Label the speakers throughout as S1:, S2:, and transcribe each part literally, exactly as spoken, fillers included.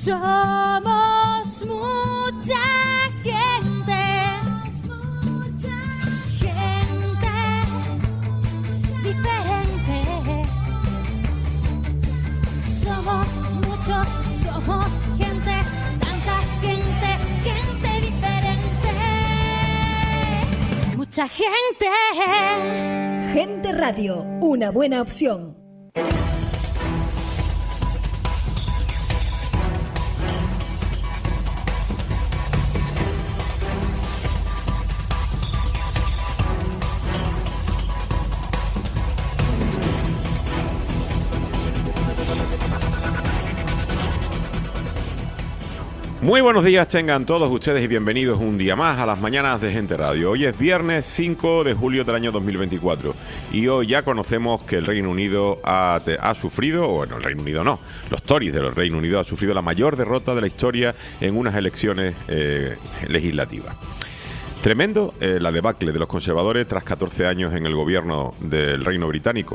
S1: Somos mucha gente, mucha gente diferente. Somos muchos, somos gente, tanta gente, gente diferente. Mucha gente.
S2: Gente Radio, una buena opción.
S3: Muy buenos días tengan todos ustedes y bienvenidos un día más a las mañanas de Gente Radio. Hoy es viernes cinco de julio del año dos mil veinticuatro y hoy ya conocemos que el Reino Unido ha, ha sufrido, o bueno, el Reino Unido no, los Tories del Reino Unido ha sufrido la mayor derrota de la historia en unas elecciones eh, legislativas. Tremendo eh, la debacle de los conservadores tras catorce años en el gobierno del Reino Británico.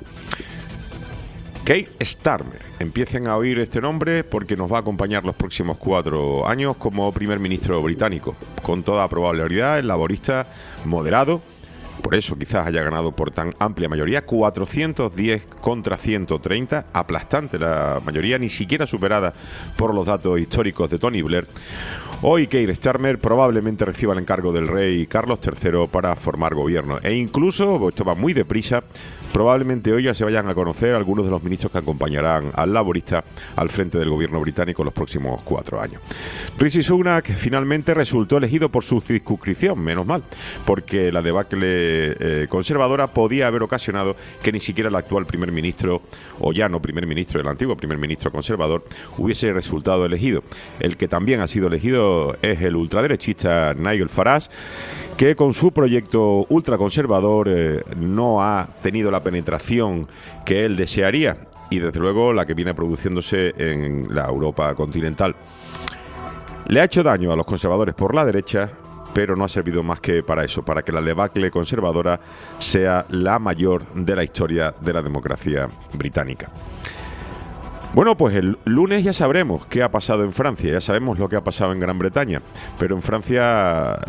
S3: Keir Starmer, empiecen a oír este nombre porque nos va a acompañar los próximos cuatro años como primer ministro británico. Con toda probabilidad, el laborista moderado, por eso quizás haya ganado por tan amplia mayoría, cuatrocientos diez contra ciento treinta, aplastante la mayoría, ni siquiera superada por los datos históricos de Tony Blair. Hoy Keir Starmer probablemente reciba el encargo del rey Carlos tercero para formar gobierno e incluso, esto va muy deprisa, probablemente hoy ya se vayan a conocer algunos de los ministros que acompañarán al laborista al frente del gobierno británico los próximos cuatro años. Rishi Sunak finalmente resultó elegido por su circunscripción, menos mal, porque la debacle eh, conservadora podía haber ocasionado que ni siquiera el actual primer ministro, o ya no primer ministro, el antiguo primer ministro conservador, hubiese resultado elegido. El que también ha sido elegido es el ultraderechista Nigel Farage, que con su proyecto ultraconservador eh, no ha tenido la penetración que él desearía y desde luego la que viene produciéndose en la Europa continental. Le ha hecho daño a los conservadores por la derecha, pero no ha servido más que para eso, para que la debacle conservadora sea la mayor de la historia de la democracia británica. Bueno, pues el lunes ya sabremos qué ha pasado en Francia, ya sabemos lo que ha pasado en Gran Bretaña, pero en Francia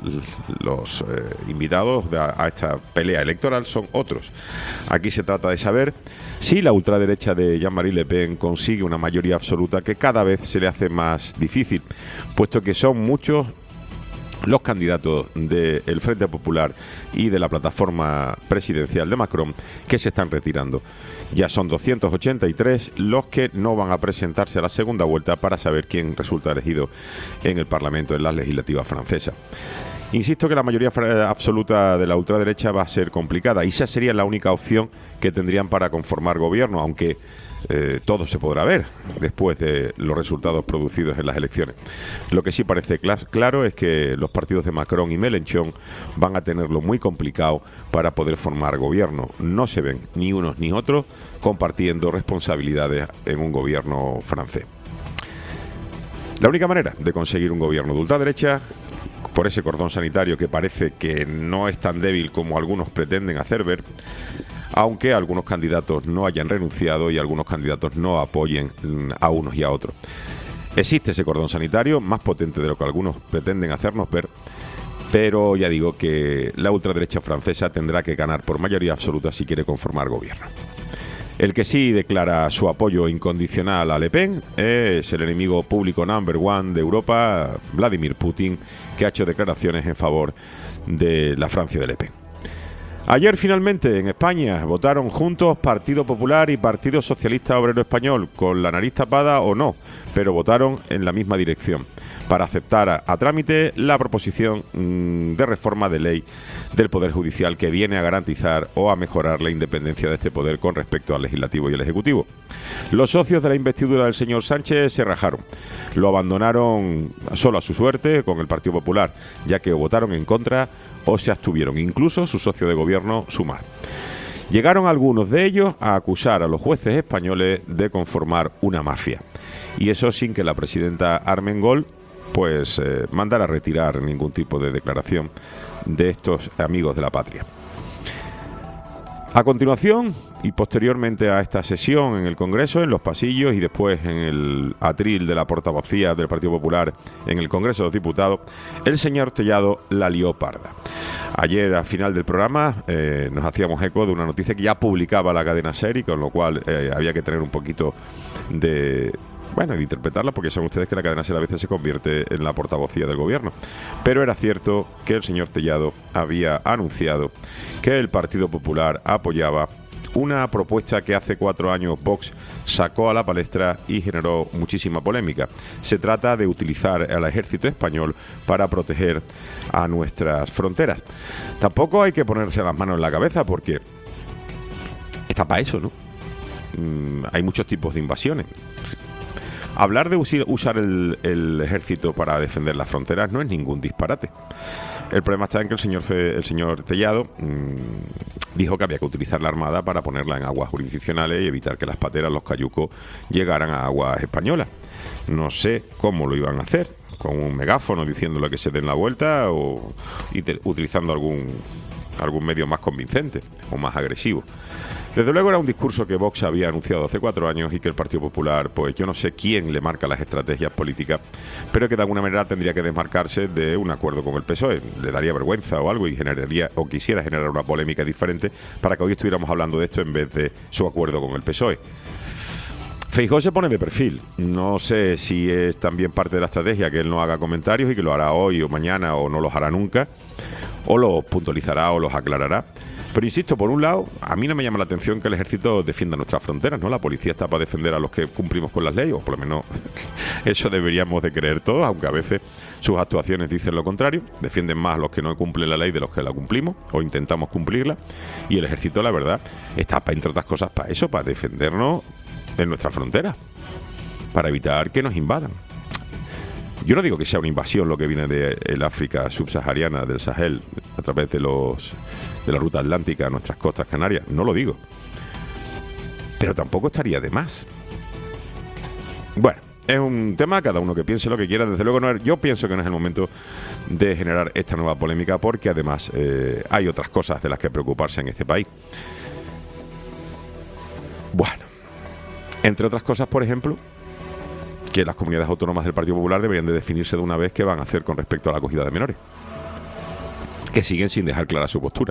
S3: los eh, invitados a esta pelea electoral son otros. Aquí se trata de saber si la ultraderecha de Jean-Marie Le Pen consigue una mayoría absoluta que cada vez se le hace más difícil, puesto que son muchos los candidatos del Frente Popular y de la plataforma presidencial de Macron que se están retirando. Ya son doscientos ochenta y tres los que no van a presentarse a la segunda vuelta para saber quién resulta elegido en el Parlamento, en las legislativas francesas. Insisto que la mayoría absoluta de la ultraderecha va a ser complicada y esa sería la única opción que tendrían para conformar gobierno, aunque Eh, todo se podrá ver después de los resultados producidos en las elecciones. Lo que sí parece cl- claro es que los partidos de Macron y Mélenchon van a tenerlo muy complicado para poder formar gobierno. No se ven ni unos ni otros compartiendo responsabilidades en un gobierno francés. La única manera de conseguir un gobierno de ultraderecha, por ese cordón sanitario que parece que no es tan débil como algunos pretenden hacer ver, aunque algunos candidatos no hayan renunciado y algunos candidatos no apoyen a unos y a otros. Existe ese cordón sanitario, más potente de lo que algunos pretenden hacernos ver, pero ya digo que la ultraderecha francesa tendrá que ganar por mayoría absoluta si quiere conformar gobierno. El que sí declara su apoyo incondicional a Le Pen es el enemigo público number one de Europa, Vladimir Putin, que ha hecho declaraciones en favor de la Francia de Le Pen. Ayer finalmente en España votaron juntos Partido Popular y Partido Socialista Obrero Español, con la nariz tapada o no, pero votaron en la misma dirección, para aceptar a, a trámite la proposición mmm, de reforma de ley del Poder Judicial que viene a garantizar o a mejorar la independencia de este poder con respecto al Legislativo y el Ejecutivo. Los socios de la investidura del señor Sánchez se rajaron, lo abandonaron solo a su suerte con el Partido Popular, ya que votaron en contra o se abstuvieron, incluso su socio de gobierno, Sumar. Llegaron algunos de ellos a acusar a los jueces españoles de conformar una mafia, y eso sin que la presidenta Armengol pues eh, mandara a retirar ningún tipo de declaración de estos amigos de la patria. A continuación, Y posteriormente a esta sesión en el Congreso, en los pasillos y después en el atril de la portavocía del Partido Popular en el Congreso de los Diputados, el señor Tellado la lió parda. Ayer, al final del programa, eh, nos hacíamos eco de una noticia que ya publicaba la cadena SER, y con lo cual eh, había que tener un poquito de... bueno, de interpretarla, porque son ustedes que la cadena SER a veces se convierte en la portavocía del gobierno. Pero era cierto que el señor Tellado había anunciado que el Partido Popular apoyaba una propuesta que hace cuatro años Vox sacó a la palestra y generó muchísima polémica. Se trata de utilizar al ejército español para proteger a nuestras fronteras. Tampoco hay que ponerse las manos en la cabeza, porque está para eso, ¿no? Mm, hay muchos tipos de invasiones. Hablar de usar el, el ejército para defender las fronteras no es ningún disparate. El problema está en que el señor, Fe, el señor Tellado mmm, dijo que había que utilizar la Armada para ponerla en aguas jurisdiccionales y evitar que las pateras, los cayucos, llegaran a aguas españolas. No sé cómo lo iban a hacer, con un megáfono diciéndole que se den la vuelta o utilizando algún, algún medio más convincente o más agresivo. Desde luego era un discurso que Vox había anunciado hace cuatro años y que el Partido Popular, pues yo no sé quién le marca las estrategias políticas, pero que de alguna manera tendría que desmarcarse de un acuerdo con el P S O E. Le daría vergüenza o algo y generaría o quisiera generar una polémica diferente para que hoy estuviéramos hablando de esto en vez de su acuerdo con el P S O E. Feijóo se pone de perfil. No sé si es también parte de la estrategia que él no haga comentarios y que lo hará hoy o mañana o no los hará nunca, o los puntualizará o los aclarará. Pero insisto, por un lado, a mí no me llama la atención que el ejército defienda nuestras fronteras, ¿no? La policía está para defender a los que cumplimos con las leyes, o por lo menos eso deberíamos de creer todos, aunque a veces sus actuaciones dicen lo contrario. Defienden más a los que no cumplen la ley de los que la cumplimos, o intentamos cumplirla. Y el ejército, la verdad, está, para, entre otras cosas, para eso, para defendernos en nuestras fronteras, para evitar que nos invadan. Yo no digo que sea una invasión lo que viene del África subsahariana, del Sahel, a través de los de la ruta atlántica a nuestras costas canarias, no lo digo. Pero tampoco estaría de más. Bueno, es un tema, cada uno que piense lo que quiera. Desde luego, no es, yo pienso que no es el momento de generar esta nueva polémica, porque además eh, hay otras cosas de las que preocuparse en este país. Bueno, entre otras cosas, por ejemplo, que las comunidades autónomas del Partido Popular deberían de definirse de una vez qué van a hacer con respecto a la acogida de menores, que siguen sin dejar clara su postura.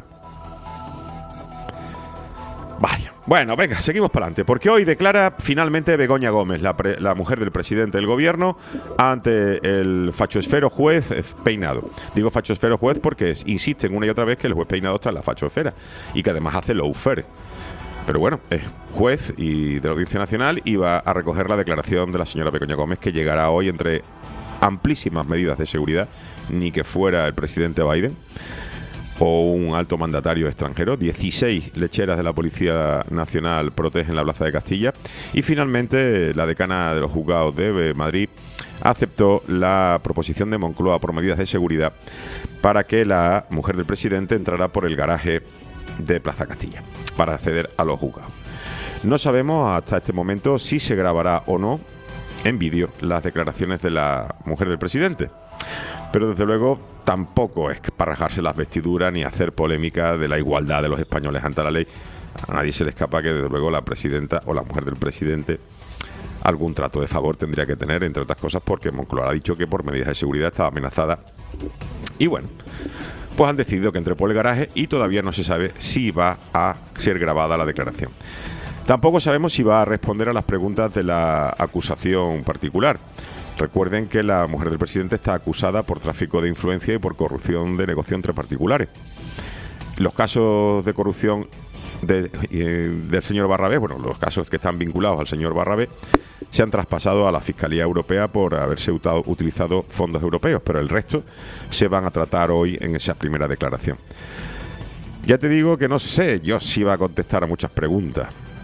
S3: Vaya. Bueno, venga, seguimos para adelante, porque hoy declara finalmente Begoña Gómez, la, pre, la mujer del presidente del gobierno, ante el fachoesfero juez Peinado. Digo fachoesfero juez porque insisten una y otra vez que el juez Peinado está en la fachoesfera y que además hace lawfare. Pero bueno, es juez y de la Audiencia Nacional, y va a recoger la declaración de la señora Begoña Gómez, que llegará hoy entre amplísimas medidas de seguridad, ni que fuera el presidente Biden o un alto mandatario extranjero. dieciséis lecheras de la Policía Nacional protegen la Plaza de Castilla. Y finalmente la decana de los juzgados de Madrid aceptó la proposición de Moncloa por medidas de seguridad para que la mujer del presidente entrara por el garaje de Plaza Castilla para acceder a los juzgados. No sabemos hasta este momento si se grabará o no en vídeo las declaraciones de la mujer del presidente, pero desde luego tampoco es para rajarse las vestiduras ni hacer polémica de la igualdad de los españoles ante la ley. A nadie se le escapa que desde luego la presidenta o la mujer del presidente algún trato de favor tendría que tener, entre otras cosas porque Moncloa ha dicho que por medidas de seguridad estaba amenazada. Y bueno, pues han decidido que entre por el garaje y todavía no se sabe si va a ser grabada la declaración. Tampoco sabemos si va a responder a las preguntas de la acusación particular. Recuerden que la mujer del presidente está acusada por tráfico de influencia y por corrupción de negocio entre particulares. Los casos de corrupción de, eh, del señor Barrabé, bueno, los casos que están vinculados al señor Barrabé, se han traspasado a la Fiscalía Europea por haberse utado, utilizado fondos europeos, pero el resto se van a tratar hoy en esa primera declaración. Ya te digo que no sé yo si va a contestar a muchas preguntas,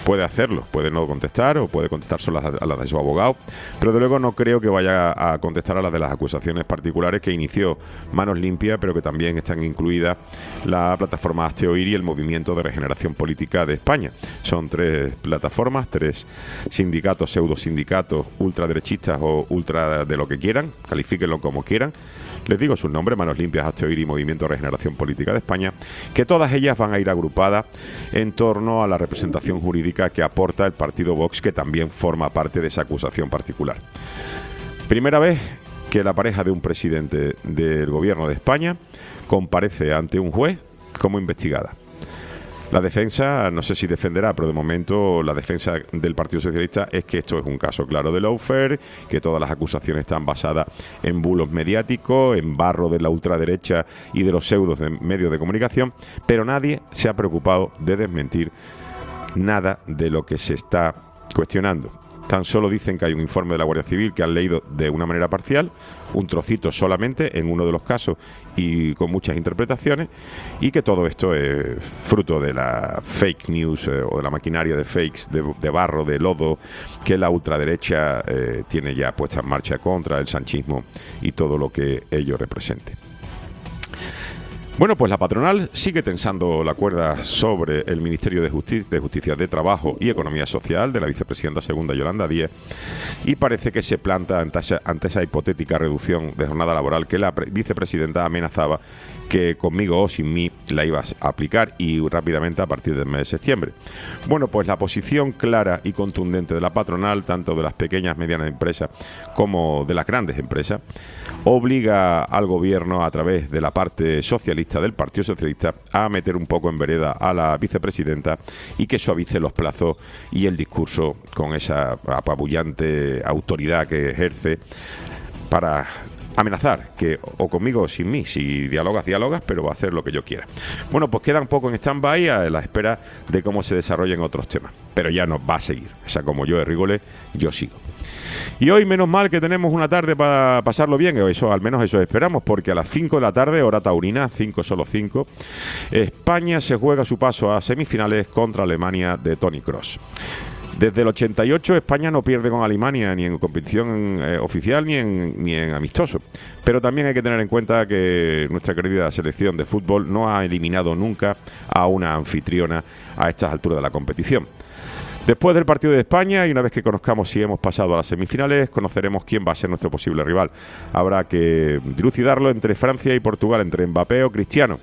S3: puede hacerlo, puede no contestar o puede contestar solo a, a las de su abogado, pero de luego no creo que vaya a contestar a las de las acusaciones particulares que inició Manos Limpias, pero que también están incluidas la plataforma Hazte Oír y el Movimiento de Regeneración Política de España. Son tres plataformas, tres sindicatos, pseudo sindicatos, ultraderechistas o ultra de lo que quieran, califíquenlo como quieran. Les digo sus nombres: Manos Limpias, Hazte Oír y Movimiento de Regeneración Política de España, que todas ellas van a ir agrupadas en torno a la representación jurídica que aporta el partido Vox, que también forma parte de esa acusación particular. Primera vez que la pareja de un presidente del gobierno de España comparece ante un juez como investigada. La defensa, no sé si defenderá, pero de momento la defensa del Partido Socialista es que esto es un caso claro de lawfare, que todas las acusaciones están basadas en bulos mediáticos, en barro de la ultraderecha y de los pseudos de medios de comunicación, pero nadie se ha preocupado de desmentir nada de lo que se está cuestionando. Tan solo dicen que hay un informe de la Guardia Civil que han leído de una manera parcial, un trocito solamente en uno de los casos y con muchas interpretaciones, y que todo esto es fruto de la fake news eh, o de la maquinaria de fakes, de, de barro, de lodo, que la ultraderecha eh, tiene ya puesta en marcha contra el sanchismo y todo lo que ello represente. Bueno, pues la patronal sigue tensando la cuerda sobre el Ministerio de Justicia, de Justicia de Trabajo y Economía Social de la vicepresidenta segunda Yolanda Díez, y parece que se planta ante esa, ante esa hipotética reducción de jornada laboral que la pre- vicepresidenta amenazaba que conmigo o sin mí la ibas a aplicar, y rápidamente a partir del mes de septiembre. Bueno, pues la posición clara y contundente de la patronal, tanto de las pequeñas y medianas empresas como de las grandes empresas, obliga al gobierno, a través de la parte socialista del Partido Socialista, a meter un poco en vereda a la vicepresidenta y que suavice los plazos y el discurso con esa apabullante autoridad que ejerce para amenazar que o conmigo o sin mí, si dialogas, dialogas, pero va a hacer lo que yo quiera. Bueno, pues queda un poco en stand-by a la espera de cómo se desarrollen otros temas, pero ya nos va a seguir. O sea, como yo de Rigole, yo sigo. Y hoy, menos mal que tenemos una tarde para pasarlo bien, eso, al menos eso esperamos, porque a las cinco de la tarde, hora taurina, cinco solo cinco, España se juega su paso a semifinales contra Alemania de Toni Kroos. Desde el ochenta y ocho España no pierde con Alemania ni en competición eh, oficial ni en, ni en amistoso. Pero también hay que tener en cuenta que nuestra querida selección de fútbol no ha eliminado nunca a una anfitriona a estas alturas de la competición. Después del partido de España, y una vez que conozcamos si hemos pasado a las semifinales, conoceremos quién va a ser nuestro posible rival. Habrá que dilucidarlo entre Francia y Portugal, entre Mbappé o Cristiano.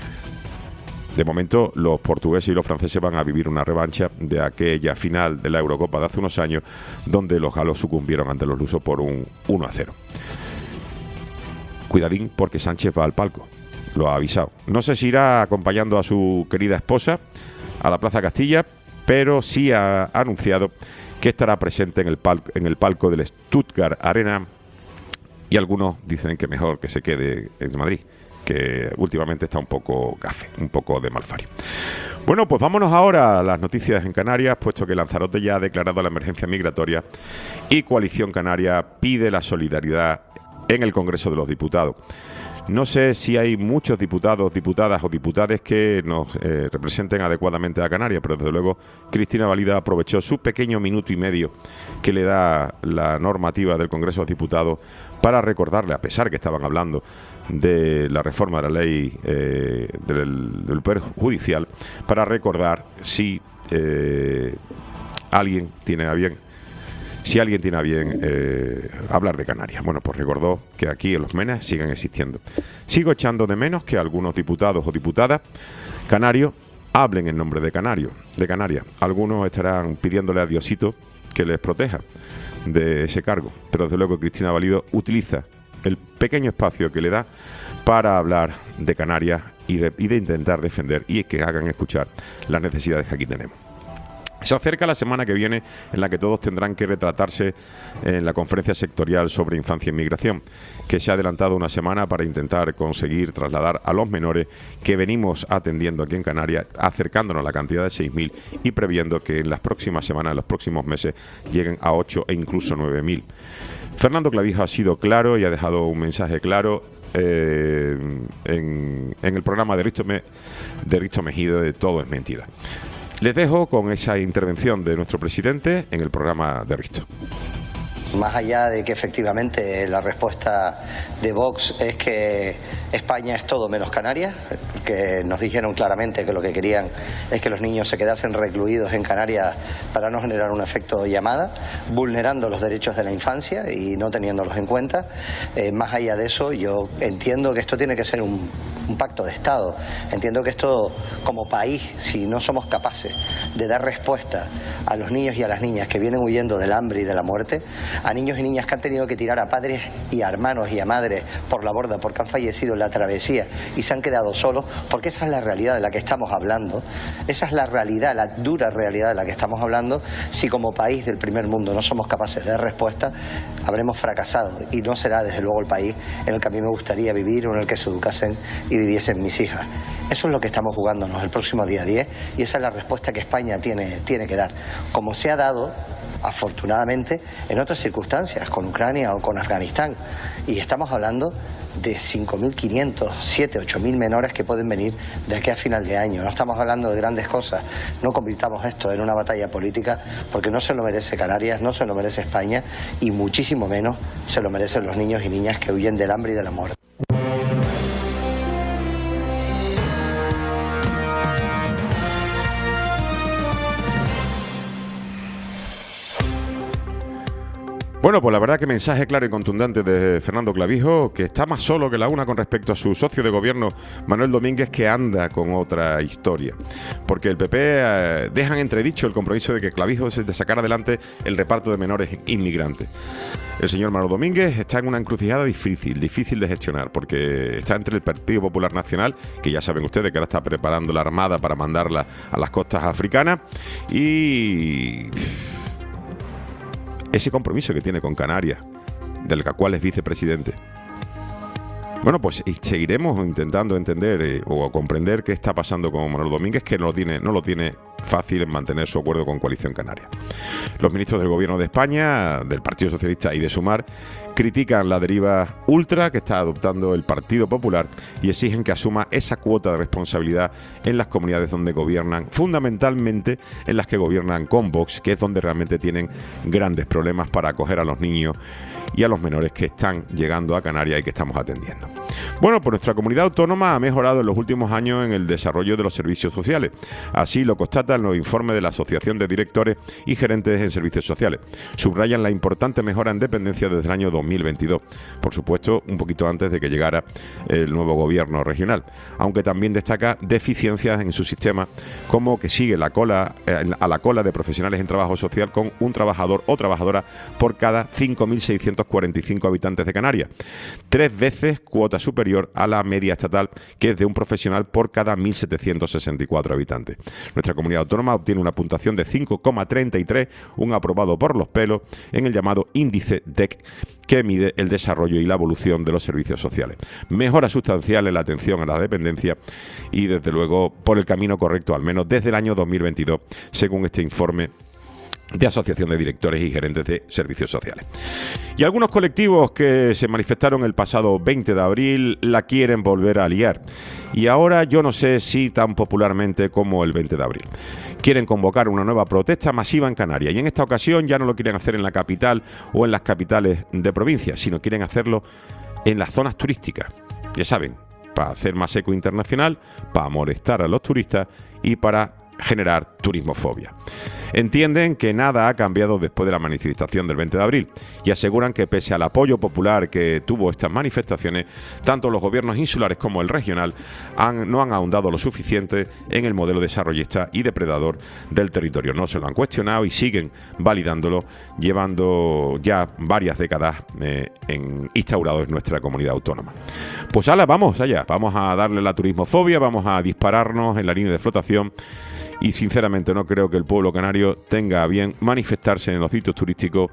S3: De momento, los portugueses y los franceses van a vivir una revancha de aquella final de la Eurocopa de hace unos años, donde los galos sucumbieron ante los lusos por un uno a cero. Cuidadín, porque Sánchez va al palco, lo ha avisado. No sé si irá acompañando a su querida esposa a la Plaza Castilla, pero sí ha anunciado que estará presente en el palco, en el palco del Stuttgart Arena, y algunos dicen que mejor que se quede en Madrid, que últimamente está un poco gafe, un poco de malfario. Bueno, pues vámonos ahora a las noticias en Canarias, puesto que Lanzarote ya ha declarado la emergencia migratoria y Coalición Canaria pide la solidaridad en el Congreso de los Diputados. No sé si hay muchos diputados, diputadas o diputades que nos eh, representen adecuadamente a Canarias, pero desde luego Cristina Valida aprovechó su pequeño minuto y medio que le da la normativa del Congreso de los Diputados para recordarle, a pesar que estaban hablando de la reforma de la ley eh, del, del Poder Judicial, para recordar si eh, alguien tiene a bien Si alguien tiene a bien eh, hablar de Canarias. Bueno, pues recordó que aquí en Los Menas siguen existiendo. Sigo echando de menos que algunos diputados o diputadas canarios hablen en nombre de Canario, de Canarias. Algunos estarán pidiéndole a Diosito que les proteja de ese cargo, pero desde luego Cristina Valido utiliza el pequeño espacio que le da para hablar de Canarias y de, y de intentar defender y que hagan escuchar las necesidades que aquí tenemos. Se acerca la semana que viene en la que todos tendrán que retratarse en la conferencia sectorial sobre infancia e inmigración, que se ha adelantado una semana para intentar conseguir trasladar a los menores que venimos atendiendo aquí en Canarias, acercándonos a la cantidad de seis mil y previendo que en las próximas semanas, en los próximos meses, lleguen a ocho e incluso nueve mil. Fernando Clavijo ha sido claro y ha dejado un mensaje claro eh, en, en el programa de Risto, Me, de Risto Mejide de Todo es Mentira. Les dejo con esa intervención de nuestro presidente en el programa de Risto.
S4: Más allá de que efectivamente la respuesta de Vox es que España es todo menos Canarias, que nos dijeron claramente que lo que querían es que los niños se quedasen recluidos en Canarias para no generar un efecto llamada, vulnerando los derechos de la infancia y no teniéndolos en cuenta. Eh, más allá de eso, yo entiendo que esto tiene que ser un, un pacto de Estado. Entiendo que esto, como país, si no somos capaces de dar respuesta a los niños y a las niñas que vienen huyendo del hambre y de la muerte, a niños y niñas que han tenido que tirar a padres y a hermanos y a madres por la borda porque han fallecido en la travesía y se han quedado solos, porque esa es la realidad de la que estamos hablando, esa es la realidad, la dura realidad de la que estamos hablando. Si como país del primer mundo no somos capaces de dar respuesta, habremos fracasado y no será desde luego el país en el que a mí me gustaría vivir o en el que se educasen y viviesen mis hijas. Eso es lo que estamos jugándonos el próximo día diez y esa es la respuesta que España tiene, tiene que dar, como se ha dado afortunadamente en otras circunstancias, con Ucrania o con Afganistán, y estamos hablando de cinco mil quinientos, siete, ocho mil menores que pueden venir de aquí a final de año. No estamos hablando de grandes cosas. No convirtamos esto en una batalla política, porque no se lo merece Canarias, no se lo merece España y muchísimo menos se lo merecen los niños y niñas que huyen del hambre y del amor.
S3: Bueno, pues la verdad que mensaje claro y contundente de Fernando Clavijo, que está más solo que la una con respecto a su socio de gobierno Manuel Domínguez, que anda con otra historia. Porque el P P eh, dejan entredicho el compromiso de que Clavijo es de sacar adelante el reparto de menores inmigrantes. El señor Manuel Domínguez está en una encrucijada difícil, difícil de gestionar, porque está entre el Partido Popular Nacional, que ya saben ustedes que ahora está preparando la armada para mandarla a las costas africanas, y ese compromiso que tiene con Canarias, del cual es vicepresidente. Bueno, pues seguiremos intentando entender eh, o comprender qué está pasando con Manuel Domínguez, que no lo tiene, no lo tiene fácil en mantener su acuerdo con Coalición Canaria. Los ministros del Gobierno de España, del Partido Socialista y de Sumar, critican la deriva ultra que está adoptando el Partido Popular y exigen que asuma esa cuota de responsabilidad en las comunidades donde gobiernan, fundamentalmente en las que gobiernan con Vox, que es donde realmente tienen grandes problemas para acoger a los niños y a los menores que están llegando a Canarias y que estamos atendiendo. Bueno, pues nuestra comunidad autónoma ha mejorado en los últimos años en el desarrollo de los servicios sociales. Así lo constatan los informes de la Asociación de Directores y Gerentes en Servicios Sociales. Subrayan la importante mejora en dependencia desde el año dos mil veintidós, por supuesto un poquito antes de que llegara el nuevo gobierno regional, aunque también destaca deficiencias en su sistema, como que sigue la cola, eh, a la cola de profesionales en trabajo social con un trabajador o trabajadora por cada cinco mil seiscientos cuarenta y cinco habitantes de Canarias, tres veces cuota superior a la media estatal, que es de un profesional por cada mil setecientos sesenta y cuatro habitantes. Nuestra comunidad autónoma obtiene una puntuación de cinco coma treinta y tres, un aprobado por los pelos, en el llamado índice D E C, que mide el desarrollo y la evolución de los servicios sociales. Mejora sustancial en la atención a la dependencia y, desde luego, por el camino correcto, al menos desde el año dos mil veintidós, según este informe de Asociación de Directores y Gerentes de Servicios Sociales. Y algunos colectivos que se manifestaron el pasado veinte de abril la quieren volver a liar. Y ahora yo no sé si tan popularmente como el veinte de abril. Quieren convocar una nueva protesta masiva en Canarias. Y en esta ocasión ya no lo quieren hacer en la capital o en las capitales de provincia, sino quieren hacerlo en las zonas turísticas. Ya saben, para hacer más eco internacional, para molestar a los turistas y para generar turismofobia. Entienden que nada ha cambiado después de la manifestación del veinte de abril y aseguran que, pese al apoyo popular que tuvo estas manifestaciones, tanto los gobiernos insulares como el regional han, no han ahondado lo suficiente en el modelo desarrollista y depredador del territorio. No se lo han cuestionado y siguen validándolo, llevando ya varias décadas eh, en, instaurado en nuestra comunidad autónoma. Pues ala, vamos allá, vamos a darle la turismofobia, vamos a dispararnos en la línea de flotación. Y sinceramente no creo que el pueblo canario tenga a bien manifestarse en los sitios turísticos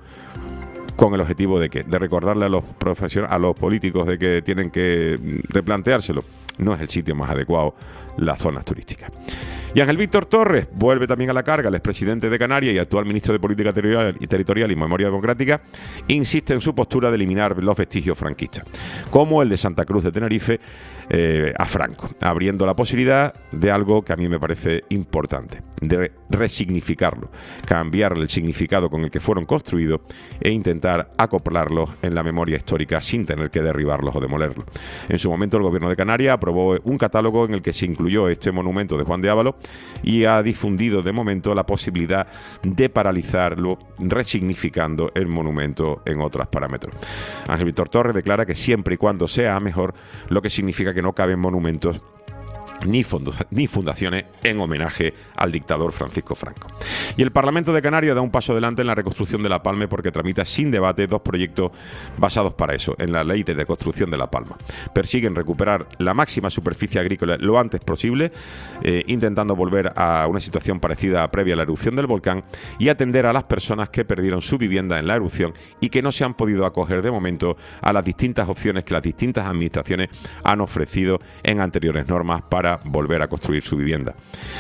S3: con el objetivo de que de recordarle a los profesionales, a los políticos de que tienen que replanteárselo. no es el sitio más adecuado las zonas turísticas. Y Ángel Víctor Torres vuelve también a la carga. El expresidente de Canarias y actual ministro de Política Territorial y, Territorial y Memoria Democrática insiste en su postura de eliminar los vestigios franquistas, como el de Santa Cruz de Tenerife eh, a Franco, abriendo la posibilidad de algo que a mí me parece importante, de resignificarlo, cambiar el significado con el que fueron construidos e intentar acoplarlos en la memoria histórica sin tener que derribarlos o demolerlos. En su momento el Gobierno de Canarias aprobó un catálogo en el que se incluyó este monumento de Juan de Ávalos y ha difundido de momento la posibilidad de paralizarlo, resignificando el monumento en otros parámetros. Ángel Víctor Torres declara que siempre y cuando sea mejor, lo que significa que no caben monumentos Ni, ni fundaciones en homenaje al dictador Francisco Franco. Y el Parlamento de Canarias da un paso adelante en la reconstrucción de La Palma porque tramita sin debate dos proyectos basados para eso, en la Ley de Reconstrucción de La Palma. Persiguen recuperar la máxima superficie agrícola lo antes posible, eh, intentando volver a una situación parecida a previa a la erupción del volcán y atender a las personas que perdieron su vivienda en la erupción y que no se han podido acoger de momento a las distintas opciones que las distintas administraciones han ofrecido en anteriores normas para volver a construir su vivienda.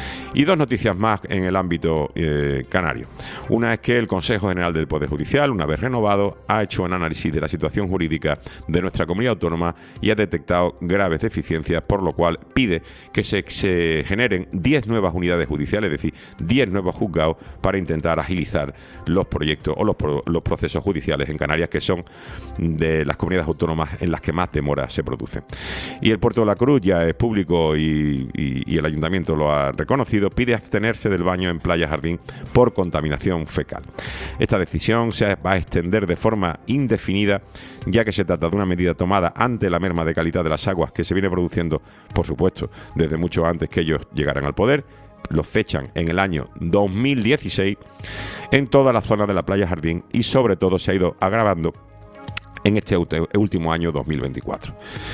S3: Y dos noticias más en el ámbito eh, canario. Una es que el Consejo General del Poder Judicial, una vez renovado, ha hecho un análisis de la situación jurídica de nuestra comunidad autónoma y ha detectado graves deficiencias, por lo cual pide que se, se generen diez nuevas unidades judiciales, es decir, diez nuevos juzgados para intentar agilizar los proyectos o los, los procesos judiciales en Canarias, que son de las comunidades autónomas en las que más demora se produce. Y el Puerto de la Cruz ya es público y, y, y el Ayuntamiento lo ha reconocido, pide abstenerse del baño en Playa Jardín por contaminación fecal. Esta decisión se va a extender de forma indefinida, ya que se trata de una medida tomada ante la merma de calidad de las aguas que se viene produciendo, por supuesto, desde mucho antes que ellos llegaran al poder. Lo fechan en el año dos mil dieciséis en toda la zona de la Playa Jardín y sobre todo se ha ido agravando en este último año dos mil veinticuatro.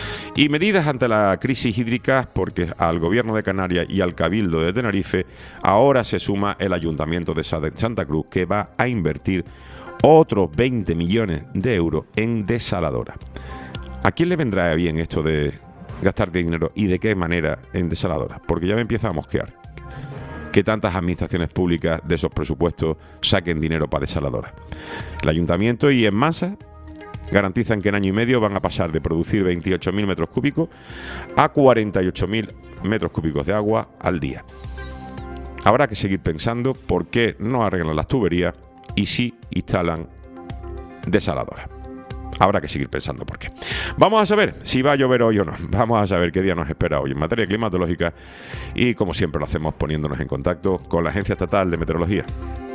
S3: Y medidas ante la crisis hídrica, porque al Gobierno de Canarias y al Cabildo de Tenerife ahora se suma el Ayuntamiento de Santa Cruz, que va a invertir otros veinte millones de euros en desaladoras. ¿A quién le vendrá bien esto de gastar dinero y de qué manera en desaladoras? Porque ya me empieza a mosquear que tantas administraciones públicas de esos presupuestos saquen dinero para desaladoras. El Ayuntamiento y en masa garantizan que en año y medio van a pasar de producir veintiocho mil metros cúbicos a cuarenta y ocho mil metros cúbicos de agua al día. Habrá que seguir pensando por qué no arreglan las tuberías y sí instalan desaladoras. Habrá que seguir pensando por qué. Vamos a saber si va a llover hoy o no. Vamos a saber qué día nos espera hoy en materia climatológica y, como siempre lo hacemos, poniéndonos en contacto con la Agencia Estatal de Meteorología.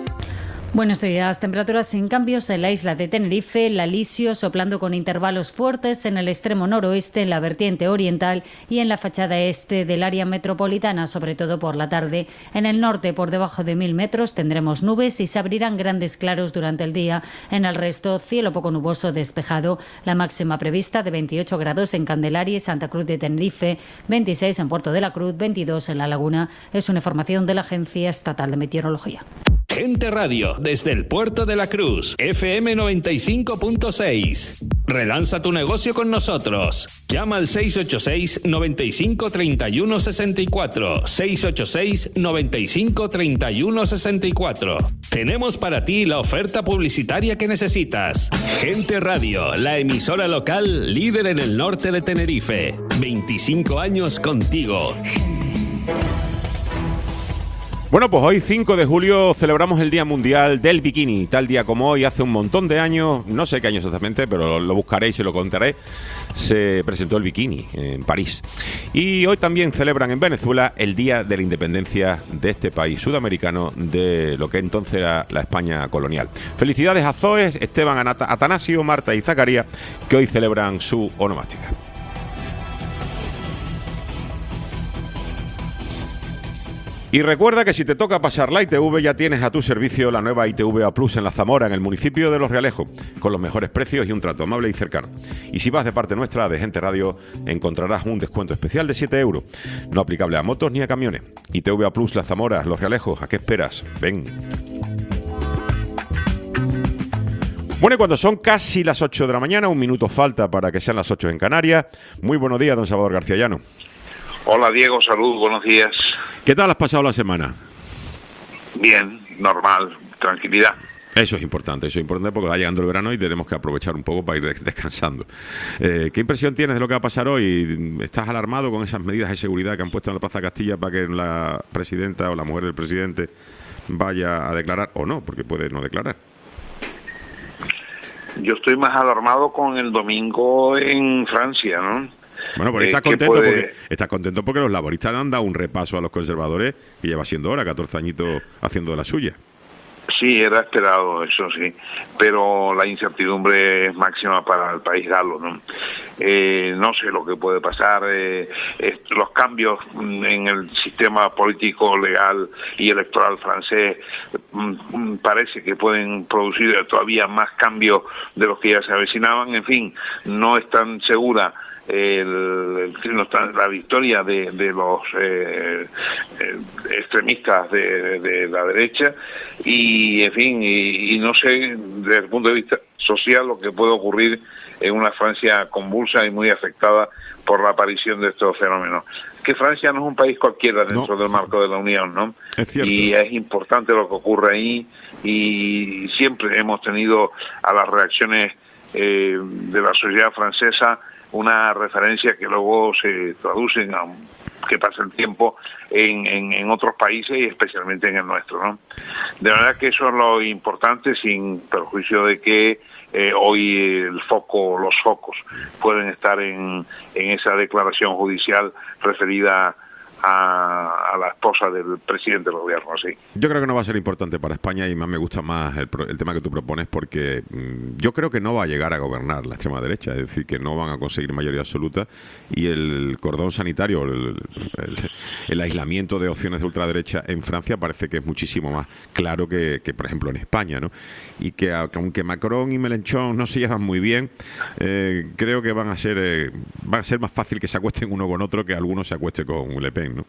S5: Buenos días. Temperaturas sin cambios en la isla de Tenerife, la Lisio soplando con intervalos fuertes en el extremo noroeste, en la vertiente oriental y en la fachada este del área metropolitana, sobre todo por la tarde. En el norte, por debajo de mil metros, tendremos nubes y se abrirán grandes claros durante el día. En el resto, cielo poco nuboso despejado. La máxima prevista de veintiocho grados en Candelaria y Santa Cruz de Tenerife, veintiséis en Puerto de la Cruz, veintidós en La Laguna. Es una información de la Agencia Estatal de Meteorología.
S6: Gente Radio, desde el Puerto de la Cruz, F M noventa y cinco punto seis. Relanza tu negocio con nosotros. Llama al seis ocho seis, noventa y cinco, treinta y uno sesenta y cuatro. seis ocho seis, noventa y cinco, treinta y uno sesenta y cuatro. Tenemos para ti la oferta publicitaria que necesitas. Gente Radio, la emisora local líder en el norte de Tenerife. veinticinco años contigo.
S3: Bueno, pues hoy cinco de julio celebramos el Día Mundial del Bikini. Tal día como hoy, hace un montón de años, no sé qué año exactamente, pero lo buscaré y se lo contaré, se presentó el bikini en París. Y hoy también celebran en Venezuela el Día de la Independencia de este país sudamericano de lo que entonces era la España colonial. Felicidades a Zoe, Esteban, Atanasio, Marta y Zacarías, que hoy celebran su onomástica. Y recuerda que si te toca pasar la I T V, ya tienes a tu servicio la nueva I T V A Plus en La Zamora, en el municipio de Los Realejos, con los mejores precios y un trato amable y cercano. Y si vas de parte nuestra, de Gente Radio, encontrarás un descuento especial de siete euros, no aplicable a motos ni a camiones. I T V A Plus La Zamora, Los Realejos, ¿a qué esperas? Ven. Bueno, y cuando son casi las ocho de la mañana, un minuto falta para que sean las ocho en Canarias. Muy buenos días, don Salvador García Llano.
S7: Hola Diego, salud, buenos días.
S3: ¿Qué tal has pasado la semana?
S7: Bien, normal, tranquilidad.
S3: Eso es importante, eso es importante porque va llegando el verano y tenemos que aprovechar un poco para ir descansando. Eh, ¿Qué impresión tienes de lo que va a pasar hoy? ¿Estás alarmado con esas medidas de seguridad que han puesto en la Plaza Castilla para que la presidenta o la mujer del presidente vaya a declarar o no? Porque puede no declarar.
S7: Yo estoy más alarmado con el domingo en Francia, ¿no?
S3: Bueno, pues
S7: Eh,
S3: estás
S7: ¿qué
S3: contento
S7: puede-
S3: porque estás contento porque los laboristas han dado un repaso a los conservadores y lleva siendo hora, catorce añitos haciendo de la suya.
S7: Sí, era esperado, eso sí, pero la incertidumbre es máxima para el país galo, ¿no? Eh, no sé lo que puede pasar, eh, eh, los cambios mm, en el sistema político, legal y electoral francés mm, mm, parece que pueden producir todavía más cambios de los que ya se avecinaban. En fin, no es tan segura el, el, no está- la victoria de, de los eh, eh, extremistas de, de la derecha y, en fin, y, y no sé desde el punto de vista social lo que puede ocurrir en una Francia convulsa y muy afectada por la aparición de estos fenómenos. Que Francia no es un país cualquiera dentro
S3: No.
S7: del marco de la Unión, ¿no?
S3: Es cierto.
S7: Y es importante lo que ocurre ahí y siempre hemos tenido a las reacciones eh, de la sociedad francesa una referencia que luego se traducen a que pasa el tiempo en, en, en otros países y especialmente en el nuestro, ¿no? De manera que eso es lo importante, sin perjuicio de que eh, hoy el foco, los focos pueden estar en, en esa declaración judicial referida a, a la esposa del presidente del gobierno, sí.
S3: Yo creo que no va a ser importante para España y más me gusta más el, pro- el tema que tú propones porque mmm, yo creo que no va a llegar a gobernar la extrema derecha, es decir, que no van a conseguir mayoría absoluta y el cordón sanitario, el, el, el aislamiento de opciones de ultraderecha en Francia parece que es muchísimo más claro que, que por ejemplo, en España, ¿no? Y que, a- que aunque Macron y Mélenchon no se llevan muy bien, eh, creo que van a ser eh, van a ser más fácil que se acuesten uno con otro que alguno se acueste con Le Pen, ¿no?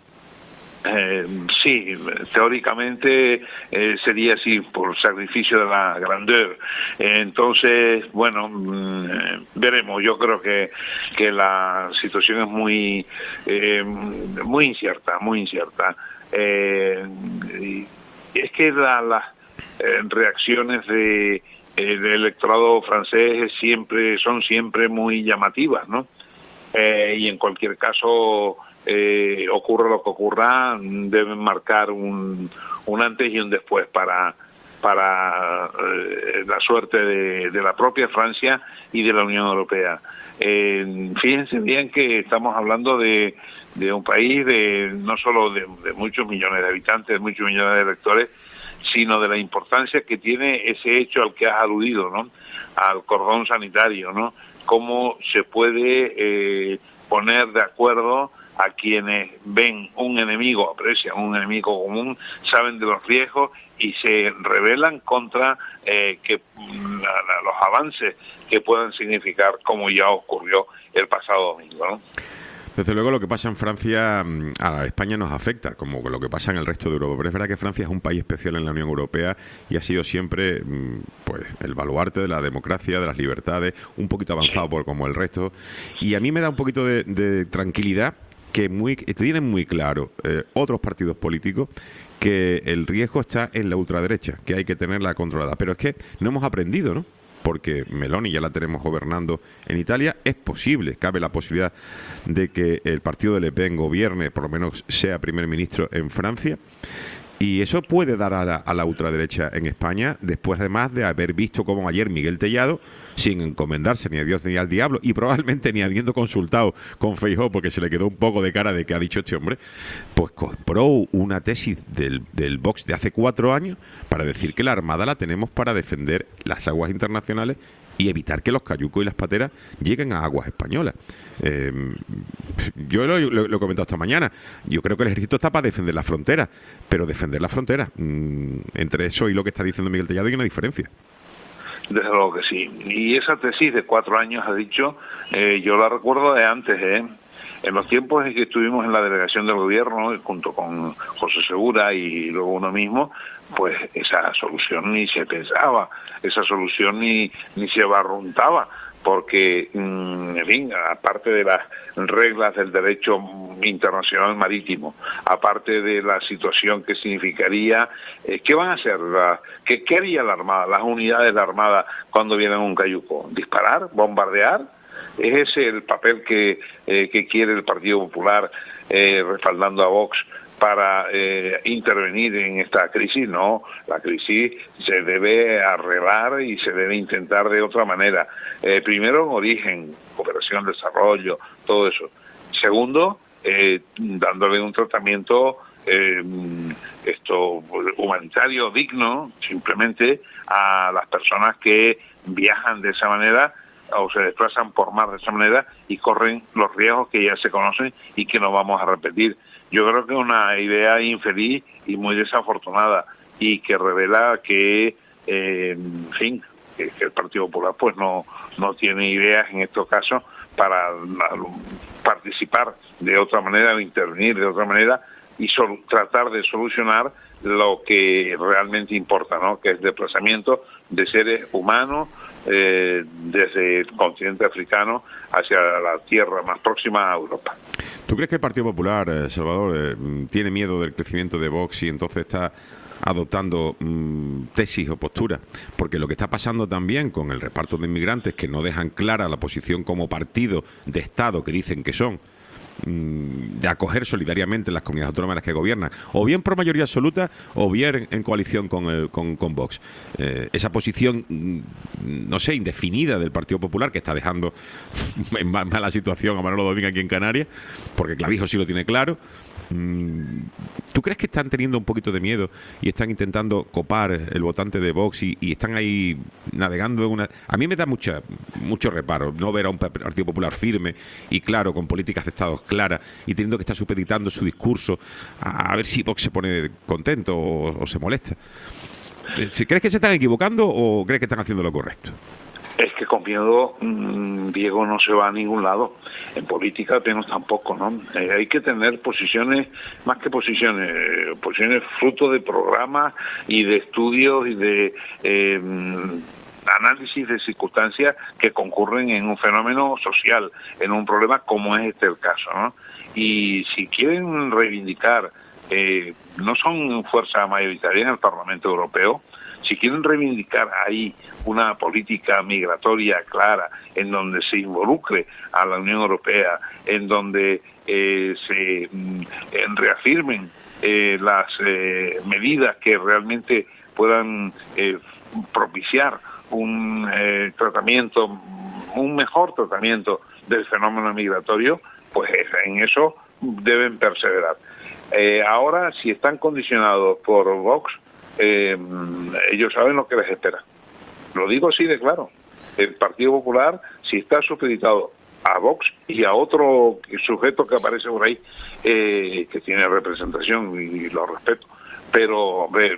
S7: Eh, sí, teóricamente eh, sería así por sacrificio de la grandeur. Eh, entonces, bueno, mm, eh, veremos. Yo creo que, que la situación es muy eh, muy incierta, muy incierta. Eh, y es que la- las eh, reacciones de eh, del electorado francés siempre son siempre muy llamativas, ¿no? Eh, y en cualquier caso eh, ocurra lo que ocurra, deben marcar un, un antes y un después para para eh, la suerte de, de la propia Francia y de la Unión Europea. Eh, fíjense bien que estamos hablando de, de un país de no solo de, de muchos millones de habitantes, de muchos millones de electores, sino de la importancia que tiene ese hecho al que has aludido, ¿no? Al cordón sanitario, ¿no? Cómo se puede eh, poner de acuerdo a quienes ven un enemigo, aprecian un enemigo común, saben de los riesgos y se rebelan contra eh, que mm, la- la- los avances que puedan significar, como ya ocurrió el pasado domingo, ¿no?
S3: Desde luego lo que pasa en Francia mm, a España nos afecta, como lo que pasa en el resto de Europa. Pero es verdad que Francia es un país especial en la Unión Europea y ha sido siempre mm, pues el baluarte de la democracia, de las libertades, un poquito avanzado por como el resto. Y a mí me da un poquito de, de tranquilidad que muy que tienen muy claro eh, otros partidos políticos que el riesgo está en la ultraderecha, que hay que tenerla controlada. Pero es que no hemos aprendido, ¿no? Porque Meloni ya la tenemos gobernando en Italia, es posible, cabe la posibilidad de que el partido de Le Pen gobierne, por lo menos sea primer ministro en Francia, y eso puede dar a la, a la ultraderecha en España, después además de haber visto como ayer Miguel Tellado, sin encomendarse ni a Dios ni al diablo, y probablemente ni habiendo consultado con Feijóo, porque se le quedó un poco de cara de qué ha dicho este hombre, pues compró una tesis del, del Vox de hace cuatro años para decir que la Armada la tenemos para defender las aguas internacionales y evitar que los cayucos y las pateras lleguen a aguas españolas. Eh, yo lo, lo- lo he comentado esta mañana. Yo creo que el ejército está para defender la frontera, pero defender la frontera, mmm, entre eso y lo que está diciendo Miguel Tellado hay una diferencia.
S7: Desde luego que sí. Y esa tesis de cuatro años, ha dicho, eh, yo la recuerdo de antes, ¿eh? En los tiempos en que estuvimos en la delegación del gobierno, junto con José Segura y luego uno mismo, pues esa solución ni se pensaba, esa solución ni, ni se barruntaba, porque, en fin, aparte de las reglas del derecho internacional marítimo, aparte de la situación que significaría, eh, ¿qué van a hacer? La, ¿qué, ¿Qué haría la Armada, las unidades de la Armada cuando vienen a un cayuco? ¿Disparar? ¿Bombardear? ¿Es ese el papel que, eh, que quiere el Partido Popular eh, respaldando a Vox para eh, intervenir en esta crisis? No, la crisis se debe arreglar y se debe intentar de otra manera. Eh, primero en origen, cooperación, desarrollo, todo eso. Segundo, eh, dándole un tratamiento eh, esto humanitario digno, simplemente a las personas que viajan de esa manera o se desplazan por mar de esa manera y corren los riesgos que ya se conocen y que no vamos a repetir. Yo creo que es una idea infeliz y muy desafortunada y que revela que, eh, en fin, que, que el Partido Popular pues no, no tiene ideas en estos casos para participar de otra manera, o intervenir de otra manera y sol- tratar de solucionar lo que realmente importa, ¿no? Que es el desplazamiento de seres humanos eh, desde el continente africano hacia la tierra más próxima a Europa.
S3: ¿Tú crees que el Partido Popular, eh, Salvador, eh, tiene miedo del crecimiento de Vox y entonces está adoptando mmm, tesis o posturas? Porque lo que está pasando también con el reparto de inmigrantes, que no dejan clara la posición como partido de Estado que dicen que son, de acoger solidariamente las comunidades autónomas en las que gobiernan, o bien por mayoría absoluta o bien en coalición con el, con, con Vox. Eh, esa posición, no sé, indefinida del Partido Popular, que está dejando en mala situación a Manolo Domínguez aquí en Canarias, porque Clavijo sí lo tiene claro. ¿Tú crees que están teniendo un poquito de miedo y están intentando copar el votante de Vox y, y están ahí navegando en una... A mí me da mucha mucho reparo no ver a un Partido Popular firme y claro, con políticas de Estado claras y teniendo que estar supeditando su discurso a, a ver si Vox se pone contento o, o se molesta. ¿Crees que se están equivocando o crees que están haciendo lo correcto?
S7: Es que con miedo mmm, Diego no se va a ningún lado. En política menos tampoco, ¿no? Eh, hay que tener posiciones, más que posiciones, eh, posiciones fruto de programas y de estudios y de eh, análisis de circunstancias que concurren en un fenómeno social, en un problema como es este el caso, ¿no? Y si quieren reivindicar, eh, no son fuerza mayoritaria en el Parlamento Europeo, si quieren reivindicar ahí una política migratoria clara, en donde se involucre a la Unión Europea, en donde eh, se en reafirmen eh, las eh, medidas que realmente puedan eh, propiciar un eh, tratamiento, un mejor tratamiento del fenómeno migratorio, pues en eso deben perseverar. Eh, ahora, si están condicionados por Vox, Eh, ellos saben lo que les espera. Lo digo así de claro. El Partido Popular, si está supeditado a Vox y a otro sujeto que aparece por ahí, eh, que tiene representación y lo respeto, pero hombre,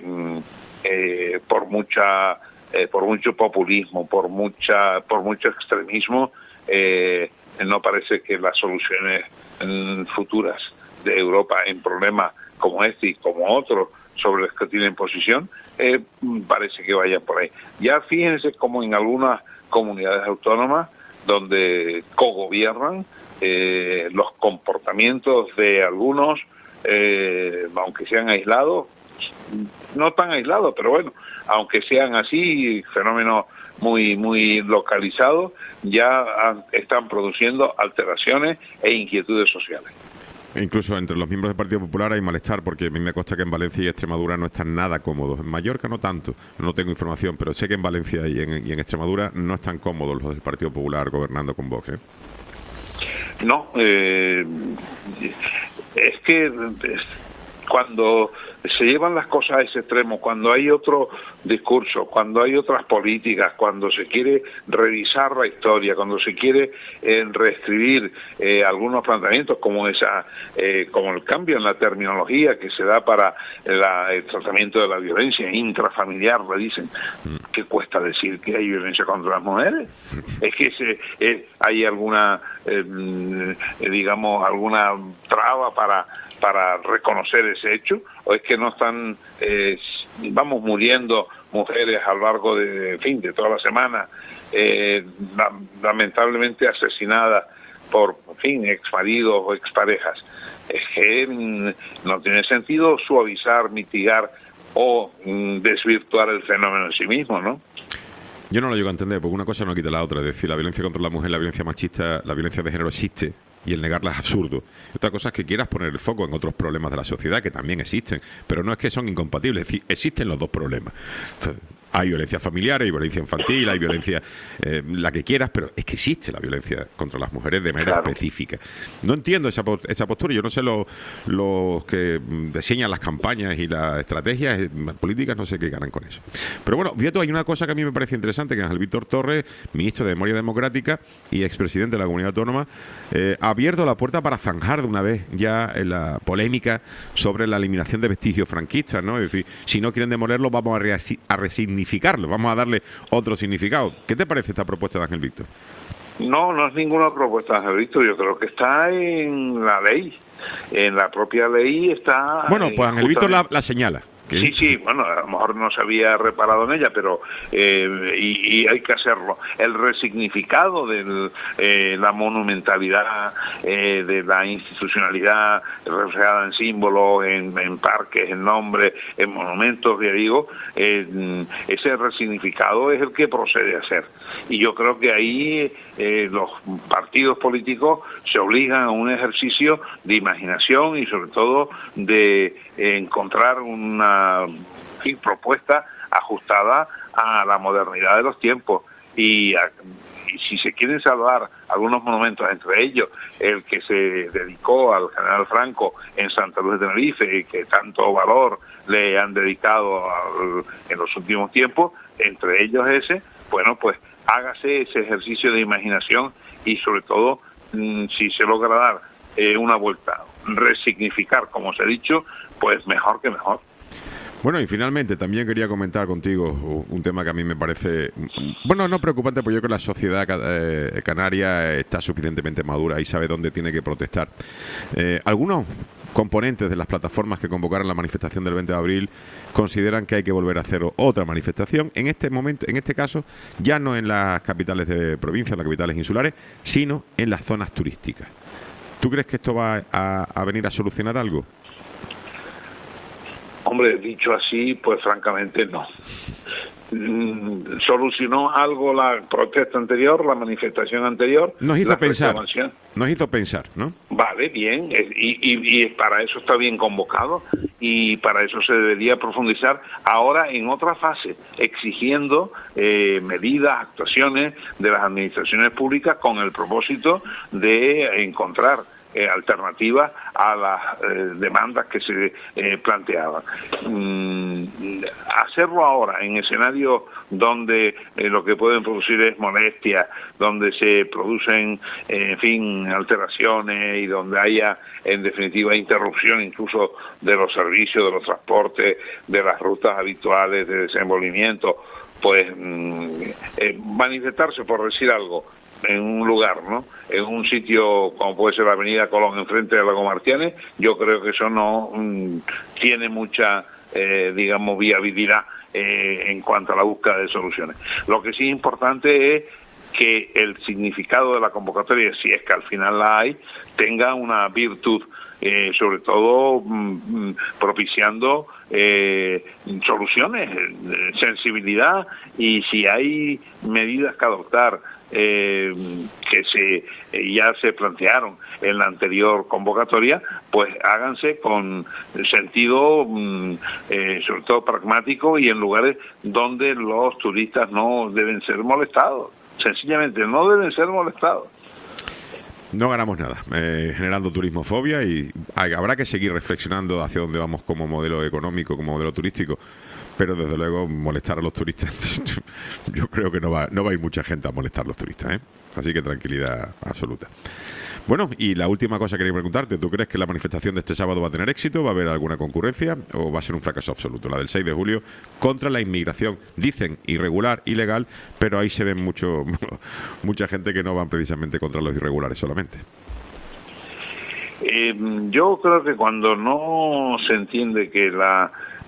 S7: eh, por mucha, eh, por mucho populismo, por mucha, por mucho extremismo, eh, no parece que las soluciones mm, futuras de Europa en problemas como este y como otros sobre los que tienen posición, eh, parece que vayan por ahí. Ya fíjense como en algunas comunidades autónomas donde cogobiernan, eh, los comportamientos de algunos, eh, aunque sean aislados, no tan aislados, pero bueno, aunque sean así, fenómenos muy muy localizados, ya han, están produciendo alteraciones e inquietudes sociales.
S3: Incluso entre los miembros del Partido Popular hay malestar, porque a mí me consta que en Valencia y Extremadura no están nada cómodos. En Mallorca no tanto, no tengo información, pero sé que en Valencia y en, y en Extremadura no están cómodos los del Partido Popular gobernando con Vox, ¿eh?
S7: No, eh, es que es, cuando se llevan las cosas a ese extremo, cuando hay otro discurso, cuando hay otras políticas, cuando se quiere revisar la historia, cuando se quiere eh, reescribir eh, algunos planteamientos como esa, eh, como el cambio en la terminología que se da para la, el tratamiento de la violencia intrafamiliar, le dicen, ¿qué cuesta decir que hay violencia contra las mujeres? Es que se, eh, hay alguna, eh, digamos, alguna traba para para reconocer ese hecho, o es que no están, eh, vamos, muriendo mujeres a lo largo de, en fin, de toda la semana, eh, lamentablemente asesinadas por, en fin, exmaridos o exparejas. Es que mm, no tiene sentido suavizar, mitigar o mm, desvirtuar el fenómeno en sí mismo, ¿no?
S3: Yo no lo llego a entender, porque una cosa no quita la otra. Es decir, la violencia contra la mujer, la violencia machista, la violencia de género existe, y el negarla es absurdo. Otra cosa es que quieras poner el foco en otros problemas de la sociedad que también existen, pero no es que son incompatibles, es decir, existen los dos problemas. Hay violencia familiar, hay violencia infantil, hay violencia, eh, la que quieras, pero es que existe la violencia contra las mujeres de manera
S7: Claro.
S3: específica. No entiendo esa, po- esa postura. Yo no sé los los que mm, diseñan las campañas y las estrategias eh, políticas, no sé qué ganan con eso. Pero bueno, Vieto, hay una cosa que a mí me parece interesante, que Ángel Víctor Torres, ministro de Memoria Democrática y expresidente de la Comunidad Autónoma, eh, ha abierto la puerta para zanjar de una vez ya en la polémica sobre la eliminación de vestigios franquistas, ¿no? Es decir, si no quieren demolerlo, vamos a, reasi- a resignificarlo, vamos a darle otro significado. ¿Qué te parece esta propuesta de Ángel Víctor?
S7: No, no es ninguna propuesta, Ángel Víctor, yo creo que está en la ley, en la propia ley está...
S3: Bueno, pues
S7: eh,
S3: Ángel Víctor la,
S7: justamente-
S3: la señala. ¿Qué?
S7: Sí, sí, bueno, a lo mejor no se había reparado en ella, pero eh, y, y hay que hacerlo. El resignificado de eh, la monumentalidad, eh, de la institucionalidad reflejada en símbolos, en, en parques, en nombres, en monumentos, ya digo, eh, ese resignificado es el que procede a hacer. Y yo creo que ahí eh, los partidos políticos se obligan a un ejercicio de imaginación y sobre todo de eh, encontrar una en fin, propuesta ajustada a la modernidad de los tiempos y, a, y si se quieren salvar algunos monumentos, entre ellos el que se dedicó al general Franco en Santa Luz de Tenerife y que tanto valor le han dedicado al, en los últimos tiempos, entre ellos ese, bueno, pues hágase ese ejercicio de imaginación y sobre todo mmm, si se logra dar eh, una vuelta, resignificar, como se ha dicho, pues mejor que mejor.
S3: Bueno, y finalmente también quería comentar contigo un tema que a mí me parece, bueno, no preocupante, porque yo creo que la sociedad eh, canaria está suficientemente madura y sabe dónde tiene que protestar. Eh, algunos componentes de las plataformas que convocaron la manifestación del veinte de abril consideran que hay que volver a hacer otra manifestación, en este momento, en este caso, ya no en las capitales de provincia, en las capitales insulares, sino en las zonas turísticas. ¿Tú crees que esto va a, a venir a solucionar algo?
S7: Hombre, dicho así, pues francamente no. Mm, ¿Solucionó algo la protesta anterior, la manifestación anterior?
S3: Nos hizo
S7: la
S3: pensar,
S7: reclamación?
S3: nos hizo pensar, ¿no?
S7: Vale, bien, eh, y, y, y para eso está bien convocado y para eso se debería profundizar ahora en otra fase, exigiendo eh, medidas, actuaciones de las administraciones públicas con el propósito de encontrar Eh, alternativas a las eh, demandas que se eh, planteaban. Mm, hacerlo ahora en escenarios donde eh, lo que pueden producir es molestia, donde se producen, eh, en fin, alteraciones y donde haya, en definitiva, interrupción incluso de los servicios, de los transportes, de las rutas habituales de desenvolvimiento, pues mm, eh, manifestarse, por decir algo, en un lugar, ¿no? En un sitio como puede ser la Avenida Colón enfrente de Lago Martínez, yo creo que eso no mmm, tiene mucha, eh, digamos, viabilidad eh, en cuanto a la búsqueda de soluciones. Lo que sí es importante es que el significado de la convocatoria, si es que al final la hay, tenga una virtud, eh, sobre todo mmm, propiciando eh, soluciones, eh, sensibilidad, y si hay medidas que adoptar Eh, que se eh, ya se plantearon en la anterior convocatoria, pues háganse con sentido mm, eh, sobre todo pragmático y en lugares donde los turistas no deben ser molestados, sencillamente no deben ser molestados.
S3: No ganamos nada eh, generando turismofobia y hay, habrá que seguir reflexionando hacia dónde vamos como modelo económico, como modelo turístico, pero desde luego molestar a los turistas yo creo que no va, no va a ir mucha gente a molestar a los turistas, ¿eh? Así que tranquilidad absoluta. Bueno, y la última cosa que quería preguntarte, ¿tú crees que la manifestación de este sábado va a tener éxito? ¿Va a haber alguna concurrencia o va a ser un fracaso absoluto? La del seis de julio contra la inmigración, dicen irregular, ilegal, pero ahí se ven mucho mucha gente que no van precisamente contra los irregulares solamente.
S7: Eh, yo creo que cuando no se entiende que la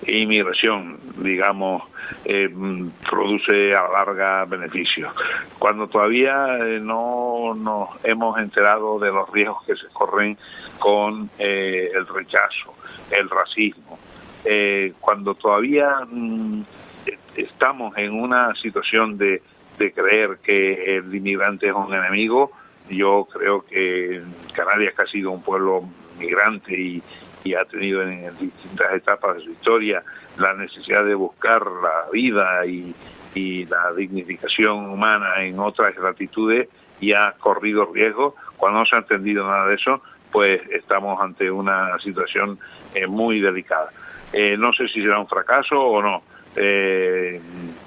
S7: inmigración, digamos, eh, produce a la larga beneficios. Cuando todavía eh, no nos hemos enterado de los riesgos que se corren con eh, el rechazo, el racismo, eh, cuando todavía mm, estamos en una situación de, de creer que el inmigrante es un enemigo, yo creo que Canarias, que ha sido un pueblo migrante y y ha tenido en distintas etapas de su historia la necesidad de buscar la vida y, y la dignificación humana en otras latitudes y ha corrido riesgos. Cuando no se ha entendido nada de eso, pues estamos ante una situación eh, muy delicada. Eh, no sé si será un fracaso o no, eh,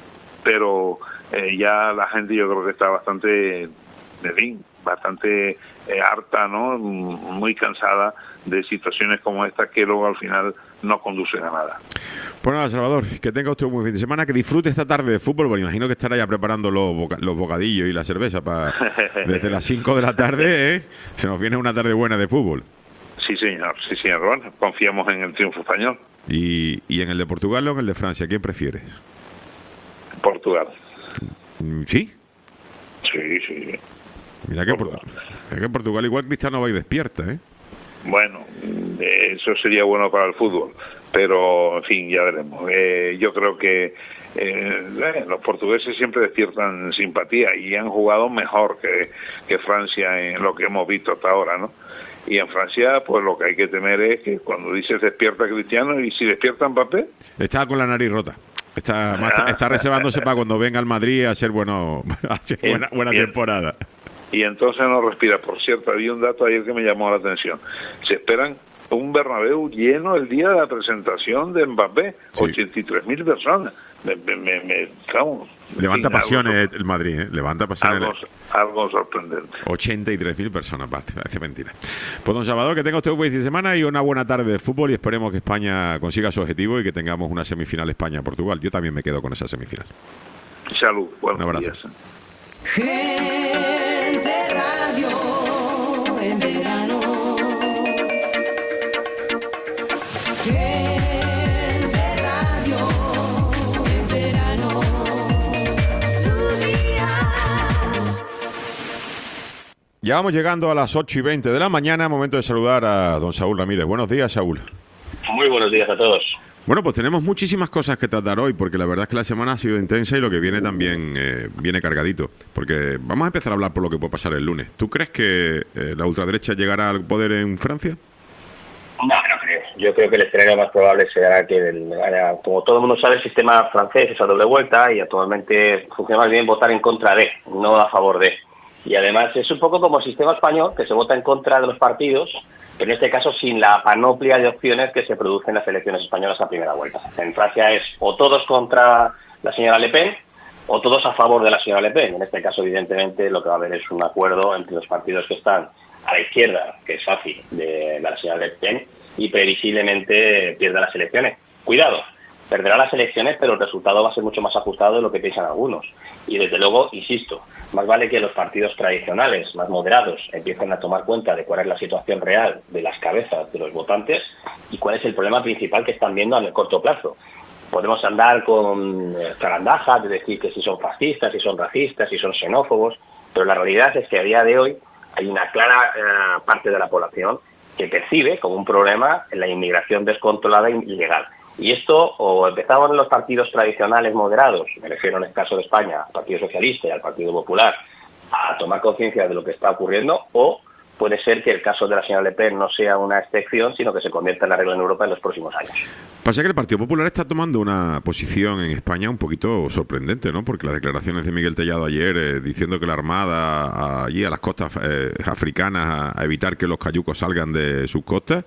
S7: pero eh, ya la gente yo creo que está bastante, en fin, bastante eh, harta, ¿no? Muy cansada de situaciones como esta que luego al final no conducen a nada.
S3: Pues nada, Salvador, que tenga usted un buen fin de semana, que disfrute esta tarde de fútbol, porque imagino que estará ya preparando los, boca, los bocadillos y la cerveza para desde las cinco de la tarde, ¿eh? Se nos viene una tarde buena de fútbol.
S7: Sí, señor, sí, señor. Bueno, confiamos en el triunfo español.
S3: ¿Y, y en el de Portugal o en el de Francia? ¿Quién prefieres?
S7: Portugal.
S3: ¿Sí?
S7: Sí, sí.
S3: Mira que Portugal. Mira que Portugal igual Cristiano va y despierta, ¿eh?
S7: Bueno, eso sería bueno para el fútbol, pero en fin, ya veremos. Eh, yo creo que eh, los portugueses siempre despiertan simpatía y han jugado mejor que, que Francia en lo que hemos visto hasta ahora, ¿no? Y en Francia, pues lo que hay que temer es que cuando dices despierta Cristiano, y si despierta Mbappé...
S3: Está con la nariz rota. Está, está, está reservándose para cuando venga al Madrid a hacer, bueno, a hacer buena, buena temporada.
S7: Y entonces no respira. Por cierto, había un dato ayer que me llamó la atención. Se esperan un Bernabéu lleno el día de la presentación de Mbappé, sí. ochenta y tres mil personas. Me, me, me, me vamos,
S3: Levanta
S7: en fin,
S3: pasiones
S7: algo,
S3: el Madrid, ¿eh? Levanta pasiones.
S7: Algo, algo sorprendente.
S3: ochenta y tres mil personas, parece mentira. Pues don Salvador, que tenga usted un buen fin de semana y una buena tarde de fútbol, y esperemos que España consiga su objetivo y que tengamos una semifinal España-Portugal. Yo también me quedo con esa semifinal.
S7: Salud, buenos
S3: un abrazo.
S7: días.
S2: Gente Radio en verano. Gente Radio en verano. Tu día.
S3: Ya vamos llegando a las ocho y veinte de la mañana, momento de saludar a don Saúl Ramírez. Buenos días, Saúl.
S8: Muy buenos días a todos.
S3: Bueno, pues tenemos muchísimas cosas que tratar hoy, porque la verdad es que la semana ha sido intensa y lo que viene también eh, viene cargadito. Porque vamos a empezar a hablar por lo que puede pasar el lunes. ¿Tú crees que eh, la ultraderecha llegará al poder en Francia?
S8: No, no creo. Yo creo que el escenario más probable será que, el, como todo el mundo sabe, el sistema francés es a doble vuelta y actualmente funciona más bien votar en contra de, no a favor de. Y además es un poco como el sistema español, que se vota en contra de los partidos, pero en este caso sin la panoplia de opciones que se producen en las elecciones españolas a primera vuelta. En Francia es o todos contra la señora Le Pen o todos a favor de la señora Le Pen. En este caso, evidentemente, lo que va a haber es un acuerdo entre los partidos que están a la izquierda, que es fácil, de la señora Le Pen, y previsiblemente pierda las elecciones. Cuidado, perderá las elecciones, pero el resultado va a ser mucho más ajustado de lo que piensan algunos. Y desde luego, insisto, más vale que los partidos tradicionales, más moderados, empiecen a tomar cuenta de cuál es la situación real de las cabezas de los votantes y cuál es el problema principal que están viendo a el corto plazo. Podemos andar con zarandajas de decir que si son fascistas, si son racistas, si son xenófobos, pero la realidad es que a día de hoy hay una clara eh, parte de la población que percibe como un problema la inmigración descontrolada e ilegal. Y esto, o empezamos en los partidos tradicionales moderados, me refiero en el caso de España al Partido Socialista y al Partido Popular, a tomar conciencia de lo que está ocurriendo, o puede ser que el caso de la señora Le Pen no sea una excepción, sino que se convierta en la regla en Europa en los próximos años.
S3: Pasa que el Partido Popular está tomando una posición en España un poquito sorprendente, ¿no? Porque las declaraciones de Miguel Tellado ayer eh, diciendo que la Armada allí a las costas eh, africanas a, a evitar que los cayucos salgan de sus costas,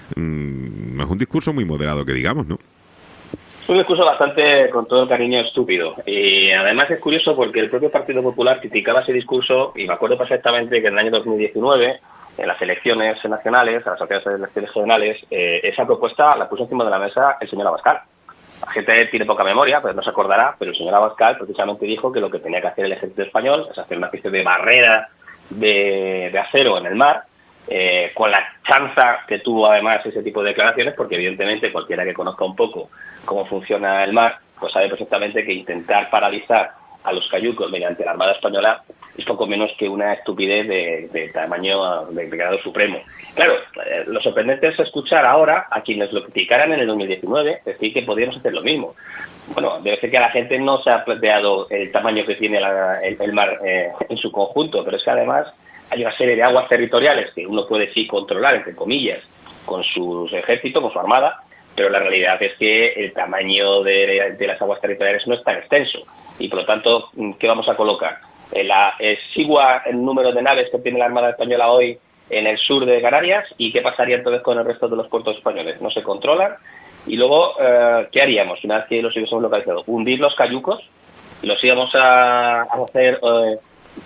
S3: mmm, es un discurso muy moderado, que digamos, ¿no?
S8: Es un discurso bastante, con todo el cariño, estúpido. Y además es curioso porque el propio Partido Popular criticaba ese discurso, y me acuerdo perfectamente que en el año dos mil diecinueve, en las elecciones nacionales, a las elecciones generales, eh, esa propuesta la puso encima de la mesa el señor Abascal. La gente tiene poca memoria, pero no se acordará, pero el señor Abascal precisamente dijo que lo que tenía que hacer el ejército español es hacer una especie de barrera de, de acero en el mar, eh, con la chanza que tuvo además ese tipo de declaraciones, porque evidentemente cualquiera que conozca un poco cómo funciona el mar, pues sabe perfectamente que intentar paralizar a los cayucos mediante la Armada Española es poco menos que una estupidez de, de tamaño de grado supremo. Claro, eh, lo sorprendente es escuchar ahora a quienes lo criticaran en el dos mil diecinueve decir que podíamos hacer lo mismo. Bueno, debe ser que a la gente no se ha planteado el tamaño que tiene la, el, el mar eh, en su conjunto, pero es que además hay una serie de aguas territoriales que uno puede sí controlar, entre comillas, con sus ejércitos, con su armada, pero la realidad es que el tamaño de, de las aguas territoriales no es tan extenso. Y por lo tanto, ¿qué vamos a colocar? La exigua el número de naves que tiene la Armada Española hoy en el sur de Canarias, y qué pasaría entonces con el resto de los puertos españoles. No se controlan. Y luego, eh, ¿qué haríamos una vez que los hubiésemos localizado? Hundir los cayucos, los íbamos a, a hacer eh,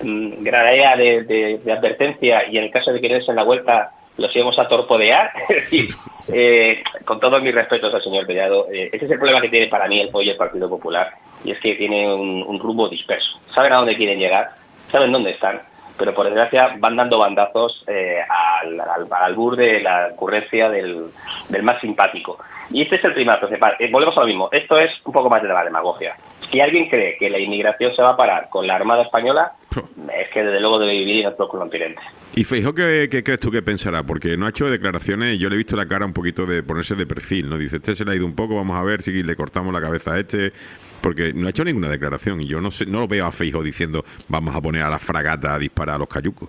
S8: gradea de, de, de advertencia, y en el caso de que no en la vuelta los íbamos a torpedear. Es decir, eh, con todos mis respetos al señor Collado, eh, ese es el problema que tiene para mí el hoy el Partido Popular, y es que tiene un, un rumbo disperso. Saben a dónde quieren llegar, saben dónde están, pero por desgracia van dando bandazos eh, al, al, al albur de la ocurrencia del, del más simpático. Y este es el primer principal. Eh, volvemos a lo mismo. Esto es un poco más de la demagogia. Si alguien cree que la inmigración se va a parar con la Armada Española, es que desde luego debe vivir en otro continente.
S3: ¿Y Feijóo qué, qué crees tú que pensará? Porque no ha hecho declaraciones, y yo le he visto la cara un poquito de ponerse de perfil, ¿no? Dice, este se le ha ido un poco, vamos a ver si le cortamos la cabeza a este, porque no ha hecho ninguna declaración, y yo no sé, no lo veo a Feijóo diciendo, vamos a poner a la fragata a disparar a los cayucos.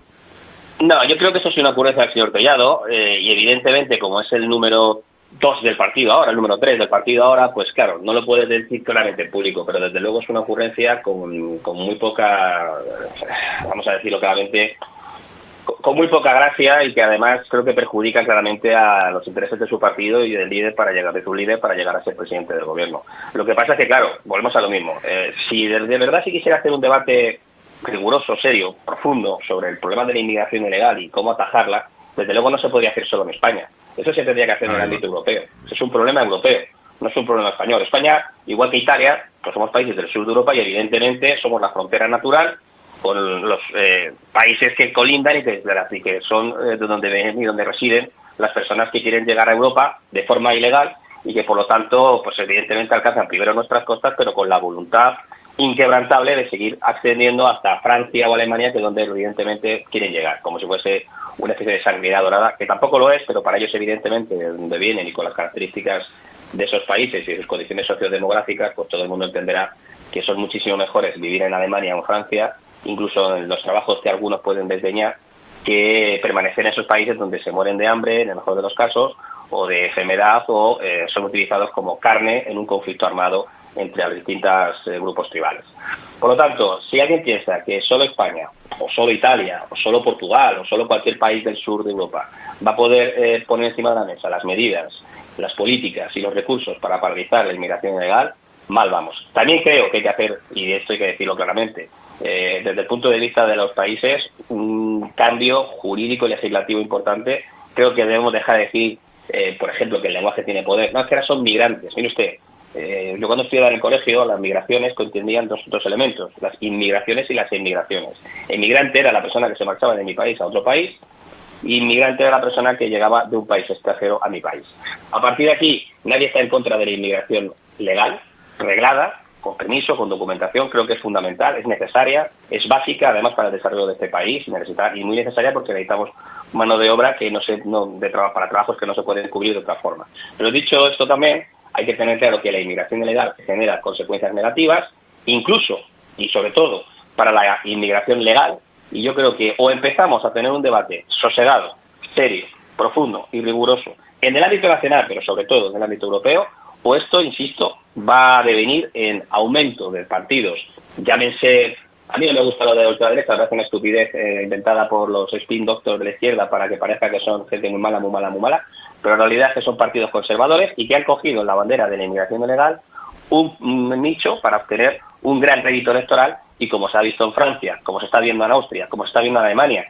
S8: No, yo creo que eso es una ocurrencia del señor Collado, eh, y evidentemente, como es el número dos del partido ahora, el número tres del partido ahora, pues claro, no lo puedes decir claramente en público, pero desde luego es una ocurrencia con, con muy poca, vamos a decirlo claramente, con, con muy poca gracia, y que además creo que perjudica claramente a los intereses de su partido y del líder para llegar, de su líder para llegar a ser presidente del gobierno. Lo que pasa es que, claro, volvemos a lo mismo. Eh, si de, de verdad si quisiera hacer un debate riguroso, serio, profundo sobre el problema de la inmigración ilegal y cómo atajarla, desde luego no se podría hacer solo en España. Eso se tendría que hacer en el ámbito europeo. Eso es un problema europeo, no es un problema español. España, igual que Italia, pues somos países del sur de Europa, y evidentemente somos la frontera natural con los eh, países que colindan y que, y que son eh, de donde ven y donde residen las personas que quieren llegar a Europa de forma ilegal, y que por lo tanto, pues evidentemente alcanzan primero nuestras costas, pero con la voluntad inquebrantable de seguir ascendiendo hasta Francia o Alemania, que es donde evidentemente quieren llegar, como si fuese una especie de sangría dorada, que tampoco lo es, pero para ellos evidentemente de donde vienen y con las características de esos países y sus condiciones sociodemográficas, pues todo el mundo entenderá que son muchísimo mejores vivir en Alemania o en Francia, incluso en los trabajos que algunos pueden desdeñar, que permanecer en esos países donde se mueren de hambre, en el mejor de los casos, o de enfermedad, o eh, son utilizados como carne en un conflicto armado entre los distintos eh, grupos tribales. Por lo tanto, si alguien piensa que solo España, o solo Italia, o solo Portugal, o solo cualquier país del sur de Europa va a poder eh, poner encima de la mesa las medidas, las políticas y los recursos para paralizar la inmigración ilegal, mal vamos. También creo que hay que hacer, y esto hay que decirlo claramente, eh, desde el punto de vista de los países, un cambio jurídico y legislativo importante. Creo que debemos dejar de decir, eh, por ejemplo, que el lenguaje tiene poder. No, es que ahora son migrantes. Mire usted, Eh, yo cuando estudiaba en el colegio, las migraciones contendían dos, dos elementos, las inmigraciones y las inmigraciones. Inmigrante era la persona que se marchaba de mi país a otro país, y inmigrante era la persona que llegaba de un país extranjero a mi país. A partir de aquí, nadie está en contra de la inmigración legal, reglada, con permiso, con documentación. Creo que es fundamental, es necesaria, es básica además para el desarrollo de este país, necesita, y muy necesaria porque necesitamos mano de obra que no se, no, de tra- para trabajos que no se pueden cubrir de otra forma. Pero dicho esto, también hay que tener claro que la inmigración ilegal genera consecuencias negativas, incluso y sobre todo para la inmigración legal, y yo creo que o empezamos a tener un debate sosegado, serio, profundo y riguroso en el ámbito nacional, pero sobre todo en el ámbito europeo, o esto, insisto, va a devenir en aumento de partidos, llámense, a mí no me gusta lo de ultraderecha, me parece una estupidez eh, inventada por los spin doctors de la izquierda para que parezca que son gente muy mala, muy mala, muy mala, pero en realidad es que son partidos conservadores y que han cogido en la bandera de la inmigración ilegal un, un nicho para obtener un gran rédito electoral, y como se ha visto en Francia, como se está viendo en Austria, como se está viendo en Alemania,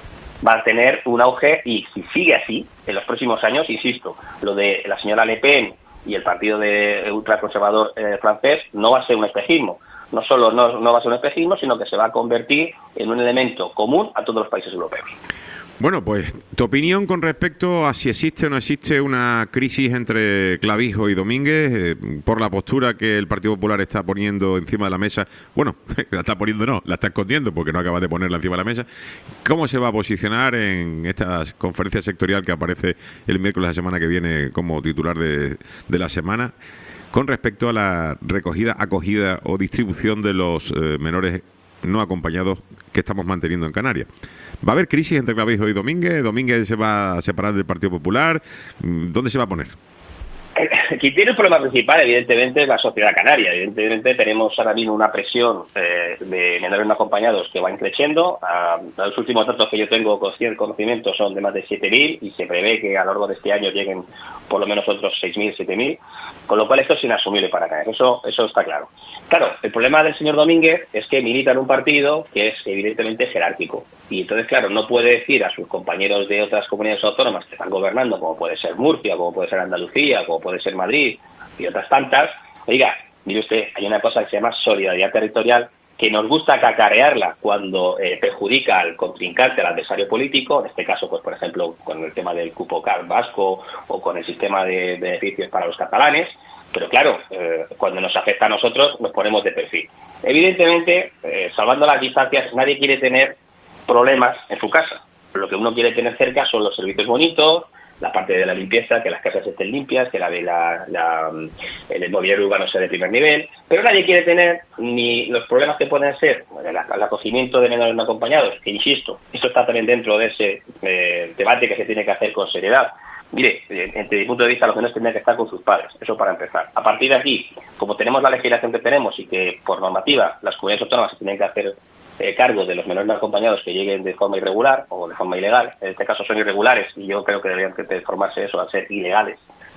S8: va a tener un auge, y si sigue así, en los próximos años, insisto, lo de la señora Le Pen y el partido de ultraconservador eh, francés no va a ser un espejismo. No solo no, no va a ser un espejismo, sino que se va a convertir en un elemento común a todos los países europeos.
S3: Bueno, pues tu opinión con respecto a si existe o no existe una crisis entre Clavijo y Domínguez, eh, por la postura que el Partido Popular está poniendo encima de la mesa. Bueno, la está poniendo no, la está escondiendo porque no acaba de ponerla encima de la mesa. ¿Cómo se va a posicionar en esta conferencia sectorial que aparece el miércoles de la semana que viene como titular de, de la semana, con respecto a la recogida, acogida o distribución de los eh, menores no acompañados que estamos manteniendo en Canarias? ¿Va a haber crisis entre Clavijo y Domínguez? ¿Domínguez se va a separar del Partido Popular? ¿Dónde se va a poner?
S8: Quien tiene el problema principal, evidentemente, es la sociedad canaria. Evidentemente, tenemos ahora mismo una presión eh, de menores no acompañados que va creciendo. Ah, los últimos datos que yo tengo con cierto conocimiento son de más de siete mil y se prevé que a lo largo de este año lleguen por lo menos otros seis mil, siete mil, con lo cual esto es inasumible para Canarias. Eso, eso está claro. Claro, el problema del señor Domínguez es que milita en un partido que es evidentemente jerárquico. Y entonces, claro, no puede decir a sus compañeros de otras comunidades autónomas que están gobernando, como puede ser Murcia, como puede ser Andalucía, como puede ser Madrid y otras tantas, oiga, mire usted, hay una cosa que se llama solidaridad territorial, que nos gusta cacarearla cuando eh, perjudica al contrincante, al adversario político, en este caso, pues por ejemplo, con el tema del cupo car vasco o con el sistema de beneficios para los catalanes, pero claro, eh, cuando nos afecta a nosotros nos ponemos de perfil. Evidentemente, eh, salvando las distancias, nadie quiere tener problemas en su casa. Lo que uno quiere tener cerca son los servicios bonitos, la parte de la limpieza, que las casas estén limpias, que la, la, la, el mobiliario urbano sea de primer nivel, pero nadie quiere tener ni los problemas que pueden ser el, el acogimiento de menores no acompañados, que insisto, esto está también dentro de ese eh, debate que se tiene que hacer con seriedad. Mire, desde mi punto de vista, los menores tendrían que estar con sus padres, eso para empezar. A partir de aquí, como tenemos la legislación que tenemos y que por normativa las comunidades autónomas se tienen que hacer eh, cargo de los menores no acompañados que lleguen de forma irregular o de forma ilegal, en este caso son irregulares y yo creo que deberían transformarse eso a ser ilegales,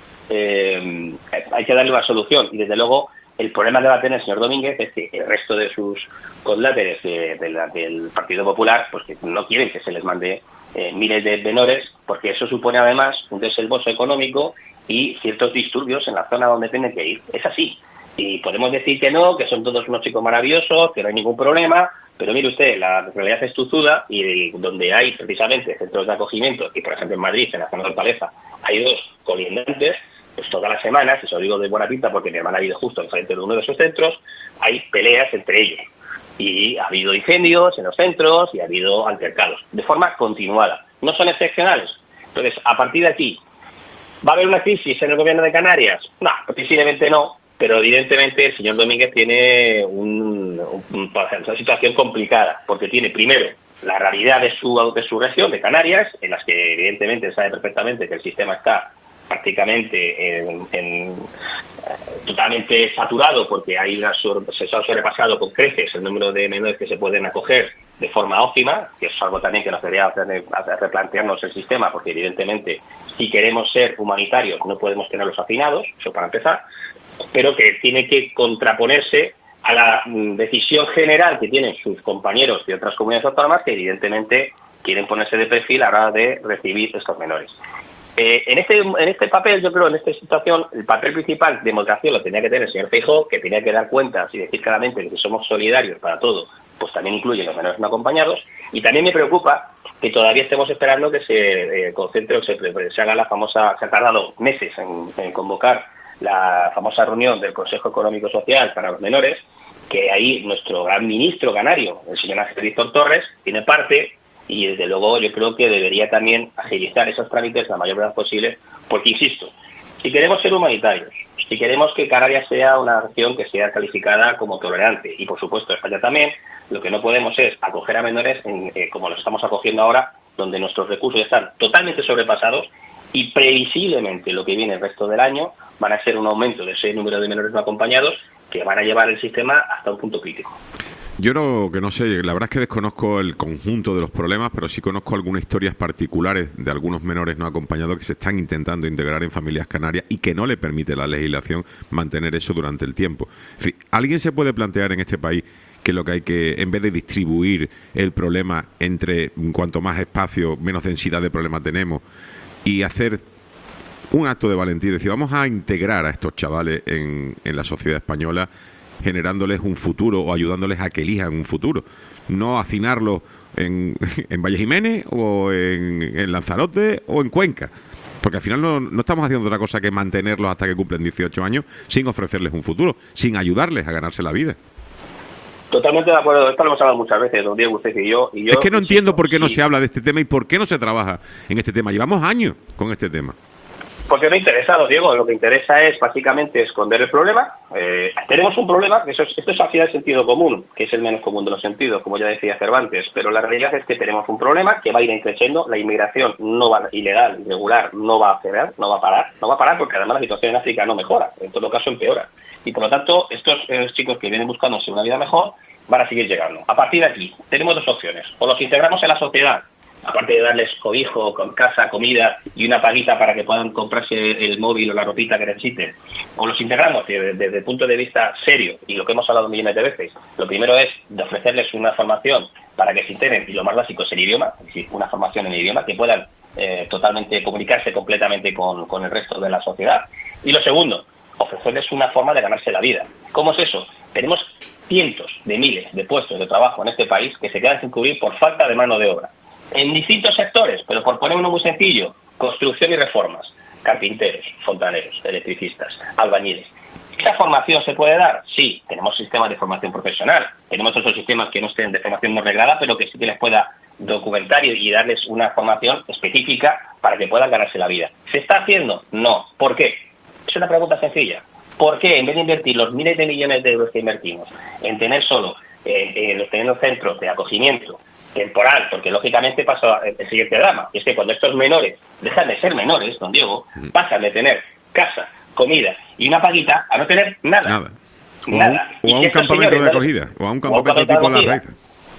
S8: eh, hay que darle una solución y desde luego el problema que va a tener el señor Domínguez es que el resto de sus connatures de, de la, del Partido Popular pues que no quieren que se les mande eh, miles de menores, porque eso supone además un desembolso económico y ciertos disturbios en la zona donde tienen que ir. Es así. Y podemos decir que no, que son todos unos chicos maravillosos, que no hay ningún problema, pero mire usted, la realidad es tozuda y donde hay precisamente centros de acogimiento, y por ejemplo en Madrid, en la zona de Hortaleza, hay dos colindantes, pues todas las semanas, y se lo digo de buena pinta porque mi hermana ha ido justo enfrente de uno de esos centros, hay peleas entre ellos. Y ha habido incendios en los centros y ha habido altercados, de forma continuada. No son excepcionales. Entonces, a partir de aquí, ¿va a haber una crisis en el gobierno de Canarias? No, posiblemente no, pero evidentemente el señor Domínguez tiene un, un, una situación complicada, porque tiene primero la realidad de su, de su región, de Canarias, en las que evidentemente sabe perfectamente que el sistema está prácticamente en, en, totalmente saturado porque hay una sur, se ha sobrepasado con creces el número de menores que se pueden acoger de forma óptima, que es algo también que nos debería hacer, hacer replantearnos el sistema, porque evidentemente si queremos ser humanitarios no podemos tenerlos hacinados, eso para empezar, pero que tiene que contraponerse a la decisión general que tienen sus compañeros de otras comunidades autónomas que evidentemente quieren ponerse de perfil a la hora de recibir estos menores. Eh, en este en este papel, yo creo, en esta situación, el papel principal de moderación lo tenía que tener el señor Feijóo, que tenía que dar cuentas y decir claramente que si somos solidarios para todo, pues también incluyen los menores no acompañados. Y también me preocupa que todavía estemos esperando que se eh, concentre o se, se haga la famosa, se ha tardado meses en, en convocar la famosa reunión del Consejo Económico Social para los menores, que ahí nuestro gran ministro canario, el señor Ángel Víctor Torres, tiene parte. Y desde luego yo creo que debería también agilizar esos trámites la mayor brevedad posible, porque insisto, si queremos ser humanitarios, si queremos que Canarias sea una región que sea calificada como tolerante, y por supuesto España también, lo que no podemos es acoger a menores en, eh, como los estamos acogiendo ahora, donde nuestros recursos están totalmente sobrepasados y previsiblemente lo que viene el resto del año van a ser un aumento de ese número de menores no acompañados que van a llevar el sistema hasta un punto crítico.
S3: Yo no, que no sé, la verdad es que desconozco el conjunto de los problemas, pero sí conozco algunas historias particulares de algunos menores no acompañados que se están intentando integrar en familias canarias y que no le permite la legislación mantener eso durante el tiempo. En fin, ¿alguien se puede plantear en este país que lo que hay que, en vez de distribuir el problema entre cuanto más espacio, menos densidad de problemas tenemos, y hacer un acto de valentía, es decir, vamos a integrar a estos chavales en, en la sociedad española, generándoles un futuro o ayudándoles a que elijan un futuro, no hacinarlos en, en Valle Jiménez o en, en Lanzarote o en Cuenca. Porque al final no, no estamos haciendo otra cosa que mantenerlos hasta que cumplen dieciocho años sin ofrecerles un futuro, sin ayudarles a ganarse la vida.
S8: Totalmente de acuerdo, esto lo hemos hablado muchas veces, don Diego, usted y yo. Y yo
S3: es que no entiendo por qué no
S8: sí.
S3: se habla de este tema y por qué no se trabaja en este tema. Llevamos años con este tema.
S8: Porque no interesa, don Diego, lo que interesa es básicamente esconder el problema. Eh, tenemos un problema, que eso es, esto es al final sentido común, que es el menos común de los sentidos, como ya decía Cervantes, pero la realidad es que tenemos un problema que va a ir creciendo, la inmigración no va ilegal, irregular, no va a parar, no va a parar, no va a parar porque además la situación en África no mejora, en todo caso empeora. Y por lo tanto, estos eh, chicos que vienen buscándose una vida mejor van a seguir llegando. A partir de aquí, tenemos dos opciones. O los integramos en la sociedad, aparte de darles cobijo, con casa, comida y una paguita para que puedan comprarse el móvil o la ropita que necesiten. O los integramos desde, desde el punto de vista serio, y lo que hemos hablado millones de veces. Lo primero es de ofrecerles una formación para que se integren, y lo más básico es el idioma, es decir, una formación en el idioma, que puedan eh, totalmente comunicarse completamente con, con el resto de la sociedad. Y lo segundo, ofrecerles una forma de ganarse la vida. ¿Cómo es eso? Tenemos cientos de miles de puestos de trabajo en este país que se quedan sin cubrir por falta de mano de obra. En distintos sectores, pero por poner uno muy sencillo, construcción y reformas, carpinteros, fontaneros, electricistas, albañiles. ¿Esa formación se puede dar? Sí, tenemos sistemas de formación profesional, tenemos otros sistemas que no estén de formación no reglada, pero que sí que les pueda documentar y darles una formación específica para que puedan ganarse la vida. ¿Se está haciendo? No. ¿Por qué? Es una pregunta sencilla. ¿Por qué en vez de invertir los miles de millones de euros que invertimos en tener solo eh, en los teniendo centros de acogimiento temporal, porque lógicamente pasa el siguiente drama, y es que cuando estos menores dejan de ser menores, don Diego, pasan de tener casa, comida y una paguita a no tener nada.
S3: Nada. O
S8: nada.
S3: a un, o a un campamento de acogida, o a un campamento tipo Las Raíces.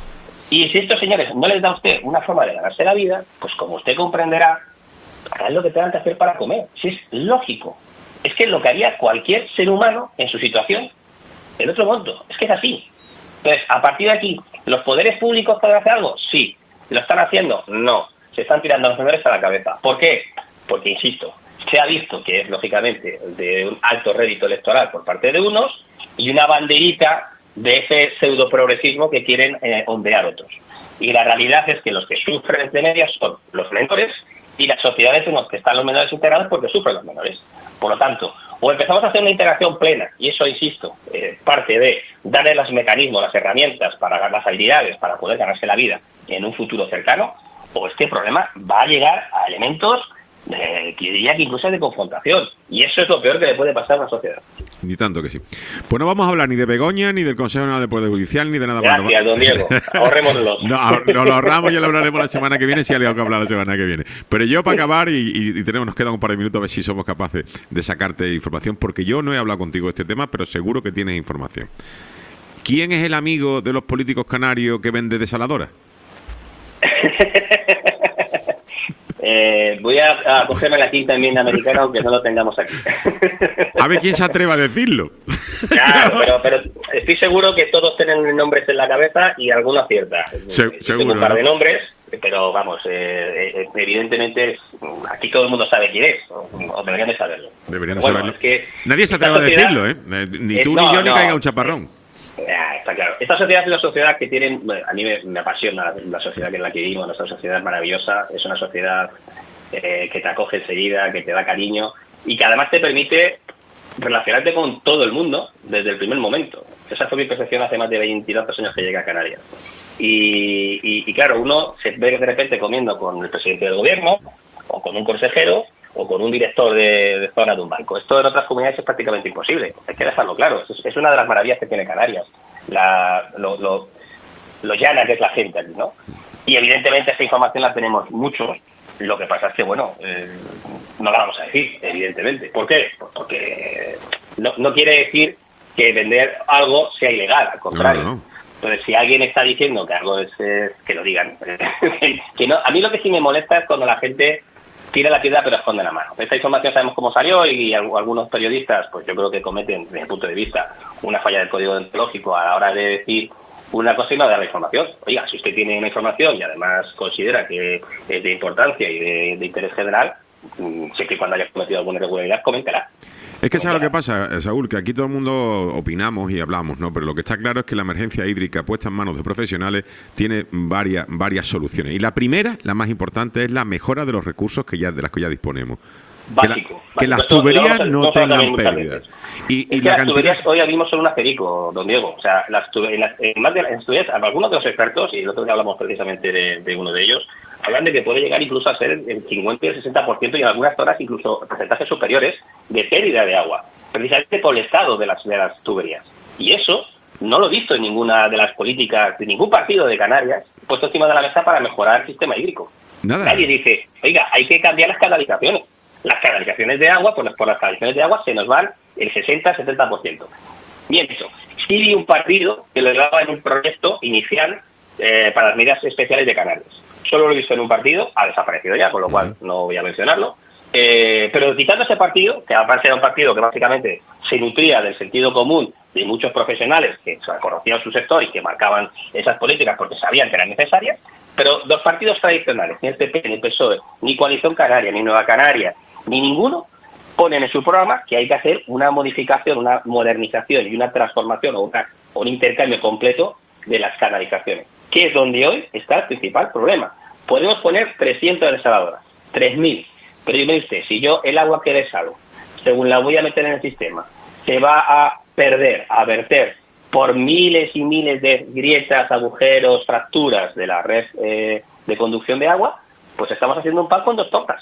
S8: Y si estos señores no les da a usted una forma de ganarse la vida, pues como usted comprenderá, harán lo que tengan que hacer para comer. Si es lógico. Es que es lo que haría cualquier ser humano en su situación. El otro mundo. Es que es así. Entonces, a partir de aquí, ¿los poderes públicos pueden hacer algo? Sí. ¿Lo están haciendo? No. Se están tirando a los menores a la cabeza. ¿Por qué? Porque, insisto, se ha visto que es, lógicamente, de un alto rédito electoral por parte de unos y una banderita de ese pseudo-progresismo que quieren eh, ondear otros. Y la realidad es que los que sufren entre medias son los menores y las sociedades en las que están los menores integrados porque sufren los menores. Por lo tanto, o empezamos a hacer una integración plena, y eso, insisto, eh, parte de darle los mecanismos, las herramientas, para ganar las habilidades, para poder ganarse la vida en un futuro cercano, o este problema va a llegar a elementos eh, que diría que incluso de confrontación. Y eso es lo peor que le puede pasar a una sociedad.
S3: Ni tanto que sí. Pues no vamos a hablar ni de Begoña, ni del Consejo Nacional del Poder Judicial, ni de nada más.
S8: Gracias, don Diego. Ahorrémoslo.
S3: No, nos lo ahorramos y lo hablaremos la semana que viene, si hay algo que hablar la semana que viene. Pero yo, para acabar, y, y, y tenemos, nos quedan un par de minutos a ver si somos capaces de sacarte información, porque yo no he hablado contigo de este tema, pero seguro que tienes información. ¿Quién es el amigo de los políticos canarios que vende desaladoras?
S8: Eh, voy a, a cogerme la quinta enmienda americana, aunque no lo tengamos aquí.
S3: A ver quién se atreve a decirlo.
S8: Claro, pero, pero estoy seguro que todos tienen nombres en la cabeza y alguno acierta.
S3: Se,
S8: Tengo
S3: seguro,
S8: un par
S3: ¿no?
S8: de nombres, pero vamos, eh, eh, evidentemente aquí todo el mundo sabe quién es, o, o deberían de saberlo.
S3: Deberían de
S8: Bueno,
S3: saberlo.
S8: es que
S3: Nadie se
S8: esta
S3: atreve a
S8: sociedad-
S3: decirlo, ¿eh? Ni tú
S8: Eh,
S3: ni
S8: no,
S3: yo ni
S8: no.
S3: caiga un chaparrón.
S8: Ah, está claro. Esta sociedad es una sociedad que tienen, bueno, a mí me, me apasiona la sociedad en la que vivimos, nuestra sociedad es maravillosa, es una sociedad eh, que te acoge enseguida, que te da cariño y que además te permite relacionarte con todo el mundo desde el primer momento. Esa fue mi percepción hace más de veintitantos años que llegué a Canarias. Y, y, y claro, uno se ve de repente comiendo con el presidente del gobierno o con un consejero o con un director de, de zona de un banco. Esto en otras comunidades es prácticamente imposible. Hay que dejarlo claro. Es, es una de las maravillas que tiene Canarias. La, lo, lo, lo llana que es la gente aquí, ¿no? Y evidentemente esta información la tenemos muchos. Lo que pasa es que, bueno, eh, no la vamos a decir, evidentemente. ¿Por qué? Pues porque no, no quiere decir que vender algo sea ilegal, al contrario.
S3: No, no, no.
S8: Entonces, si alguien está diciendo que algo es, eh, que lo digan. Que no, a mí lo que sí me molesta es cuando la gente tira la piedra pero esconde la mano. Esta información sabemos cómo salió y algunos periodistas, pues yo creo que cometen, desde mi punto de vista, una falla del código deontológico a la hora de decir una cosa y no dar la información. Oiga, si usted tiene una información y además considera que es de importancia y de, de interés general, siempre y cuando haya cometido alguna irregularidad, coméntela.
S3: Es que sabes lo que pasa, Saúl, que aquí todo el mundo opinamos y hablamos, ¿no? Pero lo que está claro es que la emergencia hídrica puesta en manos de profesionales tiene varias, varias soluciones. Y la primera, la más importante, es la mejora de los recursos que ya de las que ya disponemos.
S8: Básico.
S3: Que, la,
S8: básico.
S3: que las tuberías
S8: Esto,
S3: no tengan pérdidas. Y,
S8: es
S3: y
S8: que
S3: la
S8: las
S3: cantidad...
S8: tuberías hoy abrimos solo un acerico, don Diego. O sea, las tuberías, en, las, en más de las tuberías, algunos de los expertos, y el otro día hablamos precisamente de, de uno de ellos, hablan de que puede llegar incluso a ser el cincuenta y el sesenta por ciento y en algunas zonas incluso porcentajes superiores de pérdida de agua, precisamente por el estado de las, de las tuberías. Y eso no lo he visto en ninguna de las políticas de ningún partido de Canarias puesto encima de la mesa para mejorar el sistema hídrico.
S3: Nada.
S8: Nadie dice, oiga, hay que cambiar las canalizaciones. Las canalizaciones de agua, por las, por las canalizaciones de agua se nos van el sesenta a setenta por ciento. Bien, eso. Sí vi un partido que lo llevaba en un proyecto inicial eh, para las medidas especiales de Canarias. Solo lo he visto en un partido, ha desaparecido ya, con lo cual no voy a mencionarlo. Eh, pero quitando ese partido, que además era un partido que básicamente se nutría del sentido común de muchos profesionales que conocían su sector y que marcaban esas políticas porque sabían que eran necesarias, pero dos partidos tradicionales, ni el P P, ni el P S O E, ni Coalición Canaria, ni Nueva Canaria, ni ninguno, ponen en su programa que hay que hacer una modificación, una modernización y una transformación o una, un intercambio completo de las canalizaciones, que es donde hoy está el principal problema. Podemos poner trescientas desaladoras, tres mil, pero dime usted, si yo el agua que desalo, según la voy a meter en el sistema, se va a perder, a verter por miles y miles de grietas, agujeros, fracturas de la red eh, de conducción de agua, pues estamos haciendo un pan con dos tortas.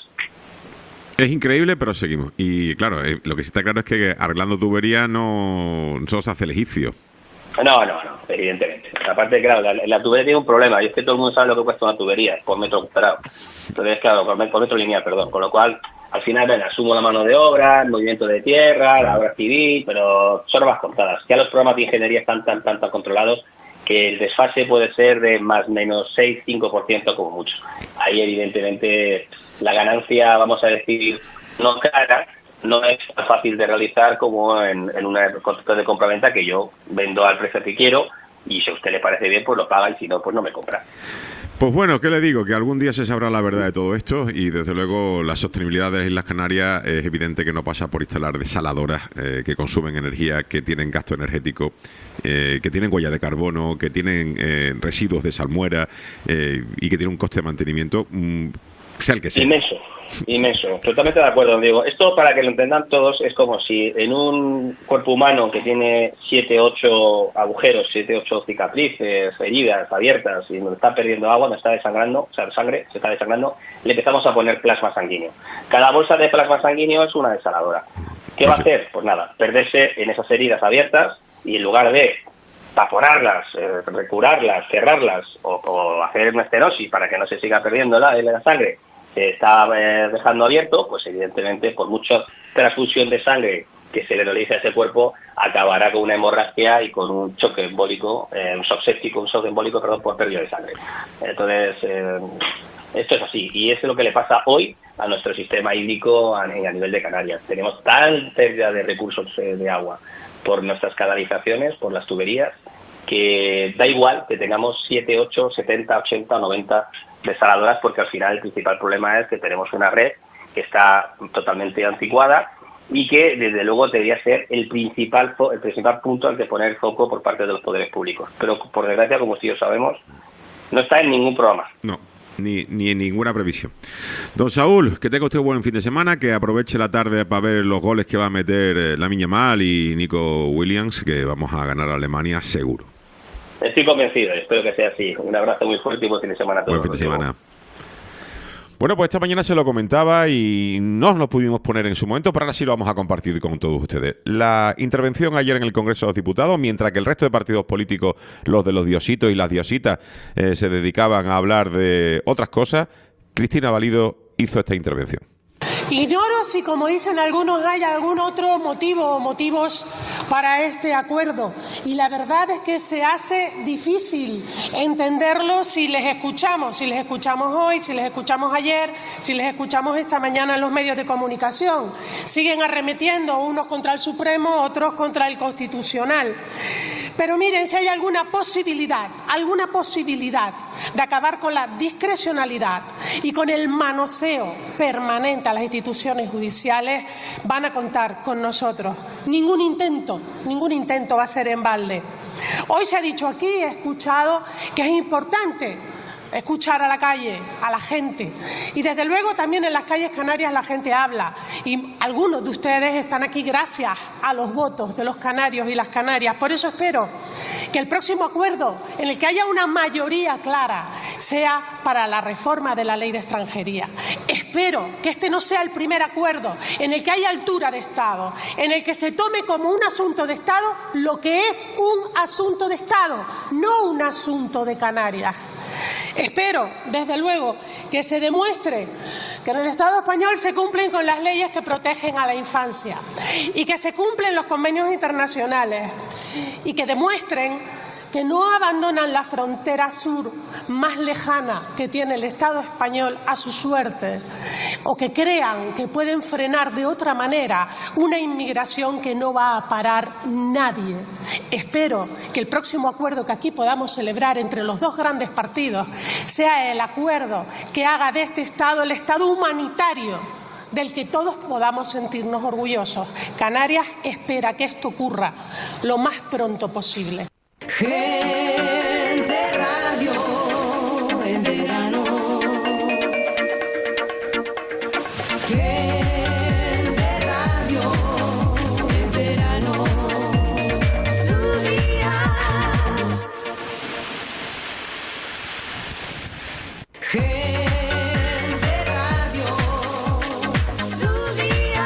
S3: Es increíble, pero seguimos. Y claro, eh, lo que sí está claro es que arreglando tuberías no solo se hace el egipcio.
S8: No, no, no, evidentemente. Aparte, claro, la, la tubería tiene un problema, y es que todo el mundo sabe lo que cuesta una tubería por metro cuadrado. Entonces, claro, por, por metro lineal, perdón. Con lo cual, al final, ven, asumo la mano de obra, el movimiento de tierra, la obra civil, pero son más contadas. Ya los programas de ingeniería están tan, tan, tan controlados que el desfase puede ser de más o menos seis cinco por ciento como mucho. Ahí, evidentemente, la ganancia, vamos a decir, no cara, no es tan fácil de realizar como en, en un contrato de compraventa que yo vendo al precio que quiero y si a usted le parece bien, pues lo paga y si no, pues no me compra.
S3: Pues bueno, ¿qué le digo? Que algún día se sabrá la verdad de todo esto y desde luego la sostenibilidad de las Islas Canarias es evidente que no pasa por instalar desaladoras eh, que consumen energía, que tienen gasto energético, eh, que tienen huella de carbono, que tienen eh, residuos de salmuera eh, y que tienen un coste de mantenimiento, mm, sea el que sea.
S8: Inmenso. Inmenso, totalmente de acuerdo, Diego. Esto, para que lo entendan todos, es como si en un cuerpo humano que tiene siete, ocho agujeros, siete, ocho cicatrices, heridas abiertas y donde está perdiendo agua, donde está desangrando, o sea, sangre, se está desangrando, le empezamos a poner plasma sanguíneo. Cada bolsa de plasma sanguíneo es una desaladora. ¿Qué va a hacer? Pues nada, perderse en esas heridas abiertas y en lugar de taponarlas, eh, recurarlas, cerrarlas o, o hacer una estenosis para que no se siga perdiendo la, la sangre, se está eh, dejando abierto, pues evidentemente por mucha transfusión de sangre que se le realice a ese cuerpo, acabará con una hemorragia y con un choque embólico, eh, un shock séptico, un shock embólico, perdón, por pérdida de sangre. Entonces, eh, esto es así, y eso es lo que le pasa hoy a nuestro sistema hídrico a, a nivel de Canarias. Tenemos tal pérdida de recursos eh, de agua por nuestras canalizaciones, por las tuberías, que da igual que tengamos siete, ocho, setenta, ochenta o noventa desaladoras, porque al final el principal problema es que tenemos una red que está totalmente anticuada y que desde luego debería ser el principal el principal punto al que poner el foco por parte de los poderes públicos. Pero por desgracia, como todos sabemos, no está en ningún programa.
S3: No. Ni, ni en ninguna previsión. Don Saúl, que tenga usted un buen fin de semana, que aproveche la tarde para ver los goles que va a meter eh, Lamine Yamal y Nico Williams, que vamos a ganar a Alemania seguro.
S8: Estoy convencido, espero que sea así. Un abrazo muy fuerte y buen fin de semana a todos.
S3: Buen fin de semana. Bueno, pues esta mañana se lo comentaba y no nos lo pudimos poner en su momento, pero ahora sí lo vamos a compartir con todos ustedes. La intervención ayer en el Congreso de los Diputados, mientras que el resto de partidos políticos, los de los diositos y las diositas, eh, se dedicaban a hablar de otras cosas, Cristina Valido hizo esta intervención.
S9: Ignoro si, como dicen algunos, hay algún otro motivo o motivos para este acuerdo. Y la verdad es que se hace difícil entenderlo si les escuchamos, si les escuchamos hoy, si les escuchamos ayer, si les escuchamos esta mañana en los medios de comunicación. Siguen arremetiendo unos contra el Supremo, otros contra el Constitucional. Pero miren, si hay alguna posibilidad, alguna posibilidad de acabar con la discrecionalidad y con el manoseo permanente a las instituciones judiciales, van a contar con nosotros. Ningún intento, ningún intento va a ser en balde. Hoy se ha dicho aquí, he escuchado que es importante escuchar a la calle, a la gente. Y desde luego también en las calles canarias la gente habla. Y algunos de ustedes están aquí gracias a los votos de los canarios y las canarias. Por eso espero que el próximo acuerdo, en el que haya una mayoría clara, sea para la reforma de la ley de extranjería. Espero que este no sea el primer acuerdo en el que haya altura de Estado, en el que se tome como un asunto de Estado lo que es un asunto de Estado, no un asunto de Canarias. Espero, desde luego, que se demuestre que en el Estado español se cumplen con las leyes que protegen a la infancia y que se cumplen los convenios internacionales y que demuestren que no abandonan la frontera sur más lejana que tiene el Estado español a su suerte, o que crean que pueden frenar de otra manera una inmigración que no va a parar nadie. Espero que el próximo acuerdo que aquí podamos celebrar entre los dos grandes partidos sea el acuerdo que haga de este Estado el Estado humanitario del que todos podamos sentirnos orgullosos. Canarias espera que esto ocurra lo más pronto posible.
S2: Gente Radio en verano. Gente Radio en verano. Tu día. Gente Radio, tu día.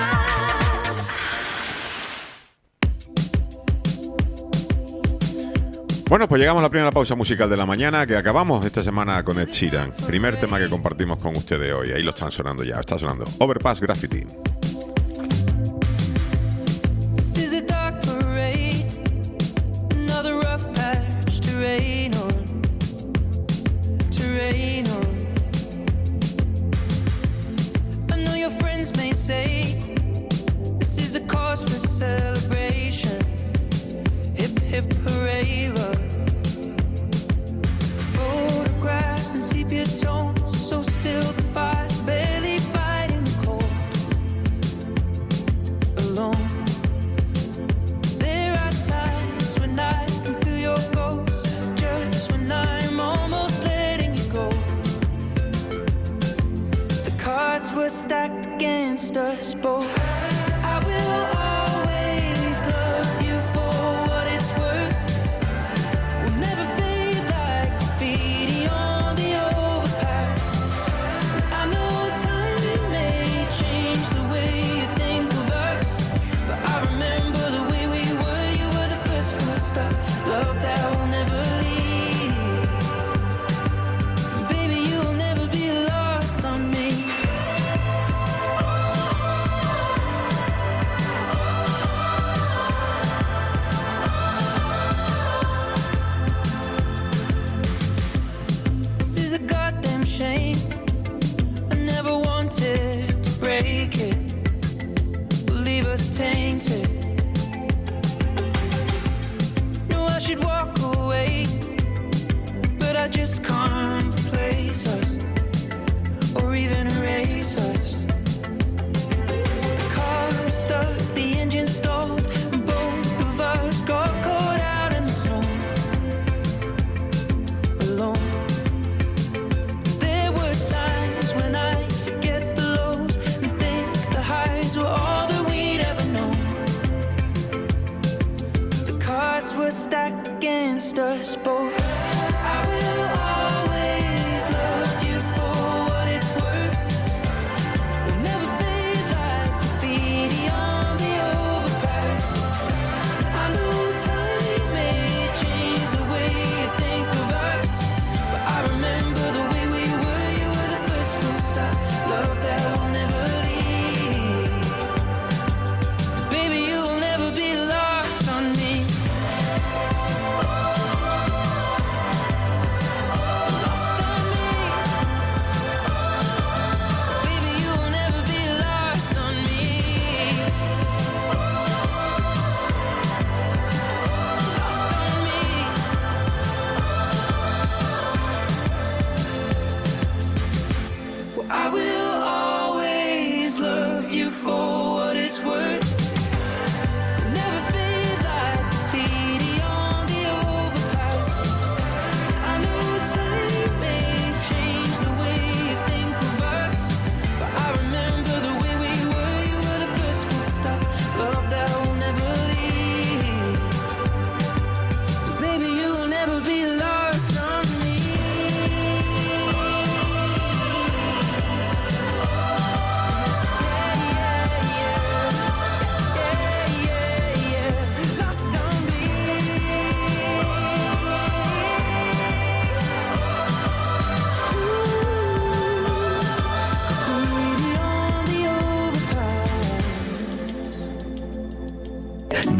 S3: Bueno, pues llegamos a la primera pausa musical de la mañana, que acabamos esta semana con Ed Sheeran. Primer tema que compartimos con ustedes hoy. Ahí lo están sonando ya, está sonando. Overpass Graffiti.
S10: This is a dark parade, another rough patch to rain on, to rain on. I know your friends may say this is a cause for celebration. Hip hip hooray, love. Photographs and sepia tones, so still the fire's barely fighting the cold. Alone. There are times when I can feel your ghost, just when I'm almost letting you go. The cards were stacked against us both. I will always love you for what it's worth. We'll never fade like graffiti on the overpass. I know time may change the way you think of us, but I remember the way we were. You were the first to stop. Love that will never leave. Baby, you'll never be lost on me. This is a goddamn shame. I never wanted to break it, leave us tainted. No, I should walk away, but I just can't replace us or even erase us. The car stuck, the engine stalled, and both of us got caught out in the snow. Alone. There were times when I forget the lows and think the highs were all that we'd ever known. The cards were stacked against us both. I will always love you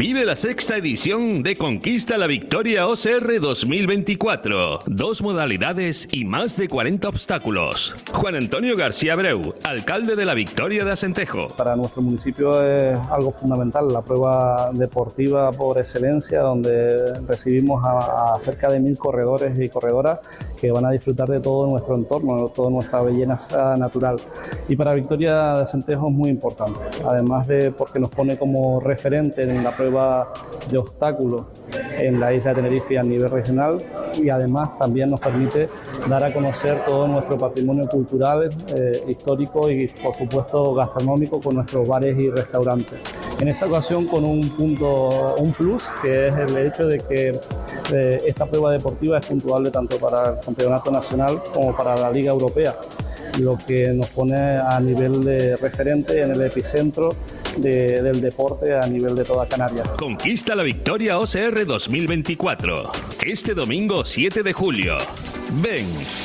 S6: Vive la sexta edición de Conquista la Victoria O C R dos mil veinticuatro. Dos modalidades y más de cuarenta obstáculos. Juan Antonio García Abreu, alcalde de la Victoria de Acentejo.
S11: Para nuestro municipio es algo fundamental, la prueba deportiva por excelencia, donde recibimos a, a cerca de mil corredores y corredoras que van a disfrutar de todo nuestro entorno, de toda nuestra belleza natural. Y para Victoria de Acentejo es muy importante, además de porque nos pone como referente en la prueba de obstáculos en la isla de Tenerife a nivel regional, y además también nos permite dar a conocer todo nuestro patrimonio cultural, eh, histórico y por supuesto gastronómico con nuestros bares y restaurantes. En esta ocasión con un punto, un plus, que es el hecho de que eh, esta prueba deportiva es puntuable tanto para el Campeonato Nacional como para la Liga Europea, lo que nos pone a nivel de referente en el epicentro de, del deporte a nivel de toda Canarias.
S6: Conquista la Victoria O C R dos mil veinticuatro. Este domingo siete de julio. Ven.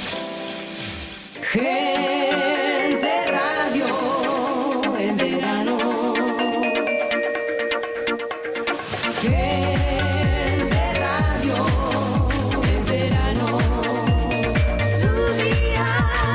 S2: Gente Radio en verano. Gente Radio en verano. Tu día.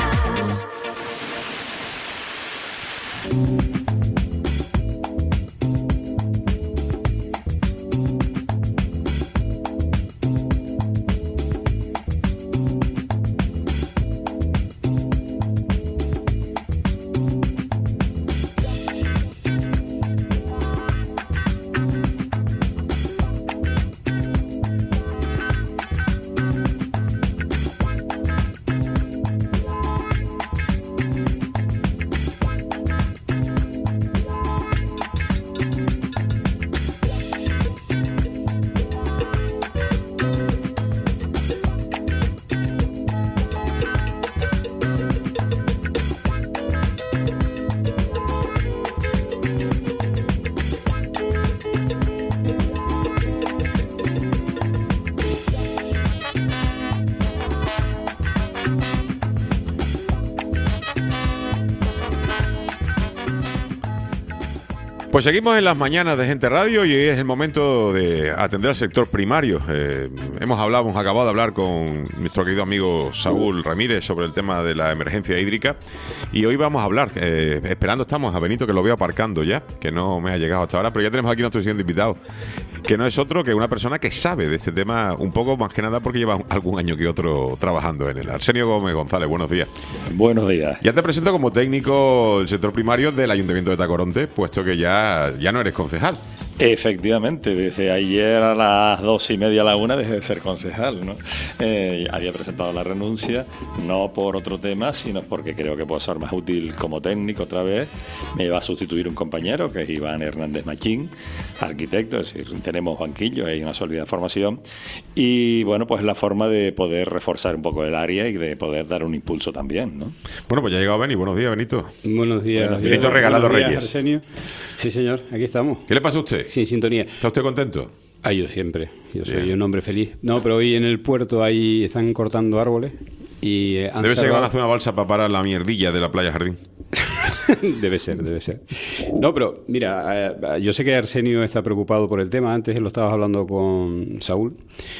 S3: Pues seguimos en las mañanas de Gente Radio y hoy es el momento de atender al sector primario. Eh, hemos hablado, hemos acabado de hablar con nuestro querido amigo Saúl Ramírez sobre el tema de la emergencia hídrica y hoy vamos a hablar, eh, esperando estamos a Benito, que lo veo aparcando ya, que no me ha llegado hasta ahora, pero ya tenemos aquí nuestro siguiente invitado, que no es otro que una persona que sabe de este tema un poco más que nada porque lleva algún año que otro trabajando en él. Arsenio Gómez González, buenos días.
S12: Buenos días.
S3: Ya te presento como técnico del sector primario del Ayuntamiento de Tacoronte, puesto que ya, ya no eres concejal.
S12: Efectivamente, desde ayer a las dos y media a la una dejé de ser concejal, ¿no? Eh, había presentado la renuncia, no por otro tema, sino porque creo que puedo ser más útil como técnico otra vez. Me va a sustituir un compañero, que es Iván Hernández Machín, arquitecto, es decir, tenemos banquillo, hay una sólida formación. Y bueno, pues la forma de poder reforzar un poco el área y de poder dar un impulso también, ¿no?
S3: Bueno, pues ya ha llegado Beni. Buenos días, Benito.
S13: Buenos días.
S3: Buenos días. Benito Regalado
S13: Buenos días,
S3: Reyes.
S13: Arsenio. Sí, señor, aquí estamos.
S3: ¿Qué le pasa a usted?
S13: Sin sintonía.
S3: ¿Está usted contento?
S13: Ah, yo siempre. Yo soy
S3: Bien.
S13: un hombre feliz. No, pero hoy en el puerto ahí están cortando árboles y eh, han
S3: Debe ser que van a
S13: salvado-
S3: hacer una balsa para parar la mierdilla de la playa Jardín.
S13: Debe ser, debe ser. No, pero mira, eh, yo sé que Arsenio está preocupado por el tema. Antes lo estabas hablando con Saúl.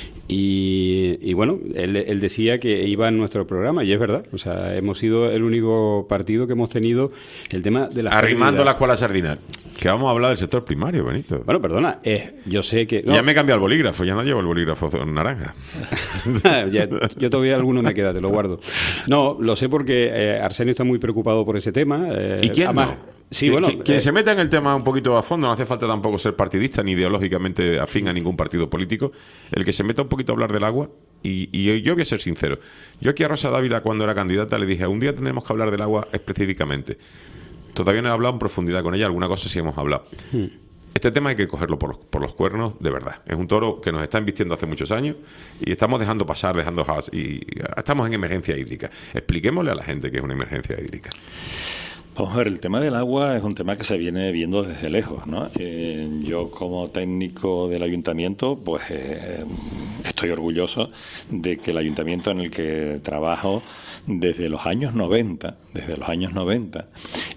S13: Y, y bueno, él, él decía que iba en nuestro programa, y es verdad. O sea, hemos sido el único partido que hemos tenido el tema de las
S3: Arrimando la
S13: pérdidas.
S3: escuela sardina. Que vamos a hablar del sector primario, Benito.
S13: Bueno, perdona, eh, yo sé que...
S3: Ya me he cambiado el bolígrafo, ya no llevo el bolígrafo naranja.
S13: Ya, yo todavía alguno me queda, te lo guardo. No, lo sé porque eh, Arsenio está muy preocupado por ese tema. eh,
S3: ¿Y quién
S13: además-
S3: no?
S13: Sí,
S3: Quien-
S13: bueno...
S3: quien, quien
S13: eh,
S3: se meta en el tema un poquito a fondo, no hace falta tampoco ser partidista ni ideológicamente afín a ningún partido político. El que se meta un poquito a hablar del agua, y, y yo, yo voy a ser sincero. Yo aquí a Rosa Dávila, cuando era candidata, le dije, un día tendremos que hablar del agua específicamente. Todavía no he hablado en profundidad con ella, alguna cosa sí hemos hablado.
S13: Hmm.
S3: Este tema hay que cogerlo por los, por los cuernos de verdad. Es un toro que nos está invirtiendo hace muchos años y estamos dejando pasar, dejando has, y estamos en emergencia hídrica. Expliquémosle a la gente que es una emergencia hídrica.
S12: Vamos a ver, el tema del agua es un tema que se viene viendo desde lejos, ¿no? Eh, yo como técnico del ayuntamiento, pues eh, estoy orgulloso de que el ayuntamiento en el que trabajo desde los años noventa, desde los años noventa,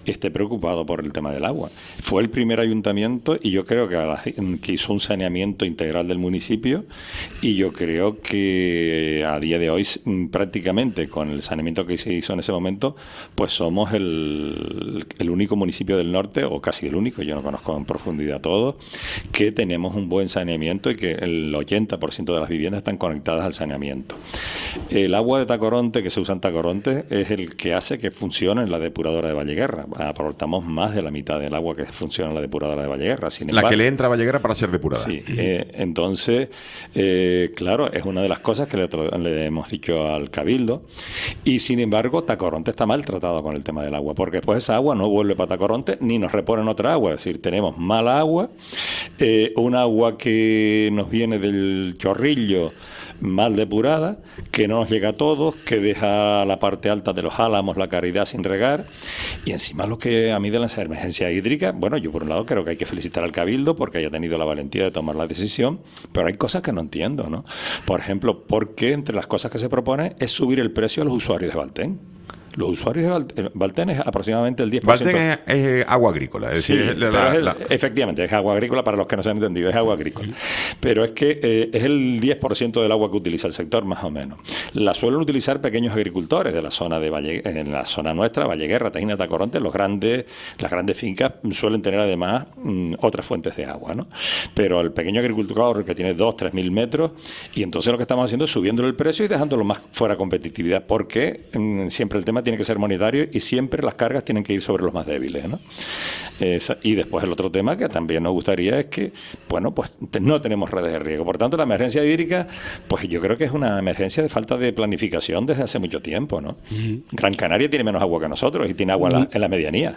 S12: esté preocupado por el tema del agua. Fue el primer ayuntamiento y yo creo que, a la, que hizo un saneamiento integral del municipio, y yo creo que a día de hoy prácticamente con el saneamiento que se hizo en ese momento, pues somos el, el único municipio del norte, o casi el único, yo no conozco en profundidad todo, que tenemos un buen saneamiento y que el ochenta por ciento de las viviendas están conectadas al saneamiento. El agua de Tacoronte que se usa en Tacoronte es el que hace que funcione en la depuradora de Valleguerra. Aportamos más de la mitad del agua que funciona en la depuradora de Valleguerra. Sin
S3: la
S12: embargo,
S3: que le entra a Valleguerra para ser depurada.
S12: Sí, eh, entonces, eh, claro, es una de las cosas que le, le hemos dicho al Cabildo, y sin embargo Tacoronte está mal tratado con el tema del agua, porque después esa agua no vuelve para Tacoronte ni nos reponen otra agua, es decir, tenemos mala agua, eh, un agua que nos viene del Chorrillo mal depurada, que no nos llega a todos, que deja la parte alta de los Álamos, la Caridad sin regar, y encima lo que a mí de la emergencia hídrica, bueno, yo por un lado creo que hay que felicitar al Cabildo porque haya tenido la valentía de tomar la decisión, pero hay cosas que no entiendo, ¿no? Por ejemplo, ¿por qué entre las cosas que se propone es subir el precio a los usuarios de Valtén? Los usuarios de Valtén, Valtén es aproximadamente el diez por ciento.
S3: Valtén es, es agua agrícola. Es
S12: sí,
S3: decir,
S12: pero
S3: la,
S12: es el,
S3: la...
S12: efectivamente, es agua agrícola para los que no se han entendido, es agua agrícola. Pero es que eh, es el diez por ciento del agua que utiliza el sector, más o menos. La suelen utilizar pequeños agricultores de la zona de Valle, en la zona nuestra, Valleguerra, Tajín, Tacoronte. Los grandes, las grandes fincas suelen tener además mm, otras fuentes de agua, ¿no? Pero el pequeño agricultor que tiene dos, tres mil metros, y entonces lo que estamos haciendo es subiendo el precio y dejándolo más fuera de competitividad, porque mm, siempre el tema tiene que ser monetario y siempre las cargas tienen que ir sobre los más débiles, ¿no? Esa, y después el otro tema que también nos gustaría es que, bueno, pues te, no tenemos redes de riego. Por tanto, la emergencia hídrica, pues yo creo que es una emergencia de falta de planificación desde hace mucho tiempo, ¿no? Uh-huh. Gran Canaria tiene menos agua que nosotros y tiene agua uh-huh. en, la, en la medianía.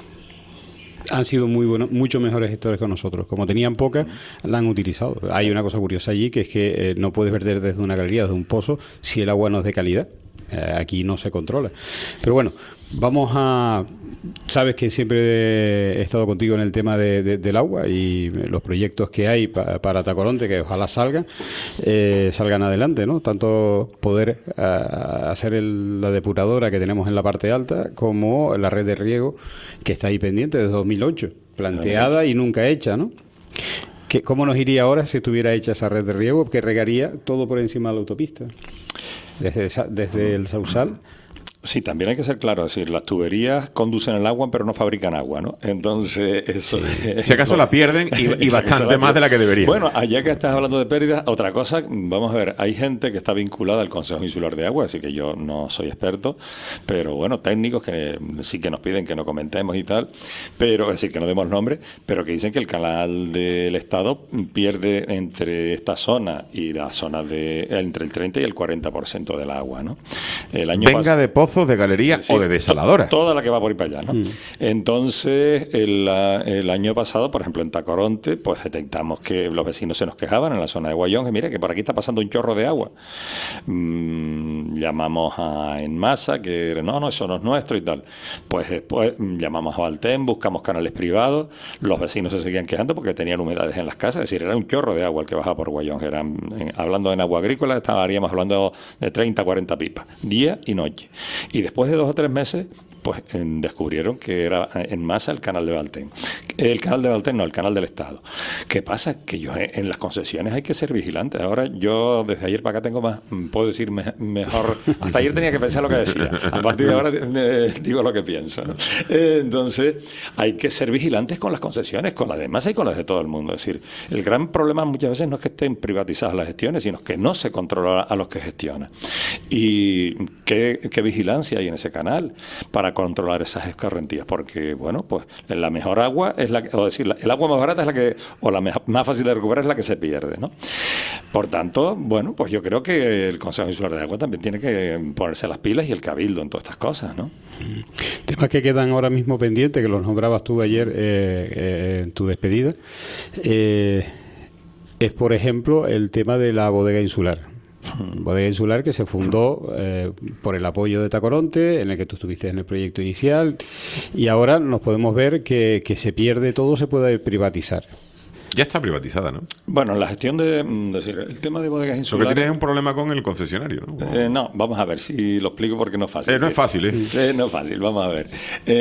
S12: Uh-huh.
S13: Han sido muy buenos, mucho mejores gestores que nosotros. Como tenían poca, la han utilizado. Hay una cosa curiosa allí, que es que eh, no puedes verter desde una galería, desde un pozo, si el agua no es de calidad. Eh, aquí no se controla. Pero bueno, vamos a... Sabes que siempre he estado contigo en el tema de, de, del agua y los proyectos que hay pa, para Tacoronte, que ojalá salgan, eh, salgan adelante, ¿no? Tanto poder uh, hacer el, la depuradora que tenemos en la parte alta, como la red de riego que está ahí pendiente desde dos mil ocho, planteada y nunca hecha, ¿no? ¿Qué, ¿Cómo nos iría ahora si estuviera hecha esa red de riego que regaría todo por encima de la autopista? Desde, desde el Sausal.
S12: Sí, también hay que ser claro, es decir, las tuberías conducen el agua pero no fabrican agua, ¿no? Entonces, eso...
S3: Sí. Si acaso la pierden y, y bastante más de la que deberían.
S12: Bueno, allá que estás hablando de pérdidas, otra cosa, vamos a ver, hay gente que está vinculada al Consejo Insular de Agua, así que yo no soy experto, pero bueno, técnicos que sí que nos piden que no comentemos y tal, pero es decir, que no demos nombre, pero que dicen que el canal del Estado pierde entre esta zona y la zona de entre el treinta y el cuarenta por ciento del agua, ¿no? El año
S3: Venga
S12: pas-
S3: de pozos, de galería sí, o de desaladora.
S12: To- toda la que va por ahí para allá, ¿no? Mm. Entonces, el, el año pasado, por ejemplo, en Tacoronte, pues detectamos que los vecinos se nos quejaban en la zona de Guayón, que mira, que por aquí está pasando un chorro de agua. Mm, llamamos a Enmasa, que no, no, eso no es nuestro y tal. Pues después llamamos a Valtén, buscamos canales privados, los vecinos se seguían quejando porque tenían humedades en las casas, es decir, era un chorro de agua el que bajaba por Guayón. Eran, en, hablando en agua agrícola, estaríamos hablando de treinta, cuarenta pipas, día y noche. Y después de dos o tres meses, pues en, descubrieron que era en masa el canal de Valtén. El canal de Valtén, no, el canal del Estado. ¿Qué pasa? Que yo en las concesiones hay que ser vigilantes. Ahora yo desde ayer para acá tengo más, puedo decir me, mejor. Hasta ayer tenía que pensar lo que decía. A partir de ahora eh, digo lo que pienso, ¿no? Eh, entonces hay que ser vigilantes con las concesiones, con las de masa y con las de todo el mundo. Es decir, el gran problema muchas veces no es que estén privatizadas las gestiones, sino que no se controla a los que gestionan. Y qué, qué vigilancia hay en ese canal para controlar esas escorrentías, porque bueno, pues la mejor agua es la que, o decir, el agua más barata es la que, o la más fácil de recuperar es la que se pierde, ¿no? Por tanto, bueno, pues yo creo que el Consejo Insular de Agua también tiene que ponerse las pilas y el Cabildo en todas estas cosas, ¿no?
S13: Temas que quedan ahora mismo pendientes, que los nombrabas tú ayer eh, eh, en tu despedida, eh, es por ejemplo el tema de la bodega insular. Bodega Insular que se fundó eh, por el apoyo de Tacoronte, en el que tú estuviste en el proyecto inicial, y ahora nos podemos ver que, que se pierde todo, se puede privatizar.
S3: Ya está privatizada, ¿no?
S12: Bueno, la gestión de... mm, decir, el tema de bodegas
S3: Lo que
S12: insulares...
S3: tienes es un problema con el concesionario, ¿no?
S12: Eh, no, vamos a ver si lo explico porque no es fácil.
S3: Eh, no
S12: sí.
S3: es fácil, ¿eh?
S12: Eh, no es fácil, vamos a ver.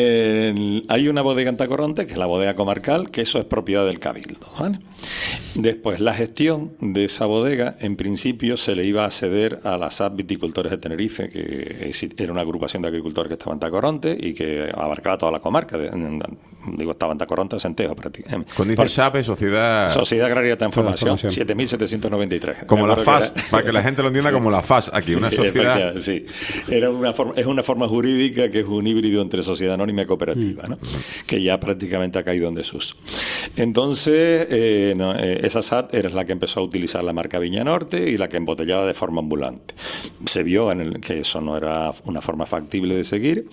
S12: Eh, hay una bodega en Tacoronte, que es la bodega comarcal, que eso es propiedad del Cabildo, ¿vale? Después, la gestión de esa bodega, en principio, se le iba a ceder a la S A P Viticultores de Tenerife, que era una agrupación de agricultores que estaba en Tacoronte y que abarcaba toda la comarca. De, digo, estaba en Tacoronte, Centejo, prácticamente.
S3: Cuando dice S A P, Sociedad...
S12: Sociedad Agraria de Transformación,
S13: Transformación.
S12: siete mil setecientos noventa y tres.
S3: Como
S12: Me
S3: la
S12: acuerdo
S3: F A S,
S12: que era-
S3: para que la gente lo entienda como la F A S aquí,
S12: Sí,
S3: una sociedad...
S12: efectivamente, sí. Era una forma, es una forma jurídica que es un híbrido entre sociedad anónima y cooperativa, ¿no? Que ya prácticamente ha caído en desuso. Entonces, eh, no, eh, esa S A T era la que empezó a utilizar la marca Viña Norte y la que embotellaba de forma ambulante. Se vio en el, que eso no era una forma factible de seguir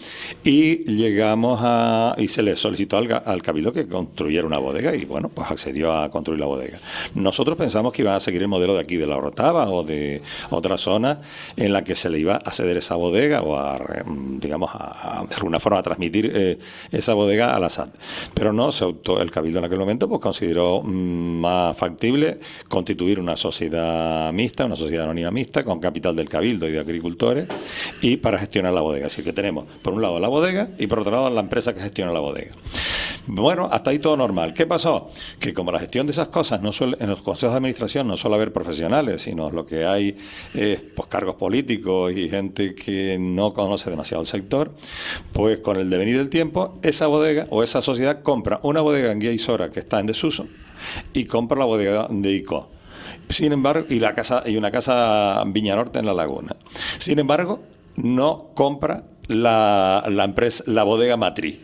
S12: y llegamos a... y se le solicitó al, al Cabildo que construyera una bodega y, bueno, pues accedió a construir la bodega. Nosotros pensamos que iban a seguir el modelo de aquí, de La Orotava o de otra zona en la que se le iba a ceder esa bodega o a, digamos, a, a de alguna forma a transmitir eh, esa bodega a la S A T. Pero no, se optó, el Cabildo en aquel momento pues consideró mm, más factible constituir una sociedad mixta, una sociedad anónima mixta con capital del Cabildo y de agricultores y para gestionar la bodega. Así que tenemos por un lado la bodega y por otro lado la empresa que gestiona la bodega. Bueno, hasta ahí todo normal. ¿Qué pasó? Que como la gestión de esas cosas, no suele, en los consejos de administración no suele haber profesionales, sino lo que hay es pues, cargos políticos y gente que no conoce demasiado el sector, pues con el devenir del tiempo, esa bodega o esa sociedad compra una bodega en Guía Isora que está en desuso y compra la bodega de ICO. Sin embargo, y la casa y una casa Viña Norte en La Laguna. Sin embargo, no compra la, la empresa, la bodega matriz.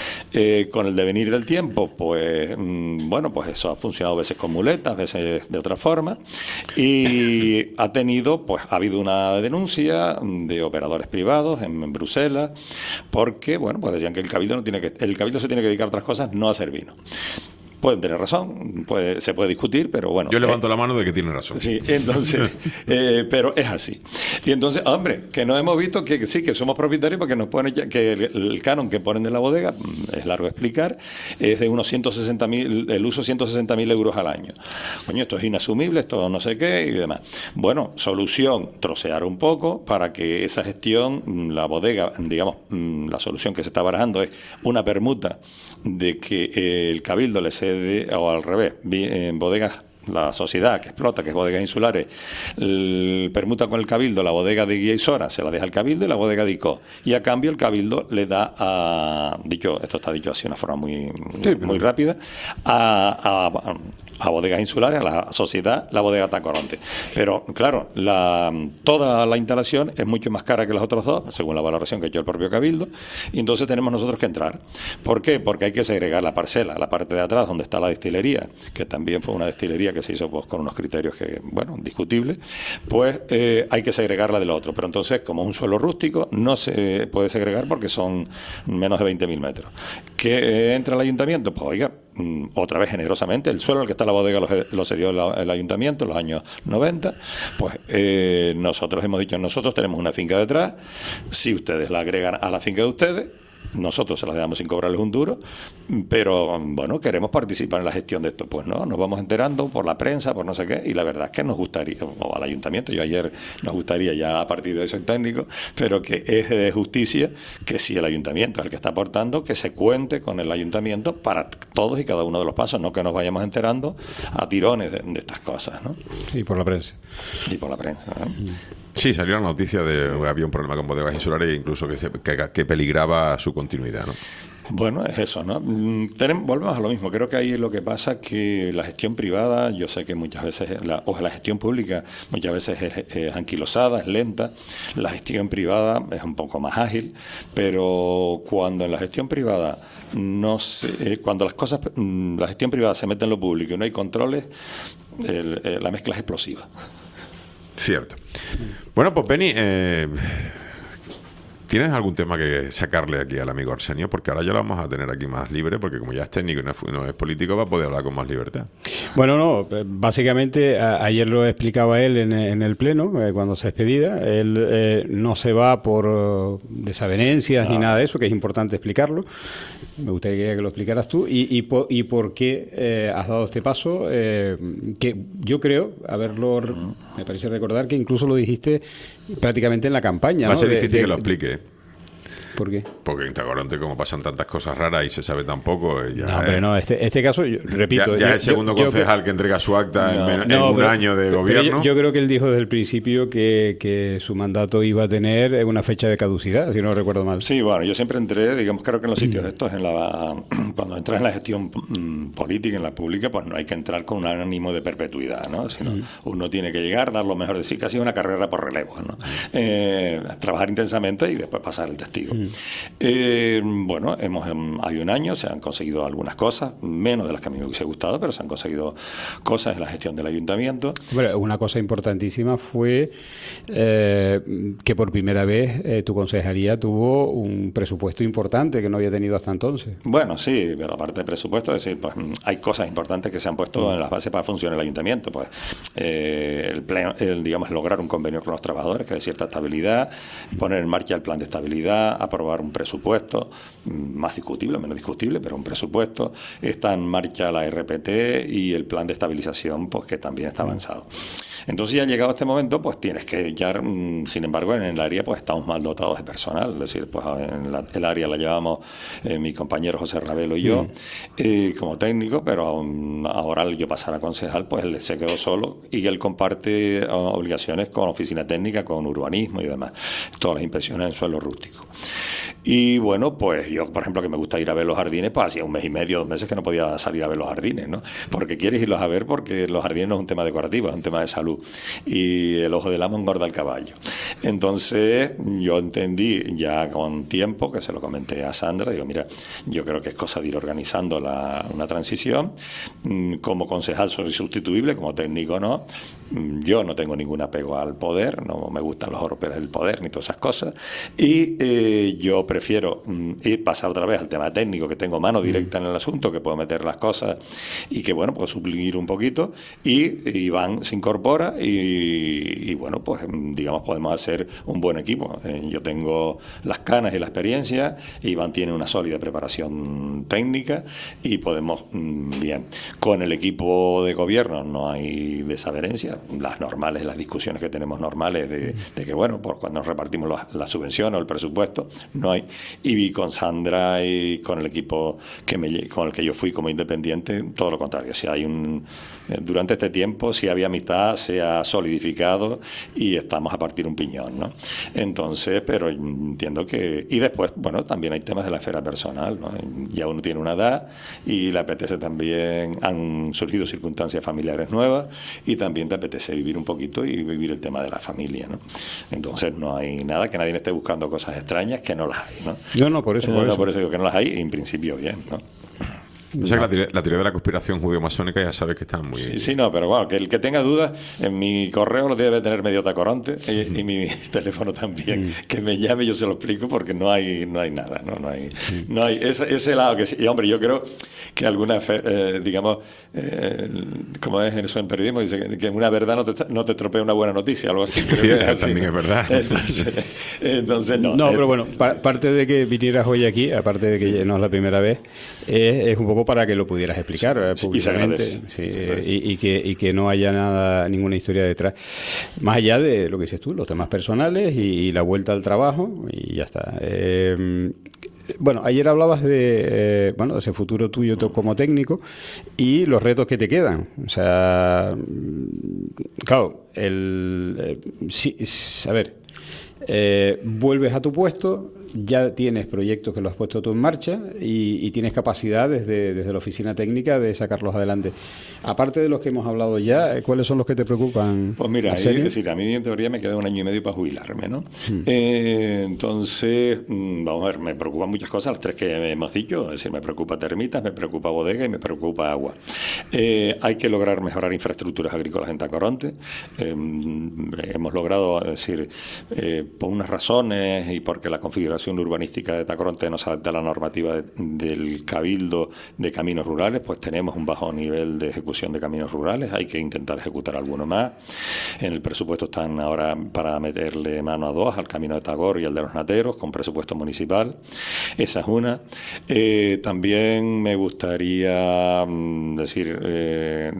S12: Eh, con el devenir del tiempo, pues mmm, bueno, pues eso ha funcionado a veces con muletas, a veces de otra forma, y ha tenido, pues ha habido una denuncia de operadores privados en, en Bruselas, porque bueno, pues decían que el Cabildo no tiene que, el Cabildo se tiene que dedicar a otras cosas, no a hacer vino. Pueden tener razón, puede, se puede discutir, pero bueno.
S3: Yo levanto
S12: eh,
S3: la mano de que tiene razón.
S12: Sí, entonces, eh, pero es así. Y entonces, hombre, que no hemos visto que, que sí, que somos propietarios porque nos ponen ya, que el, el canon que ponen de la bodega, es largo de explicar, es de unos ciento sesenta mil, el uso ciento sesenta mil euros al año. Coño, esto es inasumible, esto no sé qué y demás. Bueno, solución, trocear un poco para que esa gestión, la bodega, digamos, la solución que se está barajando es una permuta de que eh, el Cabildo le cede, o al revés, en bodegas, la sociedad que explota, que es Bodegas Insulares, el, permuta con el Cabildo la bodega de Guía Isora, se la deja al Cabildo y la bodega de ICO. Y a cambio el Cabildo le da a, dicho, esto está dicho así de una forma muy, sí, muy rápida, a, a, a Bodegas Insulares, a la sociedad, la bodega Tacoronte. Pero claro, la, toda la instalación es mucho más cara que las otras dos, según la valoración que ha hecho el propio Cabildo, y entonces tenemos nosotros que entrar. ¿Por qué? Porque hay que segregar la parcela, la parte de atrás donde está la destilería, que también fue una destilería que se hizo pues, con unos criterios que, bueno, discutibles, pues eh, hay que segregarla de lo otro. Pero entonces, como es un suelo rústico, no se puede segregar porque son menos de veinte mil metros. ¿Que eh, entra el ayuntamiento? Pues oiga, otra vez generosamente, el suelo al que está la bodega lo, lo cedió la, el ayuntamiento en los años noventa, pues eh, nosotros hemos dicho, nosotros tenemos una finca detrás, si ustedes la agregan a la finca de ustedes, nosotros se las damos sin cobrarles un duro, pero bueno, queremos participar en la gestión de esto. Pues no, nos vamos enterando por la prensa, por no sé qué, y la verdad es que nos gustaría, o al ayuntamiento, yo ayer nos gustaría, ya a partir de eso en técnico, pero que es de justicia que si el ayuntamiento es el que está aportando, que se cuente con el ayuntamiento para todos y cada uno de los pasos, no que nos vayamos enterando a tirones de, de estas cosas, ¿no?
S13: Y por la prensa.
S12: Y por la prensa, ¿no?
S3: Sí, salió la noticia de que había un problema con Bodegas Insulares e incluso que, se, que, que peligraba su continuidad, ¿no?
S12: Bueno, es eso, ¿no? Tenemos, volvemos a lo mismo. Creo que ahí lo que pasa que la gestión privada, yo sé que muchas veces, la, o la gestión pública muchas veces es, es anquilosada, es lenta. La gestión privada es un poco más ágil, pero cuando en la gestión privada no se, eh, cuando las cosas, la gestión privada se mete en lo público y no hay controles, el, el, la mezcla es explosiva.
S3: Cierto. Bueno, pues Beni, eh, ¿Tienes algún tema que sacarle aquí al amigo Arsenio? Porque ahora ya lo vamos a tener aquí más libre, porque como ya es técnico y no es, no es político, va a poder hablar con más libertad.
S13: Bueno, no, básicamente a, ayer lo explicaba él en, en el pleno, eh, cuando se despedida. Él eh, no se va por uh, desavenencias no. ni nada de eso, que es importante explicarlo. Me gustaría que lo explicaras tú. Y, y, por, y por qué eh, has dado este paso, eh, que yo creo, haberlo, uh-huh. me parece recordar que incluso lo dijiste prácticamente en la campaña.
S3: Va a
S13: ¿no?
S3: ser
S13: de,
S3: difícil
S13: de,
S3: que lo explique.
S13: ¿Por qué?
S3: Porque en Tacoronte, como pasan tantas cosas raras y se sabe tan poco, ya
S13: no, pero no, este, este caso, yo, repito...
S3: Ya, ya
S13: yo,
S3: es el segundo
S13: yo,
S3: concejal
S13: yo,
S3: que entrega su acta no, en, en
S13: no,
S3: un
S13: pero,
S3: año de
S13: pero
S3: gobierno.
S13: Yo, yo creo que él dijo desde el principio que, que su mandato iba a tener una fecha de caducidad, si no recuerdo mal.
S12: Sí, bueno, yo siempre entré, digamos, creo que en los sitios estos, en la cuando entras en la gestión mm, política, en la pública, pues no hay que entrar con un ánimo de perpetuidad, ¿no? Sino mm. uno tiene que llegar, dar lo mejor de sí, casi una carrera por relevos, ¿no? Eh, trabajar intensamente y después pasar el testigo. Mm. Eh, bueno, hemos hay un año, se han conseguido algunas cosas, menos de las que a mí me hubiese gustado, pero se han conseguido cosas en la gestión del ayuntamiento.
S13: Bueno, una cosa importantísima fue eh, que por primera vez eh, tu concejalía tuvo un presupuesto importante que no había tenido hasta entonces.
S12: Bueno, sí, pero aparte de presupuesto, es decir, pues hay cosas importantes que se han puesto mm. en las bases para funcionar el ayuntamiento, pues eh, el, pleno, el digamos lograr un convenio con los trabajadores que de cierta estabilidad, mm. poner en marcha el plan de estabilidad, aprobar un presupuesto más discutible, menos discutible, pero un presupuesto. Está en marcha la R P T y el plan de estabilización, pues que también está avanzado. Entonces, ya llegado a este momento, pues tienes que ya, sin embargo, en el área pues estamos mal dotados de personal. Es decir, pues en la, el área la llevamos eh, mi compañero José Ravelo y yo, mm. eh, como técnico, pero um, ahora al yo pasar a concejal, pues él se quedó solo y él comparte uh, obligaciones con oficina técnica, con urbanismo y demás. Todas las inspecciones en suelo rústico. Y bueno, pues yo, por ejemplo, que me gusta ir a ver los jardines, pues hacía un mes y medio, dos meses que no podía salir a ver los jardines, ¿no? Porque quieres irlos a ver porque los jardines no es un tema decorativo, es un tema de salud. Y el ojo del amo engorda al caballo. Entonces, yo entendí ya con tiempo, que se lo comenté a Sandra, digo, mira, yo creo que es cosa de ir organizando la, una transición. Como concejal soy sustituible, como técnico no. Yo no tengo ningún apego al poder, no me gustan los oropeles del poder ni todas esas cosas. Y eh, yo prefiero mm, ir pasar otra vez al tema técnico, que tengo mano directa mm. en el asunto, que puedo meter las cosas y que, bueno, puedo suplir un poquito. Y Iván se incorpora y, y bueno, pues digamos, podemos hacer un buen equipo. Eh, yo tengo las canas y la experiencia, Iván tiene una sólida preparación técnica y podemos, mm, bien, con el equipo de gobierno no hay desavenencias, las normales, las discusiones que tenemos normales de, de que, bueno, por cuando nos repartimos la, la subvención o el presupuesto, no hay. Y con Sandra y con el equipo que me, con el que yo fui como independiente, todo lo contrario. Si hay un, durante este tiempo, si había amistad, se ha solidificado y estamos a partir un piñón, ¿no? Entonces, pero entiendo que... Y después, bueno, también hay temas de la esfera personal, ¿no? Ya uno tiene una edad y le apetece también, han surgido circunstancias familiares nuevas y también te apetece vivir un poquito y vivir el tema de la familia, ¿no? Entonces no hay nada, que nadie esté buscando cosas extrañas, que no las hay, ¿no?
S13: No, no, por eso.
S12: No,
S13: por,
S12: no,
S13: eso.
S12: por eso digo que no las hay, en principio bien, ¿no?
S3: O sea que la teoría, la teoría de la conspiración judío-masónica ya sabes que está muy...
S12: Sí, sí, no, pero bueno, que el que tenga dudas, en mi correo lo debe tener medio Tacoronte y, y mi teléfono también, mm. que me llame y yo se lo explico porque no hay no hay nada, no, no hay, mm. no hay ese, ese lado que sí. Y hombre, yo creo que alguna, fe, eh, digamos, eh, como es eso en periodismo, dice que, que una verdad no te, no te estropea una buena noticia, algo así.
S3: Sí, así, también es verdad.
S12: Entonces, entonces no.
S13: No,
S12: eh,
S13: pero bueno, pa parte de que vinieras hoy aquí, aparte de que sí. no es la primera vez, es, es un poco para que lo pudieras explicar sí, públicamente sí, sí, y, y, que, y que no haya nada, ninguna historia detrás, más allá de lo que dices tú, los temas personales y, y la vuelta al trabajo y ya está. Eh, bueno, ayer hablabas de, eh, bueno, de ese futuro tuyo como técnico y los retos que te quedan. O sea, claro, el, eh, sí, a ver, eh, vuelves a tu puesto, ya tienes proyectos que los has puesto tú en marcha y, y tienes capacidad desde, desde la oficina técnica de sacarlos adelante. Aparte de los que hemos hablado ya, ¿cuáles son los que te preocupan?
S12: Pues mira, es
S13: Arsenio?
S12: decir, a mí en teoría me queda un año y medio para jubilarme, ¿no? Hmm. Eh, entonces, vamos a ver, me preocupan muchas cosas, las tres que hemos dicho, es decir, me preocupa termitas, me preocupa bodega y me preocupa agua. Eh, hay que lograr mejorar infraestructuras agrícolas en Tacoronte. Eh, hemos logrado, es decir, eh, por unas razones y porque la configuración urbanística de Tacoronte no se adapta a la normativa de, del Cabildo de Caminos Rurales, pues tenemos un bajo nivel de ejecución de caminos rurales, hay que intentar ejecutar alguno más. En el presupuesto están ahora para meterle mano a dos, al camino de Tagor y al de los Nateros, con presupuesto municipal. Esa es una. Eh, también me gustaría mm, decir... Eh,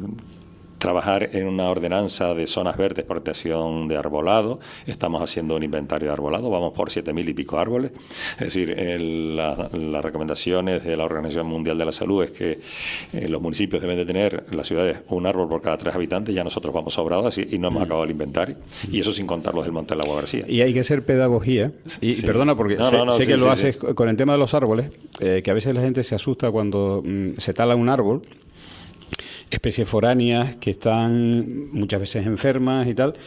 S12: trabajar en una ordenanza de zonas verdes por protección de arbolado. Estamos haciendo un inventario de arbolado, vamos por siete mil y pico árboles. Es decir, el, la, las recomendaciones de la Organización Mundial de la Salud es que eh, los municipios deben de tener, las ciudades, un árbol por cada tres habitantes. Ya nosotros vamos sobrados así, y no hemos acabado el inventario. Y eso sin contar los del Monte del Agua García.
S13: Y hay que hacer pedagogía. Y sí. Perdona, porque no, sé, no, no, sé sí, que sí, lo sí, haces sí. con el tema de los árboles, eh, que a veces la gente se asusta cuando mm, se tala un árbol, especies foráneas que están muchas veces enfermas y tal.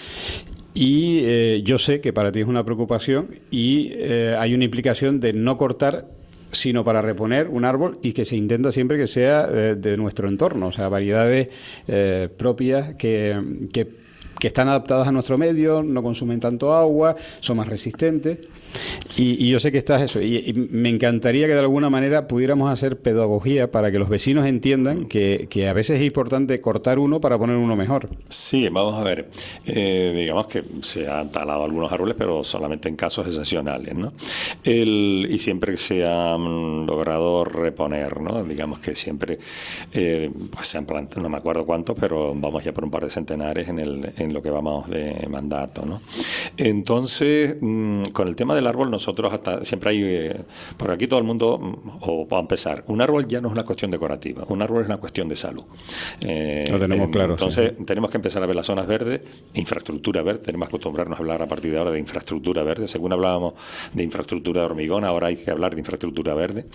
S13: Y eh, yo sé que para ti es una preocupación y eh, hay una implicación de no cortar, sino para reponer un árbol, y que se intenta siempre que sea eh, de nuestro entorno, o sea, variedades eh, propias que, que, que están adaptadas a nuestro medio, no consumen tanto agua, son más resistentes. Y, y yo sé que estás eso, y, y me encantaría que de alguna manera pudiéramos hacer pedagogía para que los vecinos entiendan que, que a veces es importante cortar uno para poner uno mejor.
S12: Sí, vamos a ver, eh, digamos que se han talado algunos árboles, pero solamente en casos excepcionales, ¿no? El, y siempre que se han logrado reponer, ¿no? Digamos que siempre eh, pues se han plantado, no me acuerdo cuántos, pero vamos ya por un par de centenares en, el, en lo que vamos de mandato, ¿no? Entonces, mmm, con el tema del árbol, nosotros hasta siempre hay, eh, por aquí todo el mundo, o para empezar, un árbol ya no es una cuestión decorativa, un árbol es una cuestión de salud. Eh,
S13: Lo tenemos
S12: eh,
S13: claro.
S12: Entonces,
S13: sí.
S12: tenemos que empezar a ver las zonas verdes, infraestructura verde, tenemos que acostumbrarnos a hablar a partir de ahora de infraestructura verde. Según hablábamos de infraestructura de hormigón, ahora hay que hablar de infraestructura verde.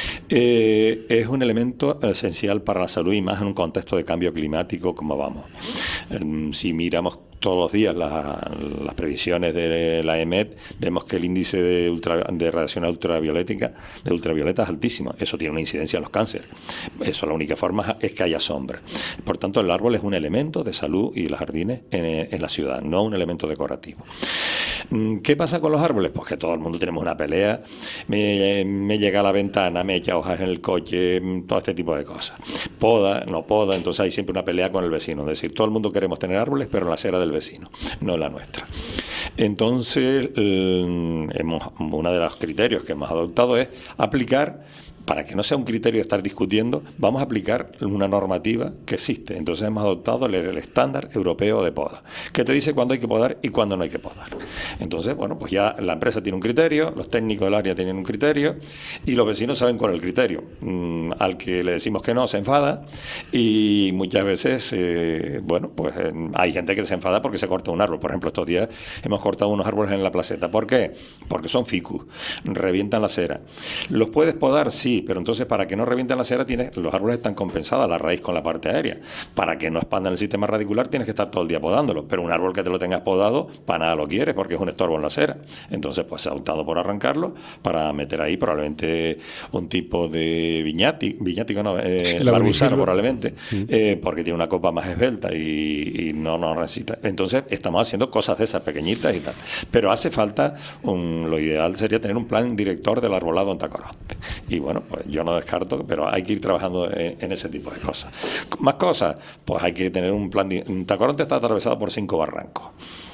S12: Eh, es un elemento esencial para la salud, y más en un contexto de cambio climático como vamos. Eh, si miramos todos los días las, las previsiones de la E M E T, vemos que el índice de, ultra, de radiación ultravioleta, de ultravioleta es altísimo. Eso tiene una incidencia en los cánceres. Eso, la única forma es que haya sombra. Por tanto, el árbol es un elemento de salud, y los jardines en, en la ciudad, no un elemento decorativo. ¿Qué pasa con los árboles? Pues que todo el mundo tenemos una pelea. Me, me llega a la ventana, me echa hojas en el coche, todo este tipo de cosas. Poda, no poda, entonces hay siempre una pelea con el vecino. Es decir, todo el mundo queremos tener árboles, pero en la acera del vecino, no en la nuestra. Entonces, eh, hemos, uno de los criterios que hemos adoptado es aplicar, para que no sea un criterio de estar discutiendo, vamos a aplicar una normativa que existe. Entonces hemos adoptado el, el estándar europeo de poda, que te dice cuándo hay que podar y cuándo no hay que podar. Entonces, bueno, pues ya la empresa tiene un criterio, los técnicos del área tienen un criterio, y los vecinos saben cuál es el criterio. Mm, al que le decimos que no, se enfada, y muchas veces, eh, bueno, pues eh, hay gente que se enfada porque se corta un árbol. Por ejemplo, estos días hemos cortado unos árboles en la placeta. ¿Por qué? Porque son ficus, revientan la acera. ¿Los puedes podar? Sí. Pero entonces, para que no revienten la acera, tienes, los árboles están compensados, la raíz con la parte aérea. Para que no expandan el sistema radicular, tienes que estar todo el día podándolo. Pero un árbol que te lo tengas podado, para nada lo quieres, porque es un estorbo en la acera. Entonces, pues se ha optado por arrancarlo, para meter ahí probablemente un tipo de viñático, viñático no, eh, barbusano probablemente, sí. eh, porque tiene una copa más esbelta y, y no, no necesita. Entonces, estamos haciendo cosas de esas pequeñitas y tal. Pero hace falta, un, lo ideal sería tener un plan director del arbolado en Tacoronte. Y bueno, pues yo no descarto, pero hay que ir trabajando en, en ese tipo de cosas. Más cosas, pues hay que tener un plan. De, Tacoronte está atravesado por cinco barrancos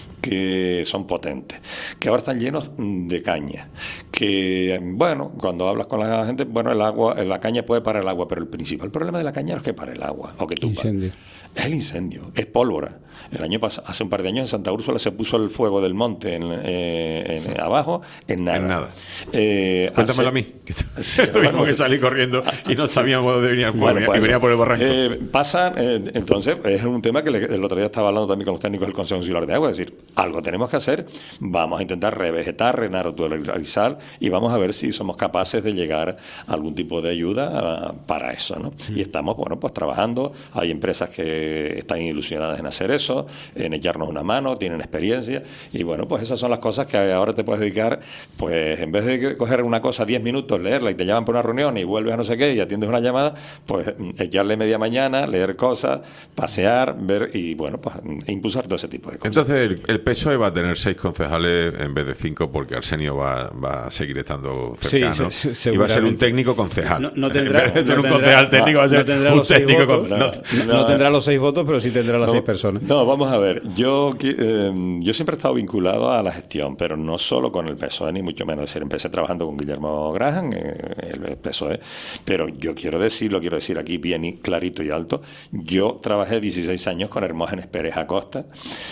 S12: que son potentes, que ahora están llenos de caña, que, bueno, cuando hablas con la gente, bueno, el agua, la caña puede parar el agua, pero el principal problema de la caña no es que pare el agua o que tú pares. Es el incendio, es pólvora. El año pasado, hace un par de años en Santa Úrsula se puso el fuego del monte en, eh, en, abajo en nada. En nada.
S3: Eh, Cuéntamelo hace... a mí. Sí, tuvimos bueno, que salir corriendo y no sabíamos dónde venía el fuego, bueno, pues y venía por el barranco.
S12: Eh, pasa, eh, entonces, es un tema que le, el otro día estaba hablando también con los técnicos del Consejo Insular de Agua, es decir, algo tenemos que hacer, vamos a intentar revegetar, renaturalizar y vamos a ver si somos capaces de llegar a algún tipo de ayuda uh, para eso, ¿no? Mm. Y estamos, bueno, pues trabajando. Hay empresas que están ilusionadas en hacer eso, en echarnos una mano, tienen experiencia, y bueno, pues esas son las cosas que ahora te puedes dedicar, pues en vez de coger una cosa diez minutos, leerla y te llaman por una reunión y vuelves a no sé qué y atiendes una llamada, pues echarle media mañana, leer cosas, pasear, ver y bueno, pues impulsar todo ese tipo de cosas.
S3: Entonces el, el P S O E va a tener seis concejales en vez de cinco porque Arsenio va, va a seguir estando cercano,
S13: sí, se,
S3: y va a ser un técnico concejal.
S13: No, no tendrá,
S3: en vez de ser
S13: no
S3: un
S13: tendrá,
S3: concejal técnico,
S13: no,
S3: va a ser
S13: no tendrá
S3: un
S13: los seis
S3: técnico
S13: votos,
S3: con,
S13: no,
S3: no,
S13: no, no tendrá los seis votos, pero sí tendrá las
S12: no,
S13: seis personas.
S12: No, vamos a ver. Yo, eh, yo siempre he estado vinculado a la gestión, pero no solo con el P S O E, ni mucho menos. Es decir, empecé trabajando con Guillermo Graham, eh, el P S O E, pero yo quiero decirlo, quiero decir aquí bien y clarito y alto, yo trabajé dieciséis años con Hermógenes Pérez Acosta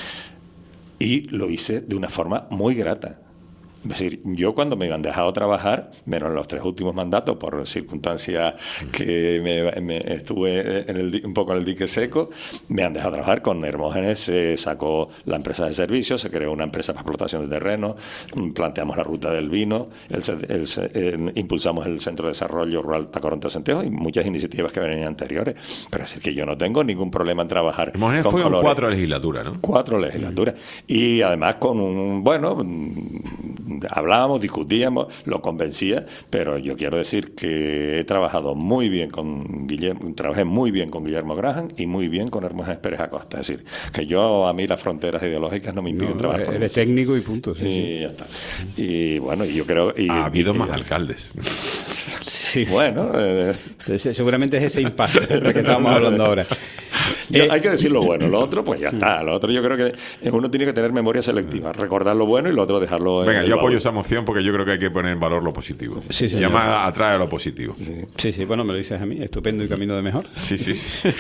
S12: y lo hice de una forma muy grata. Es decir, yo cuando me han dejado trabajar, menos en los tres últimos mandatos, por circunstancias que me, me estuve en el, un poco en el dique seco, me han dejado trabajar con Hermógenes, se sacó la empresa de servicios, se creó una empresa para explotación de terreno, planteamos la ruta del vino, el, el, el, impulsamos el Centro de Desarrollo Rural Tacoronte-Centejo y muchas iniciativas que venían anteriores. Pero es decir, que yo no tengo ningún problema en trabajar
S3: Hermógenes
S12: con
S3: fue
S12: colores.
S3: en cuatro legislaturas, ¿no?
S12: Cuatro legislaturas. Y además con un, bueno... hablábamos, discutíamos, lo convencía, pero yo quiero decir que he trabajado muy bien con Guillermo, trabajé muy bien con Guillermo Graham y muy bien con Hermógenes Pérez Acosta. Es decir, que yo a mí las fronteras ideológicas no me impiden
S13: No,
S12: trabajar.
S13: Eres técnico y punto. Sí,
S12: y
S13: sí.
S12: ya está. Y bueno, yo creo... Y,
S3: ha habido
S12: y,
S3: más
S12: y,
S3: alcaldes.
S13: Sí.
S12: Bueno... Eh,
S13: seguramente es ese impacto del que estábamos hablando ahora.
S12: Yo,
S13: eh,
S12: hay que decir lo bueno, lo otro pues ya está. Lo otro yo creo que uno tiene que tener memoria selectiva, recordar lo bueno y lo otro dejarlo en
S3: Venga,
S12: el
S3: yo
S12: baúl.
S3: apoyo esa moción porque yo creo que hay que poner en valor lo positivo.
S13: Sí,
S3: y
S13: señor.
S3: además atrae lo positivo.
S12: Sí.
S13: sí, sí, bueno, me lo dices a mí, estupendo y camino de mejor.
S3: Sí, sí.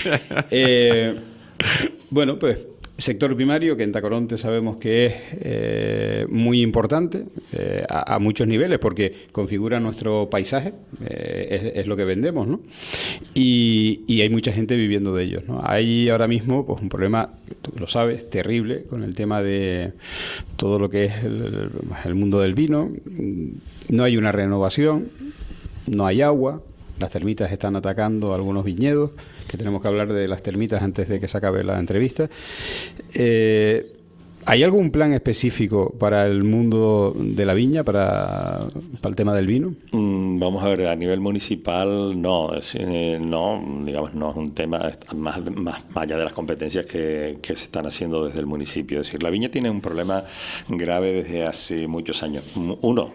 S13: eh, bueno, pues sector primario, que en Tacoronte sabemos que es eh, muy importante eh, a, a muchos niveles porque configura nuestro paisaje, eh, es, es lo que vendemos, ¿no? Y, y hay mucha gente viviendo de ellos, ¿no? Hay ahora mismo pues un problema, tú lo sabes, terrible con el tema de todo lo que es el, el mundo del vino. No hay una renovación, no hay agua. Las termitas están atacando algunos viñedos, que tenemos que hablar de las termitas antes de que se acabe la entrevista. Eh, ¿Hay algún plan específico para el mundo de la viña, para, para el tema del vino?
S12: Mm, vamos a ver, a nivel municipal no, es, eh, no, digamos, no es un tema más, más, más allá de las competencias que, que se están haciendo desde el municipio. Es decir, la viña tiene un problema grave desde hace muchos años. Uno,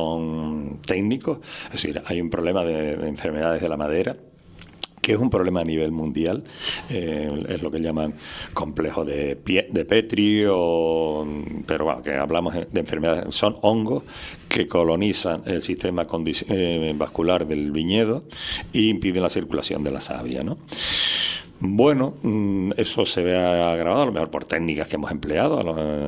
S12: son técnicos, es decir, hay un problema de, de enfermedades de la madera, que es un problema a nivel mundial, eh, es lo que llaman complejo de, pie, de Petri, o, pero bueno, que hablamos de enfermedades, son hongos que colonizan el sistema eh, vascular del viñedo y impiden la circulación de la savia, ¿no? Bueno, eso se ve agravado a lo mejor por técnicas que hemos empleado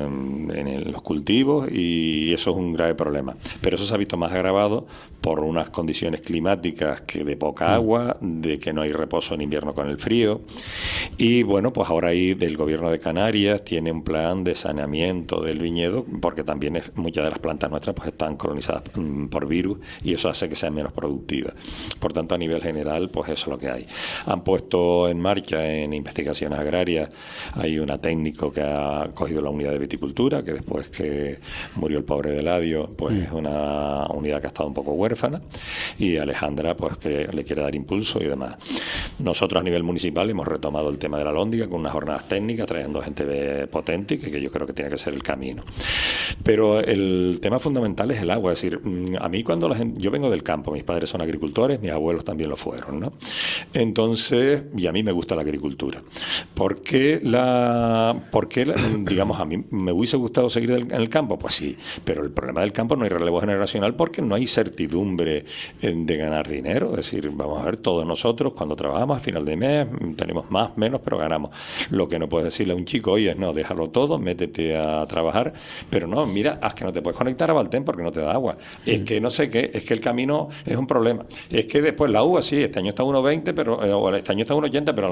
S12: en los cultivos y eso es un grave problema. Pero eso se ha visto más agravado por unas condiciones climáticas que de poca agua, de que no hay reposo en invierno con el frío. Y bueno, pues ahora ahí del gobierno de Canarias tiene un plan de saneamiento del viñedo porque también es, muchas de las plantas nuestras pues están colonizadas por virus y eso hace que sean menos productivas. Por tanto, a nivel general, pues eso es lo que hay. Han puesto en marcha en investigaciones agrarias, hay una técnico que ha cogido la unidad de viticultura, que después que murió el pobre de Eladio, pues es una unidad que ha estado un poco huérfana, y Alejandra pues que le quiere dar impulso y demás. Nosotros a nivel municipal hemos retomado el tema de la alhóndiga con unas jornadas técnicas, trayendo gente potente, que, que yo creo que tiene que ser el camino. Pero el tema fundamental es el agua, es decir, a mí cuando la gente, yo vengo del campo, mis padres son agricultores, mis abuelos también lo fueron, ¿no? Entonces, y a mí me gusta la agricultura. ¿Por qué, la, por qué la, digamos, a mí me hubiese gustado seguir en el campo? Pues sí, pero el problema del campo no hay relevo generacional porque no hay certidumbre de ganar dinero. Es decir, vamos a ver, todos nosotros cuando trabajamos a final de mes tenemos más, menos, pero ganamos. Lo que no puedes decirle a un chico, oye, no, déjalo todo, métete a trabajar, pero no, mira, haz que no te puedes conectar a Valtem porque no te da agua. Es que no sé qué, es que el camino es un problema. Es que después la uva, sí, este año está a uno veinte, pero, o este año está a uno ochenta, pero a lo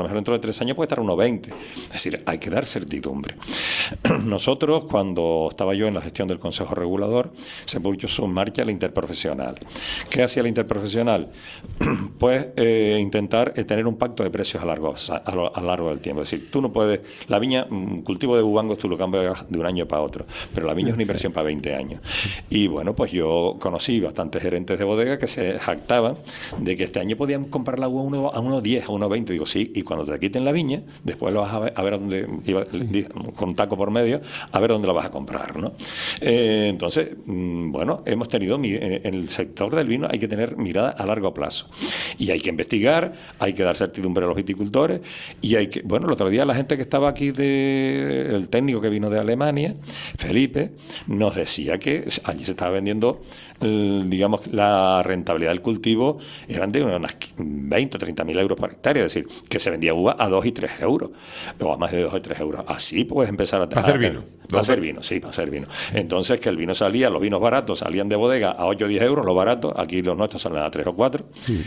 S12: mejor dentro de tres años puede estar a uno veinte. Es decir, hay que dar certidumbre. Nosotros, cuando estaba yo en la gestión del Consejo Regulador, se puso en marcha la interprofesional. ¿Qué hacía la interprofesional? Pues eh, intentar eh, tener un pacto de precios a largo, a, lo, a largo del tiempo. Es decir, tú no puedes, la viña, un cultivo de bubangos tú lo cambias de un año para otro, pero la viña es una inversión para veinte años. Y bueno, pues yo conocí bastantes gerentes de bodega que se jactaban de que este año podían comprar la uva a uno, a uno diez, a uno veinte. Digo, sí, y cuando te quiten la viña, después lo vas a ver a, ver a dónde, iba, con un taco por medio, a ver dónde lo vas a comprar, ¿no? Eh, entonces, mmm, bueno, hemos tenido, en el sector del vino hay que tener mirada a largo plazo. Y hay que investigar, hay que dar certidumbre a los viticultores, y hay que, bueno, el otro día la gente que estaba aquí, de, el técnico que vino de Alemania, Felipe, nos decía que allí se estaba vendiendo, digamos, la rentabilidad del cultivo eran de unas veinte o treinta mil euros por hectárea, es decir, que se vendía uva a dos y tres euros, o a más de dos o tres euros. Así puedes empezar a, a
S3: hacer vino.
S12: Para hacer vino, sí, para hacer vino. Entonces, que el vino salía, los vinos baratos salían de bodega a ocho o diez euros, los baratos, aquí los nuestros salen a tres o cuatro, sí.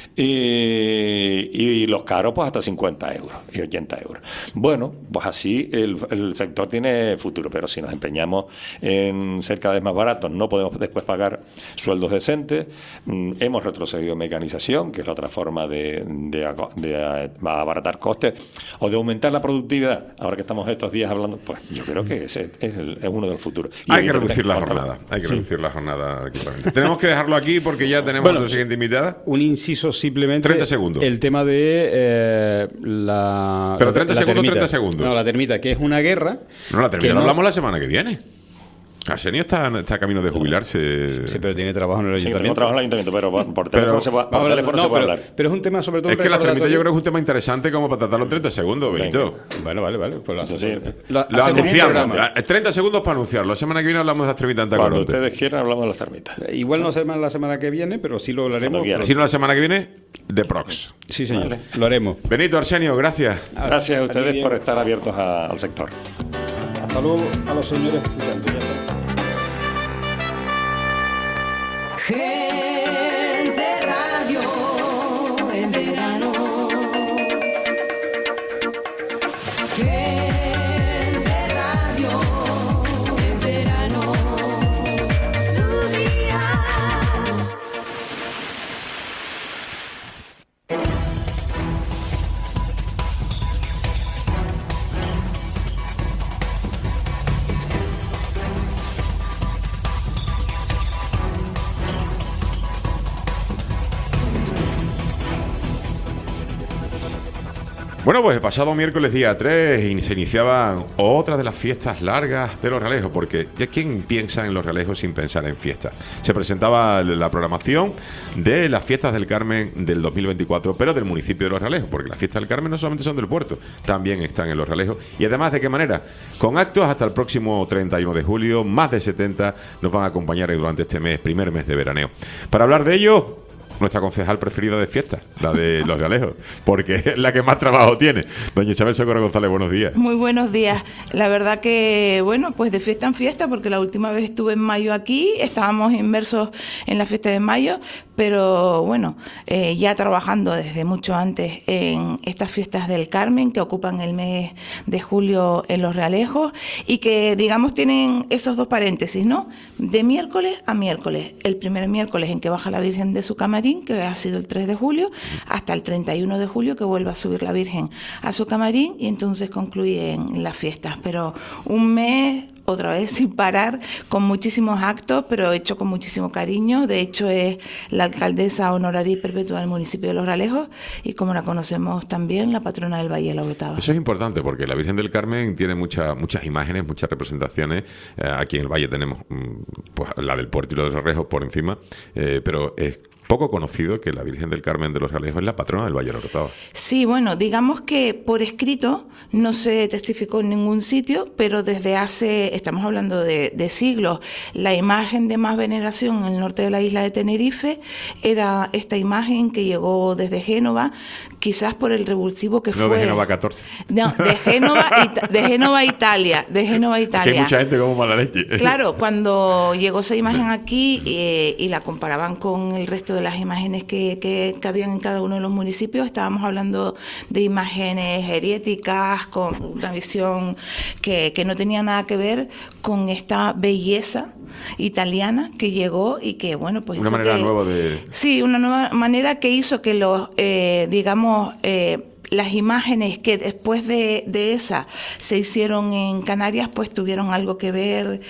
S12: y, y los caros, pues hasta cincuenta euros y ochenta euros. Bueno, pues así el, el sector tiene futuro, pero si nos empeñamos en ser cada vez más baratos, no podemos después pagar sueldos decentes. Mm, hemos retrocedido en mecanización, que es la otra forma de, de, de abaratar costes o de aumentar la productividad. Ahora que estamos estos días hablando, pues yo creo que ese es, el, es uno del futuro. Y
S3: hay que reducir la jornada. Hay que sí. reducir la jornada. Claramente. Tenemos que dejarlo aquí porque ya tenemos bueno, nuestra siguiente invitada.
S13: Un inciso simplemente.
S3: treinta segundos.
S13: El tema de eh, la.
S3: Pero treinta
S13: la
S3: segundos,
S13: termita.
S3: treinta segundos.
S13: No, la termita, que es una guerra.
S3: No, la termita. Lo
S13: no...
S3: hablamos la semana que viene. Arsenio está, está a camino de jubilarse.
S13: Sí, sí, pero tiene trabajo en el ayuntamiento.
S12: Sí, tengo trabajo en el ayuntamiento, pero por, por teléfono,
S3: pero,
S12: se, puede, por teléfono
S13: no,
S12: se puede
S13: pero,
S12: hablar.
S13: Pero es un tema sobre todo...
S3: Es que la termita yo creo que es un tema interesante como para tratarlo en treinta segundos, Benito.
S13: Bueno, vale, vale. Pues lo
S12: sí, sí.
S3: Lo anunciamos. treinta segundos para anunciarlo. La semana que viene hablamos de las termitas
S12: Cuando
S3: antagonistas.
S12: ustedes quieran hablamos de las termitas.
S13: Igual no será la semana que viene, pero sí lo hablaremos.
S3: Si no la semana que viene, de Prox.
S13: Sí, señor. Vale. Lo haremos.
S3: Benito, Arsenio, gracias.
S12: Gracias a ustedes por estar abiertos a, al sector.
S13: Hasta luego a los señores.
S2: Gente Radio en verano. Gente Radio en verano. Tu día.
S3: Bueno, pues el pasado miércoles día tres se iniciaban otra de las fiestas largas de Los Realejos, porque ya quién piensa en Los Realejos sin pensar en fiestas. Se presentaba la programación de las fiestas del Carmen del dos mil veinticuatro, pero del municipio de Los Realejos, porque las fiestas del Carmen no solamente son del puerto, también están en Los Realejos. Y además, ¿de qué manera? Con actos hasta el próximo treinta y uno de julio, más de setenta nos van a acompañar durante este mes, primer mes de veraneo. Para hablar de ello, nuestra concejal preferida de fiesta, la de Los Realejos, porque es la que más trabajo tiene. Doña Isabel Socorro González, buenos días.
S14: Muy buenos días. La verdad que, bueno, pues de fiesta en fiesta, porque la última vez estuve en mayo aquí, estábamos inmersos en la fiesta de mayo, pero bueno, eh, ya trabajando desde mucho antes en estas fiestas del Carmen, que ocupan el mes de julio en Los Realejos, y que, digamos, tienen esos dos paréntesis, ¿no? De miércoles a miércoles. El primer miércoles en que baja la Virgen de su camarín, que ha sido el tres de julio, hasta el treinta y uno de julio, que vuelve a subir la Virgen a su camarín, y entonces concluyen las fiestas. Pero un mes, otra vez sin parar, con muchísimos actos, pero hecho con muchísimo cariño. De hecho, es la alcaldesa honoraria y perpetua del municipio de Los Realejos, y como la conocemos también, la patrona del Valle de la Orotava.
S3: Eso es importante, porque la Virgen del Carmen tiene muchas muchas imágenes, muchas representaciones. Eh, aquí en el Valle tenemos pues la del puerto y la de Los Realejos por encima, eh, pero es poco conocido que la Virgen del Carmen de Los Realejos es la patrona del Valle de la Orotava.
S14: Sí, bueno, digamos que por escrito no se testificó en ningún sitio, pero desde hace, estamos hablando de, de siglos, la imagen de más veneración en el norte de la isla de Tenerife era esta imagen que llegó desde Génova, quizás por el revulsivo que
S3: no,
S14: fue...
S3: No, de Génova catorce.
S14: No, de Génova, de Génova, Italia, de Génova, Italia.
S3: Que hay mucha gente como mala leche.
S14: Claro, cuando llegó esa imagen aquí eh, y la comparaban con el resto de de las imágenes que, que, que habían en cada uno de los municipios. Estábamos hablando de imágenes heriéticas, con una visión que, que no tenía nada que ver con esta belleza italiana que llegó y que, bueno, pues...
S3: Una manera
S14: que,
S3: nueva de...
S14: Sí, una nueva manera que hizo que los, eh, digamos... Eh, las imágenes que después de, de esa se hicieron en Canarias, pues tuvieron algo que ver,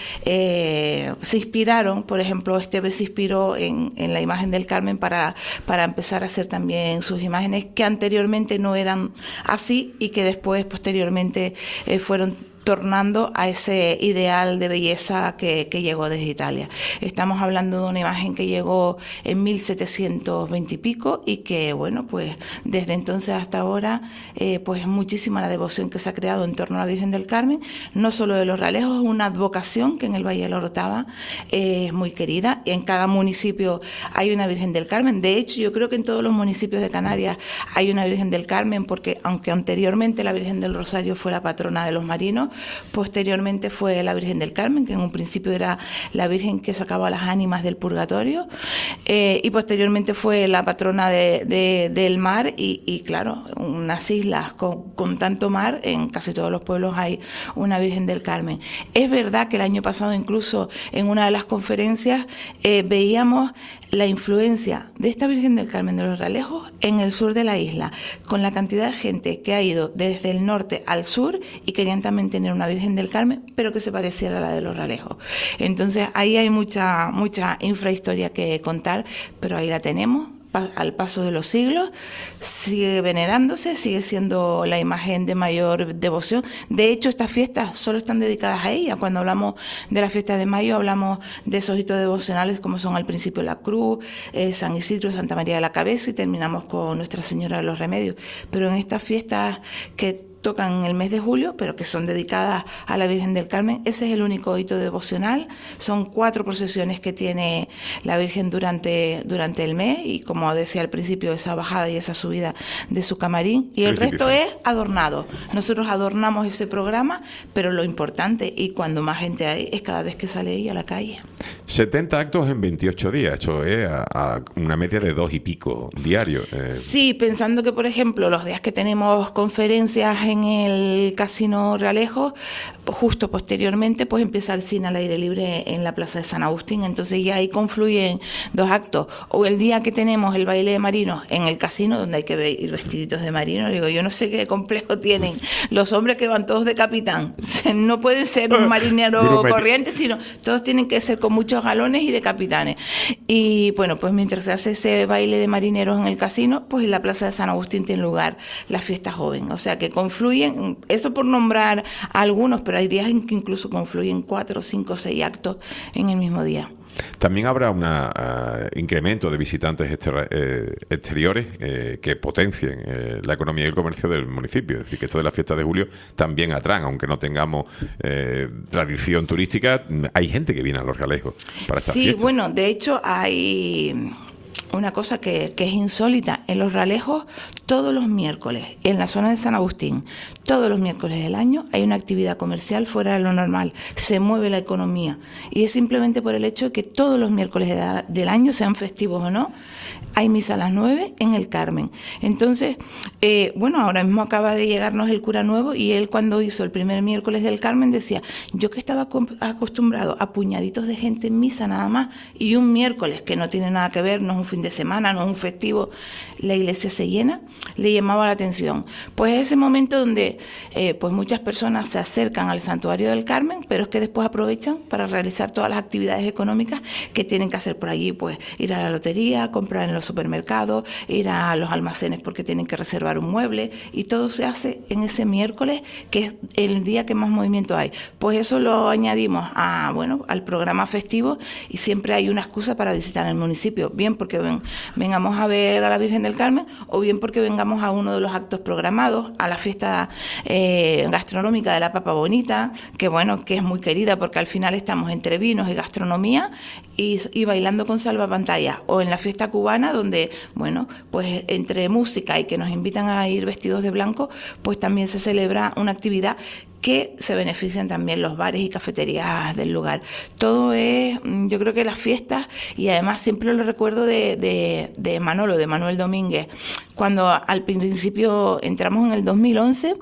S14: eh, se inspiraron, por ejemplo, Esteves se inspiró en, en la imagen del Carmen para, para empezar a hacer también sus imágenes que anteriormente no eran así y que después, posteriormente, eh, fueron tornando a ese ideal de belleza que, que llegó desde Italia. Estamos hablando de una imagen que llegó en mil setecientos veinte y pico y que, bueno, pues desde entonces hasta ahora, eh, pues es muchísima la devoción que se ha creado en torno a la Virgen del Carmen, no solo de los Realejos, es una advocación que en el Valle de la Orotava eh, es muy querida. En cada municipio hay una Virgen del Carmen. De hecho, yo creo que en todos los municipios de Canarias hay una Virgen del Carmen, porque aunque anteriormente la Virgen del Rosario fue la patrona de los marinos, posteriormente fue la Virgen del Carmen, que en un principio era la Virgen que sacaba las ánimas del purgatorio, eh, y posteriormente fue la patrona de, de, del mar, y, y claro, unas islas con, con tanto mar, en casi todos los pueblos hay una Virgen del Carmen. Es verdad que el año pasado incluso en una de las conferencias eh, veíamos la influencia de esta Virgen del Carmen de los Realejos en el sur de la isla, con la cantidad de gente que ha ido desde el norte al sur y querían también tener una Virgen del Carmen, pero que se pareciera a la de los Realejos. Entonces ahí hay mucha, mucha infrahistoria que contar, pero ahí la tenemos. Al paso de los siglos, sigue venerándose, sigue siendo la imagen de mayor devoción. De hecho, estas fiestas solo están dedicadas a ella. Cuando hablamos de las fiestas de mayo, hablamos de esos hitos devocionales como son al principio la Cruz, eh, San Isidro y Santa María de la Cabeza, y terminamos con Nuestra Señora de los Remedios. Pero en estas fiestas que tocan en el mes de julio, pero que son dedicadas a la Virgen del Carmen, ese es el único hito devocional. Son cuatro procesiones que tiene la Virgen durante, durante el mes, y como decía al principio, esa bajada y esa subida de su camarín, y el resto es adornado. Nosotros adornamos ese programa, pero lo importante, y cuando más gente hay, es cada vez que sale ella a la calle.
S3: setenta actos en veintiocho días, eso es a, a una media de dos y pico diarios. Eh.
S14: Sí, pensando que, por ejemplo, los días que tenemos conferencias en el Casino Realejo, justo posteriormente pues empieza el cine al aire libre en la Plaza de San Agustín, entonces ya ahí confluyen dos actos. O el día que tenemos el baile de marinos en el casino, donde hay que ir vestiditos de marino, digo, yo no sé qué complejo tienen los hombres que van todos de capitán. No pueden ser un marinero corriente, sino todos tienen que ser con muchos galones y de capitanes. Y bueno, pues mientras se hace ese baile de marineros en el casino, pues en la Plaza de San Agustín tiene lugar la fiesta joven, o sea que confluyen, eso por nombrar a algunos, pero hay días en que incluso confluyen cuatro, cinco, seis actos en el mismo día.
S3: También habrá un uh, incremento de visitantes exter eh, exteriores eh, que potencien eh, la economía y el comercio del municipio. Es decir, que esto de las fiestas de julio también atraen, aunque no tengamos eh, tradición turística, hay gente que viene a Los Realejos para estas
S14: sí,
S3: fiestas.
S14: Sí, bueno, de hecho hay una cosa que, que es insólita. En Los Realejos, todos los miércoles, en la zona de San Agustín, todos los miércoles del año hay una actividad comercial fuera de lo normal. Se mueve la economía. Y es simplemente por el hecho de que todos los miércoles de la, del año, sean festivos o no, hay misa a las nueve en el Carmen. Entonces, eh, bueno, ahora mismo acaba de llegarnos el cura nuevo, y él, cuando hizo el primer miércoles del Carmen, decía, yo que estaba acostumbrado a puñaditos de gente en misa nada más, y un miércoles que no tiene nada que ver, no es un fin de semana, no es un festivo, la iglesia se llena, le llamaba la atención. Pues es ese momento donde eh, pues muchas personas se acercan al santuario del Carmen, pero es que después aprovechan para realizar todas las actividades económicas que tienen que hacer por allí, pues ir a la lotería, comprar en los supermercados, ir a los almacenes porque tienen que reservar un mueble, y todo se hace en ese miércoles, que es el día que más movimiento hay. Pues eso lo añadimos a, bueno, al programa festivo, y siempre hay una excusa para visitar el municipio, bien porque ven, vengamos a ver a la Virgen del Carmen, o bien porque vengamos a uno de los actos programados, a la fiesta eh, gastronómica de la Papa Bonita, que bueno, que es muy querida porque al final estamos entre vinos y gastronomía, y, y bailando con salvapantallas, o en la fiesta cubana, donde, bueno, pues entre música y que nos invitan a ir vestidos de blanco, pues también se celebra una actividad que se benefician también los bares y cafeterías del lugar. Todo es, yo creo que las fiestas, y además siempre lo recuerdo de, de, de Manolo, de Manuel Domínguez, cuando al principio entramos en el dos mil once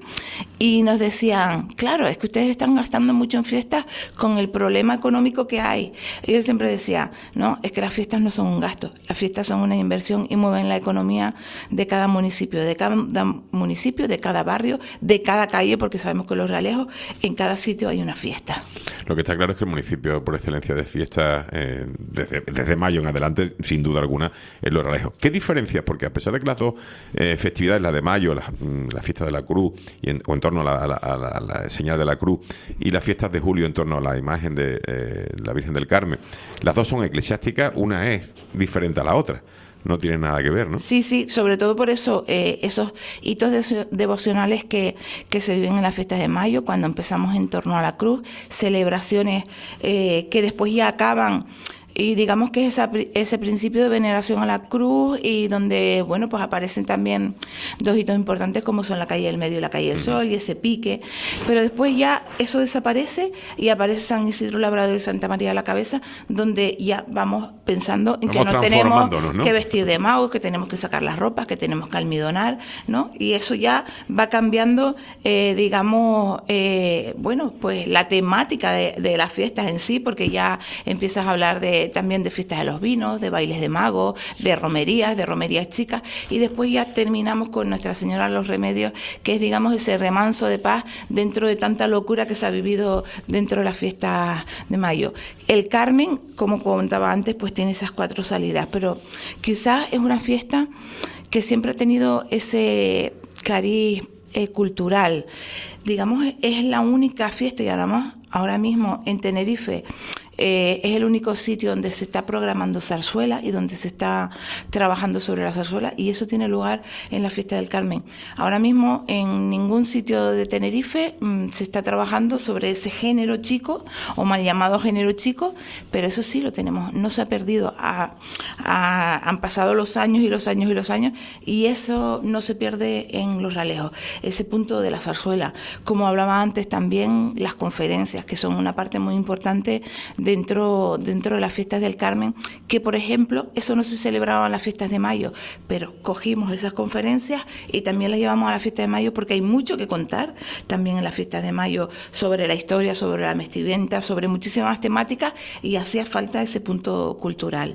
S14: y nos decían, claro, es que ustedes están gastando mucho en fiestas con el problema económico que hay. Y él siempre decía, no, es que las fiestas no son un gasto, las fiestas son una inversión y mueven la economía de cada municipio, de cada municipio, de cada barrio, de cada calle, porque sabemos que Los Realejos, en cada sitio hay una fiesta.
S3: Lo que está claro es que el municipio por excelencia de fiestas, eh, desde, desde mayo en adelante, sin duda alguna, es Los Realejos. ¿Qué diferencias? Porque a pesar de que las dos eh, festividades, la de mayo, la, la fiesta de la Cruz, y en, o en torno a la, a, la, a, la, a la señal de la Cruz, y las fiestas de julio en torno a la imagen de eh, la Virgen del Carmen, las dos son eclesiásticas, una es diferente a la otra. No tiene nada que ver, ¿no?
S14: Sí, sí, sobre todo por eso, eh, esos hitos de, devocionales que, que se viven en las fiestas de mayo, cuando empezamos en torno a la cruz, celebraciones eh, que después ya acaban. Y digamos que es esa, ese principio de veneración a la cruz, y donde, bueno, pues aparecen también dos hitos importantes como son la calle del Medio y la calle del Sol, y ese pique. Pero después ya eso desaparece y aparece San Isidro Labrador y Santa María de la Cabeza, donde ya vamos pensando en
S3: vamos
S14: que no tenemos
S3: ¿no?
S14: que vestir de magos, que tenemos que sacar las ropas, que tenemos que almidonar, ¿no? Y eso ya va cambiando, eh, digamos, eh, bueno, pues la temática de, de las fiestas en sí, porque ya empiezas a hablar de también de fiestas de los vinos, de bailes de magos, de romerías, de romerías chicas, y después ya terminamos con Nuestra Señora de los Remedios, que es, digamos, ese remanso de paz dentro de tanta locura que se ha vivido dentro de las fiestas de mayo. El Carmen, como comentaba antes, pues tiene esas cuatro salidas, pero quizás es una fiesta que siempre ha tenido ese cariz eh, cultural. Digamos, es la única fiesta, y además ahora mismo en Tenerife Eh, es el único sitio donde se está programando zarzuela y donde se está trabajando sobre la zarzuela, y eso tiene lugar en la fiesta del Carmen. Ahora mismo en ningún sitio de Tenerife mmm, se está trabajando sobre ese género chico, o mal llamado género chico, pero eso sí lo tenemos, no se ha perdido. Ha, ha, han pasado los años y los años y los años, y eso no se pierde en Los Realejos, ese punto de la zarzuela. Como hablaba antes también, las conferencias, que son una parte muy importante de Dentro, dentro de las fiestas del Carmen, que por ejemplo, eso no se celebraba en las fiestas de mayo, pero cogimos esas conferencias y también las llevamos a la fiesta de mayo, porque hay mucho que contar también en las fiestas de mayo sobre la historia, sobre la vestimenta, sobre muchísimas temáticas, y hacía falta ese punto cultural.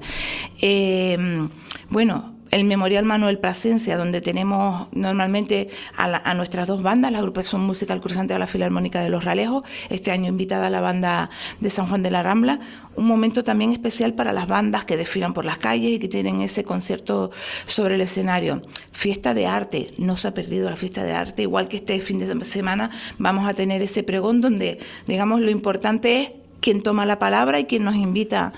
S14: Eh, bueno, el Memorial Manuel Plasencia, donde tenemos normalmente a, la, a nuestras dos bandas, la agrupación musical cruzante de la Filarmónica de Los Realejos, este año invitada a la banda de San Juan de la Rambla, un momento también especial para las bandas que desfilan por las calles y que tienen ese concierto sobre el escenario. Fiesta de arte, no se ha perdido la fiesta de arte, igual que este fin de semana vamos a tener ese pregón donde, digamos, lo importante es quien toma la palabra y quien nos invita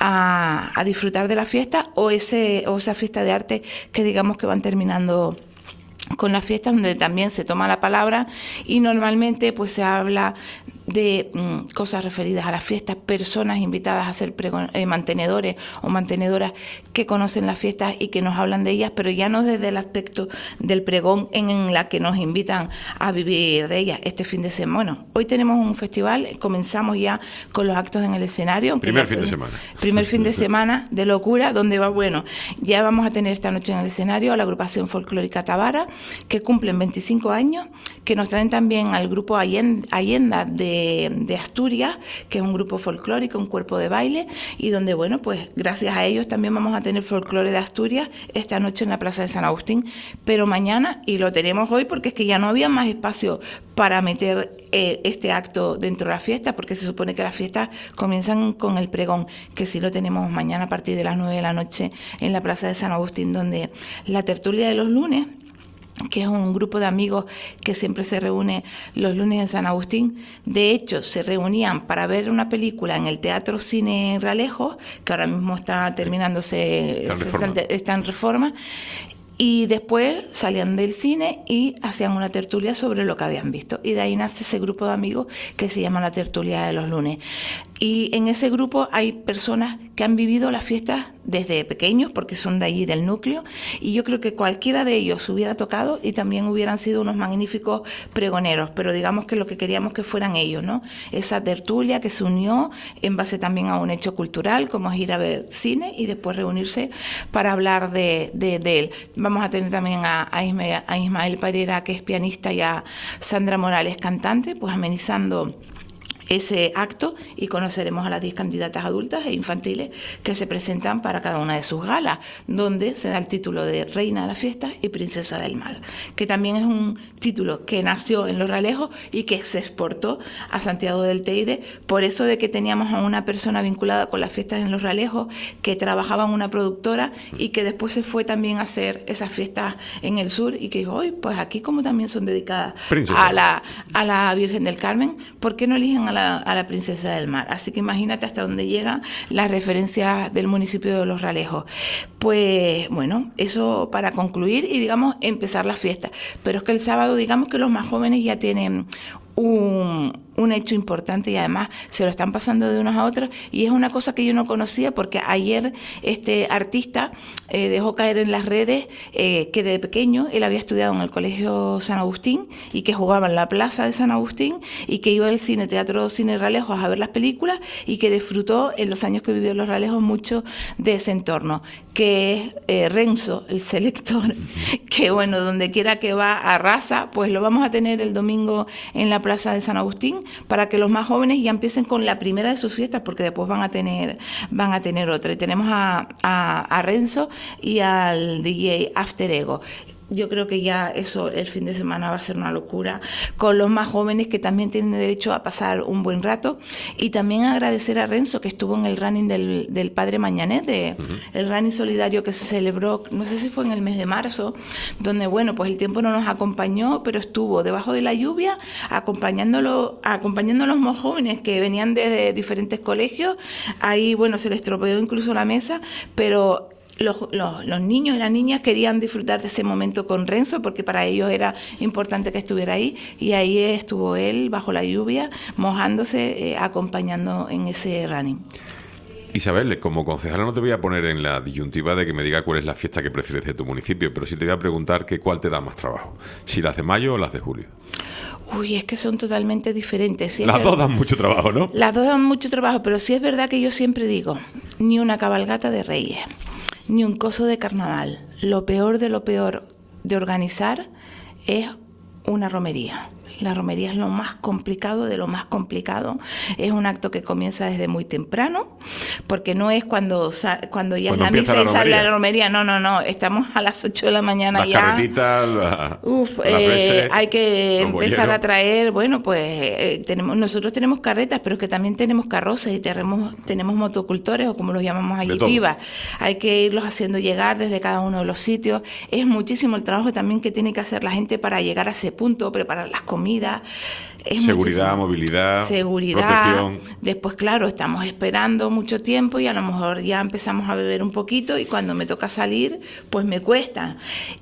S14: a, a disfrutar de la fiesta, o ese o esa fiesta de arte que digamos que van terminando con las fiestas, donde también se toma la palabra y normalmente pues se habla de mm, cosas referidas a las fiestas, personas invitadas a ser pregon- eh, mantenedores o mantenedoras que conocen las fiestas y que nos hablan de ellas, pero ya no desde el aspecto del pregón en, en la que nos invitan a vivir de ellas. Este fin de semana, bueno, hoy tenemos un festival, comenzamos ya con los actos en el escenario.
S3: Primer
S14: ya,
S3: fin de semana.
S14: Primer fin de semana de locura, donde va, bueno, ya vamos a tener esta noche en el escenario a la agrupación folclórica Tabara, que cumplen veinticinco años, que nos traen también al grupo Allenda de de Asturias, que es un grupo folclórico, un cuerpo de baile, y donde, bueno, pues gracias a ellos también vamos a tener folclore de Asturias esta noche en la Plaza de San Agustín, pero mañana, y lo tenemos hoy porque es que ya no había más espacio para meter eh, este acto dentro de la fiesta, porque se supone que las fiestas comienzan con el pregón, que sí lo tenemos mañana a partir de las nueve de la noche en la Plaza de San Agustín, donde la tertulia de los lunes, que es un grupo de amigos que siempre se reúne los lunes en San Agustín. De hecho, se reunían para ver una película en el Teatro Cine Realejos, que ahora mismo está terminándose,
S3: está en reforma.
S14: Está, está en reforma, y después salían del cine y hacían una tertulia sobre lo que habían visto. Y de ahí nace ese grupo de amigos que se llama la tertulia de los lunes. Y en ese grupo hay personas que han vivido las fiestas desde pequeños, porque son de allí del núcleo, y yo creo que cualquiera de ellos hubiera tocado y también hubieran sido unos magníficos pregoneros, pero digamos que lo que queríamos que fueran ellos, ¿no? Esa tertulia que se unió en base también a un hecho cultural, como es ir a ver cine y después reunirse para hablar de, de, de él. Vamos a tener también a, a, Ismael, a Ismael Pereira, que es pianista, y a Sandra Morales, cantante, pues amenizando ese acto, y conoceremos a las diez candidatas adultas e infantiles que se presentan para cada una de sus galas, donde se da el título de Reina de las Fiestas y Princesa del Mar, que también es un título que nació en Los Realejos y que se exportó a Santiago del Teide, por eso de que teníamos a una persona vinculada con las fiestas en Los Realejos, que trabajaba en una productora y que después se fue también a hacer esas fiestas en el sur, y que dijo, hoy pues aquí como también son dedicadas a la, a la Virgen del Carmen, ¿por qué no eligen a la a la Princesa del Mar? Así que imagínate hasta dónde llegan las referencias del municipio de Los Realejos. Pues bueno, eso para concluir y digamos empezar la fiesta. Pero es que el sábado digamos que los más jóvenes ya tienen un, un hecho importante, y además se lo están pasando de unos a otros, y es una cosa que yo no conocía, porque ayer este artista eh, dejó caer en las redes eh, que de pequeño él había estudiado en el Colegio San Agustín y que jugaba en la plaza de San Agustín y que iba al cine, teatro, cine Realejos a ver las películas, y que disfrutó en los años que vivió en Los Realejos mucho de ese entorno, que es eh, Renzo, el selector, que bueno, donde quiera que va arrasa. Pues lo vamos a tener el domingo en la plaza de San Agustín, para que los más jóvenes ya empiecen con la primera de sus fiestas, porque después van a tener van a tener otra. Y tenemos a, a, a Renzo y al D J After Ego. Yo creo que ya eso el fin de semana va a ser una locura, con los más jóvenes que también tienen derecho a pasar un buen rato. Y también agradecer a Renzo, que estuvo en el running del, del Padre Mañanet, de, uh-huh. el running solidario que se celebró, no sé si fue en el mes de marzo, donde bueno, pues el tiempo no nos acompañó, pero estuvo debajo de la lluvia acompañándolo, acompañando a los más jóvenes que venían desde diferentes colegios. Ahí bueno, se les estropeó incluso la mesa, pero Los, los, los niños y las niñas querían disfrutar de ese momento con Renzo, porque para ellos era importante que estuviera ahí, y ahí estuvo él bajo la lluvia, mojándose, eh, acompañando en ese running.
S3: Isabel, como concejala no te voy a poner en la disyuntiva de que me diga cuál es la fiesta que prefieres de tu municipio, pero sí te voy a preguntar que cuál te da más trabajo, si las de mayo o las de julio.
S14: Uy, es que son totalmente diferentes. Sí,
S3: las dos dan mucho trabajo, ¿no?
S14: Las dos dan mucho trabajo, pero sí es verdad que yo siempre digo, ni una cabalgata de Reyes, ni un coso de carnaval. Lo peor de lo peor de organizar es una romería. La romería es lo más complicado de lo más complicado. Es un acto que comienza desde muy temprano, porque no es cuando, cuando ya cuando es la misa la y sale la romería. No, no, no. Estamos a las ocho de la mañana
S3: las
S14: ya.
S3: Carretitas, la,
S14: Uf, la eh, hay que empezar bolleros. a traer, bueno, pues eh, tenemos nosotros tenemos carretas, pero es que también tenemos carrozas y tenemos, tenemos motocultores, o como los llamamos allí, pibas. Hay que irlos haciendo llegar desde cada uno de los sitios. Es muchísimo el trabajo también que tiene que hacer la gente para llegar a ese punto, preparar las comidas. Es
S3: seguridad, movilidad,
S14: seguridad,
S3: protección. Después,
S14: claro, estamos esperando mucho tiempo y a lo mejor ya empezamos a beber un poquito, y cuando me toca salir, pues me cuesta.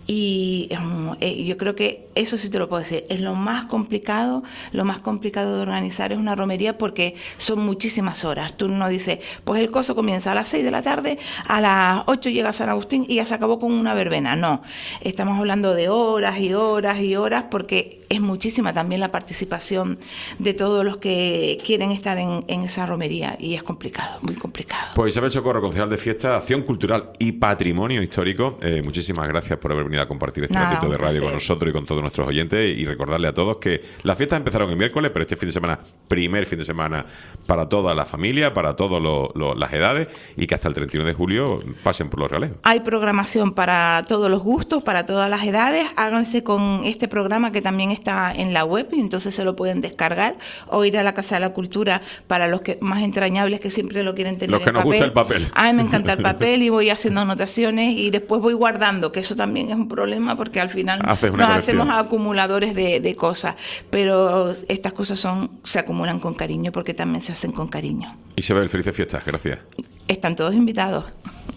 S14: Y eh, yo creo que eso sí te lo puedo decir, es lo más complicado, lo más complicado de organizar es una romería, porque son muchísimas horas. Tú no dices, pues el coso comienza a las seis de la tarde, a las ocho llega a San Agustín y ya se acabó con una verbena. No, estamos hablando de horas y horas y horas, porque es muchísima también la participación de todos los que quieren estar en, en esa romería, y es complicado, muy complicado.
S3: Pues Isabel Socorro, concejal de Fiesta, Acción Cultural y Patrimonio Histórico, eh, muchísimas gracias por haber venido a compartir este
S14: Nada,
S3: ratito de radio
S14: placer.
S3: con nosotros y con todos nuestros oyentes, y recordarle a todos que las fiestas empezaron el miércoles, pero este fin de semana, primer fin de semana para toda la familia, para todas las edades, y que hasta el treinta y uno de julio pasen por Los Realejos.
S14: Hay programación para todos los gustos, para todas las edades. Háganse con este programa, que también está en la web, y entonces se lo pueden descargar, o ir a la Casa de la Cultura para los que más entrañables, que siempre lo quieren tener
S3: los que
S14: en
S3: nos
S14: papel.
S3: gusta el papel.
S14: A mí me encanta el papel, y voy haciendo anotaciones y después voy guardando, que eso también es un problema, porque al final nos
S3: colección.
S14: hacemos acumuladores de, de cosas, pero estas cosas son se acumulan con cariño, porque también se hacen con cariño.
S3: Isabel, felices fiestas, gracias.
S14: Están todos invitados.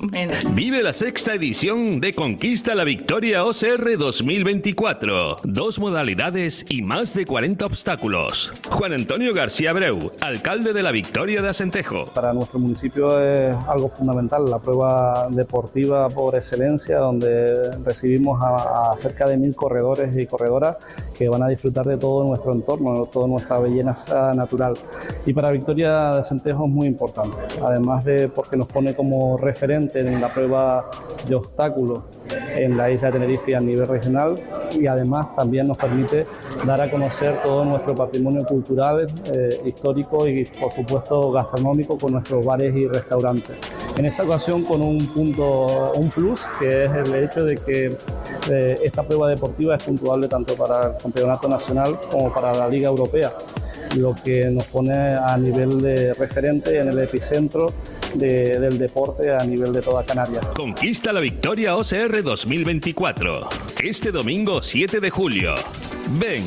S14: Bueno.
S6: Vive la sexta edición de Conquista la Victoria O C R dos mil veinticuatro. Dos modalidades y más de cuarenta obstáculos. Juan Antonio García Breu, alcalde de la Victoria de Acentejo.
S11: Para nuestro municipio es algo fundamental, la prueba deportiva por excelencia, donde recibimos a, a cerca de mil corredores y corredoras que van a disfrutar de todo nuestro entorno, toda nuestra belleza natural. Y para Victoria de Acentejo es muy importante, además de porque nos pone como referente en la prueba de obstáculos en la isla de Tenerife a nivel regional, y además también nos permite dar a conocer todo nuestro patrimonio cultural, eh, histórico y por supuesto gastronómico con nuestros bares y restaurantes. En esta ocasión con un punto, un plus, que es el hecho de que eh, esta prueba deportiva es puntuable tanto para el campeonato nacional como para la Liga Europea, lo que nos pone a nivel de referente en el epicentro de, del deporte a nivel de toda Canarias.
S6: Conquista la Victoria O C R dos mil veinticuatro. Este domingo siete de julio. Ven.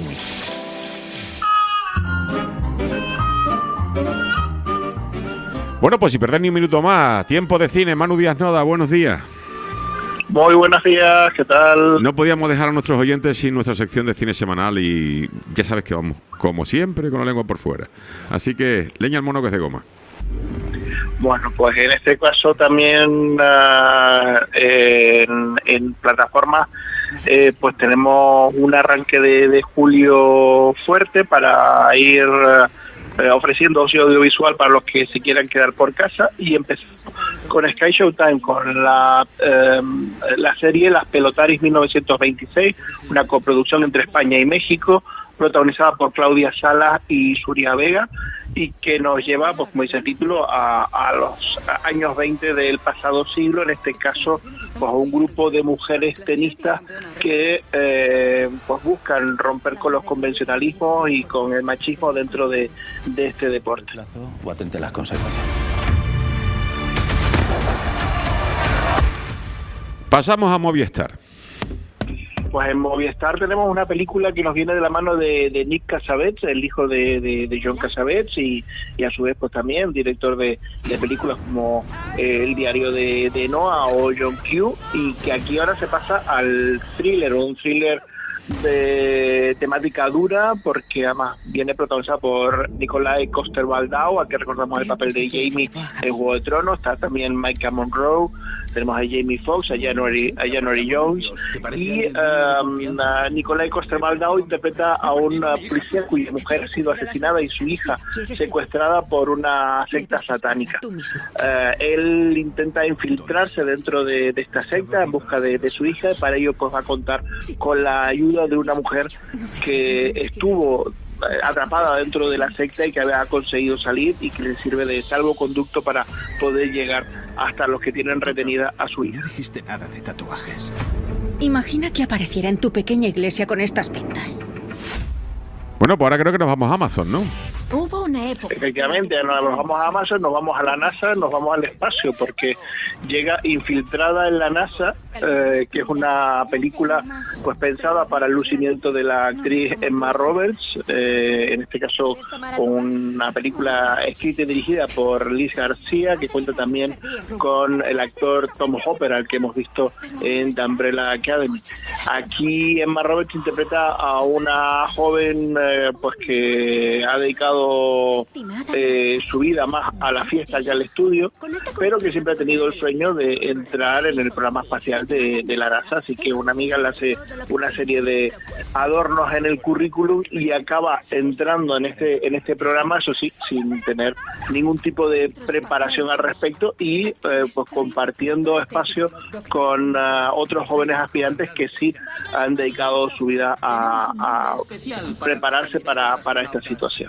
S3: Bueno, pues sin perder ni un minuto más, tiempo de cine. Manu Díaz Noda, buenos días.
S15: Muy buenos días, ¿qué tal?
S3: No podíamos dejar a nuestros oyentes sin nuestra sección de cine semanal y ya sabes que vamos, como siempre, con la lengua por fuera. Así que, leña al mono que es de goma.
S15: Bueno, pues en este caso también uh, en, en plataformas eh, pues tenemos un arranque de, de julio fuerte para ir eh, ofreciendo ocio audiovisual para los que se quieran quedar por casa, y empezamos con Sky Showtime con la, eh, la serie Las Pelotaris mil novecientos veintiséis, una coproducción entre España y México, protagonizada por Claudia Salas y Suria Vega, y que nos lleva, pues como dice el título, a, a los años veinte del pasado siglo, en este caso pues un grupo de mujeres tenistas que eh, pues buscan romper con los convencionalismos y con el machismo dentro de, de este deporte.
S16: O atente a las consecuencias.
S3: Pasamos a Movistar.
S15: Pues en Movistar tenemos una película que nos viene de la mano de, de Nick Cassavetes, el hijo de, de, de John Cassavetes, y, y a su vez pues también director de, de películas como eh, El diario de, de Noah o John Q, y que aquí ahora se pasa al thriller, un thriller de temática dura, porque además viene protagonizada por Nicolai Coster-Waldau, a que recordamos el papel de Jaime en Juego de Tronos. Está también Micah Monroe, tenemos a Jamie Foxx, a January, a January Jones, y um, a Nicolai Coster-Waldau interpreta a una policía cuya mujer ha sido asesinada y su hija secuestrada por una secta satánica. Uh, él intenta infiltrarse dentro de, de esta secta en busca de, de su hija, y para ello pues va a contar con la ayuda de una mujer que estuvo atrapada dentro de la secta y que había conseguido salir, y que le sirve de salvoconducto para poder llegar hasta los que tienen retenida a su hija.
S16: No dijiste nada de tatuajes.
S17: Imagina que apareciera en tu pequeña iglesia con estas pintas.
S3: Bueno, pues ahora creo que nos vamos a Amazon, ¿no?
S17: Hubo una época.
S15: Efectivamente, nos vamos a Amazon, nos vamos a la NASA, nos vamos al espacio, porque llega Infiltrada en la NASA, eh, que es una película pues pensada para el lucimiento de la actriz Emma Roberts, eh, en este caso una película escrita y dirigida por Liz García, que cuenta también con el actor Tom Hopper, al que hemos visto en The Umbrella Academy. Aquí Emma Roberts interpreta a una joven eh, pues que ha dedicado Eh, su vida más a la fiesta que al estudio, pero que siempre ha tenido el sueño de entrar en el programa espacial de, de la NASA, así que una amiga le hace una serie de adornos en el currículum y acaba entrando en este en este programa, eso sí, sin tener ningún tipo de preparación al respecto, y eh, pues compartiendo espacio con uh, otros jóvenes aspirantes que sí han dedicado su vida a, a prepararse para, para esta situación.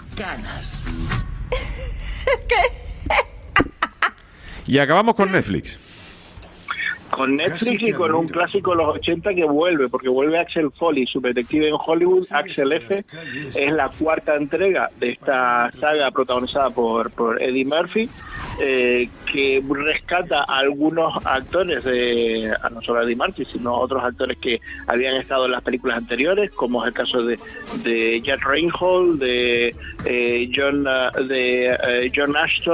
S3: Y acabamos con Netflix.
S15: Con Netflix y con un clásico de los ochenta que vuelve, porque vuelve Axel Foley, su detective en Hollywood. Axel F es la cuarta entrega de esta saga protagonizada por, por Eddie Murphy, eh, que rescata a algunos actores, de, a no solo Eddie Murphy, sino a otros actores que habían estado en las películas anteriores, como es el caso de, de Jack Reinhold, de, eh, John, uh, de eh, John Ashton,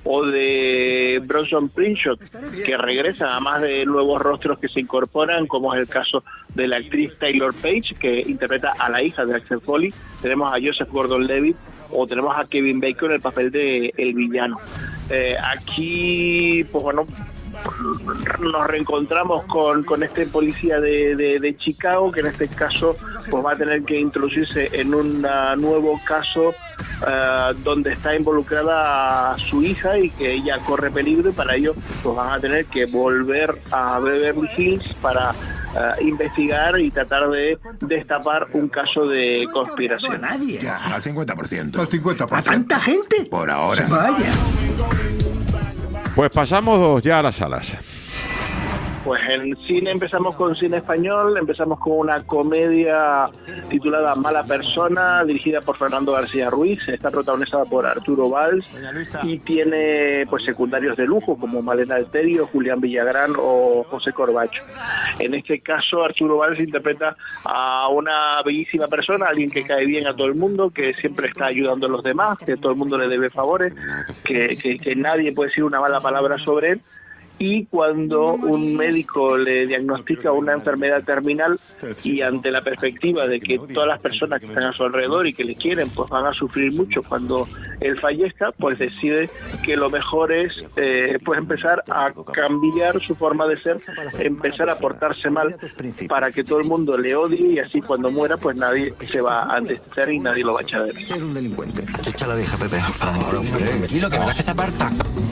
S15: o de Bronson Pinchot, que regresan, además de nuevos rostros que se incorporan, como es el caso de la actriz Taylor Page, que interpreta a la hija de Axel Foley. Tenemos a Joseph Gordon-Levitt, o tenemos a Kevin Bacon en el papel de el villano. Eh, aquí, pues bueno, nos reencontramos con, con este policía de, de, de Chicago, que en este caso pues va a tener que introducirse en un uh, nuevo caso uh, donde está involucrada su hija y que ella corre peligro, y para ello pues van a tener que volver a Beverly Hills para Uh, investigar y tratar de destapar un caso de conspiración.
S18: Nadie. Ya, al cincuenta por ciento. Al cincuenta por ciento. ¿A tanta gente? Por ahora. Vaya.
S3: Pues pasamos ya a las salas.
S15: Pues en cine empezamos con cine español, empezamos con una comedia titulada Mala Persona, dirigida por Fernando García Ruiz, está protagonizada por Arturo Valls y tiene pues secundarios de lujo como Malena Alterio, Julián Villagrán o José Corbacho. En este caso Arturo Valls interpreta a una bellísima persona, alguien que cae bien a todo el mundo, que siempre está ayudando a los demás, que todo el mundo le debe favores, que, que, que nadie puede decir una mala palabra sobre él. Y cuando un médico le diagnostica una enfermedad terminal y ante la perspectiva de que todas las personas que están a su alrededor y que le quieren pues van a sufrir mucho cuando él fallezca, pues decide que lo mejor es eh, pues empezar a cambiar su forma de ser, empezar a portarse mal para que todo el mundo le odie, y así cuando muera pues nadie se va a entristecer y nadie lo va a echar de menos.
S16: Ser un delincuente. Echa la vieja, Pepe. Por favor, hombre. Tranquilo, que verás que se aparta.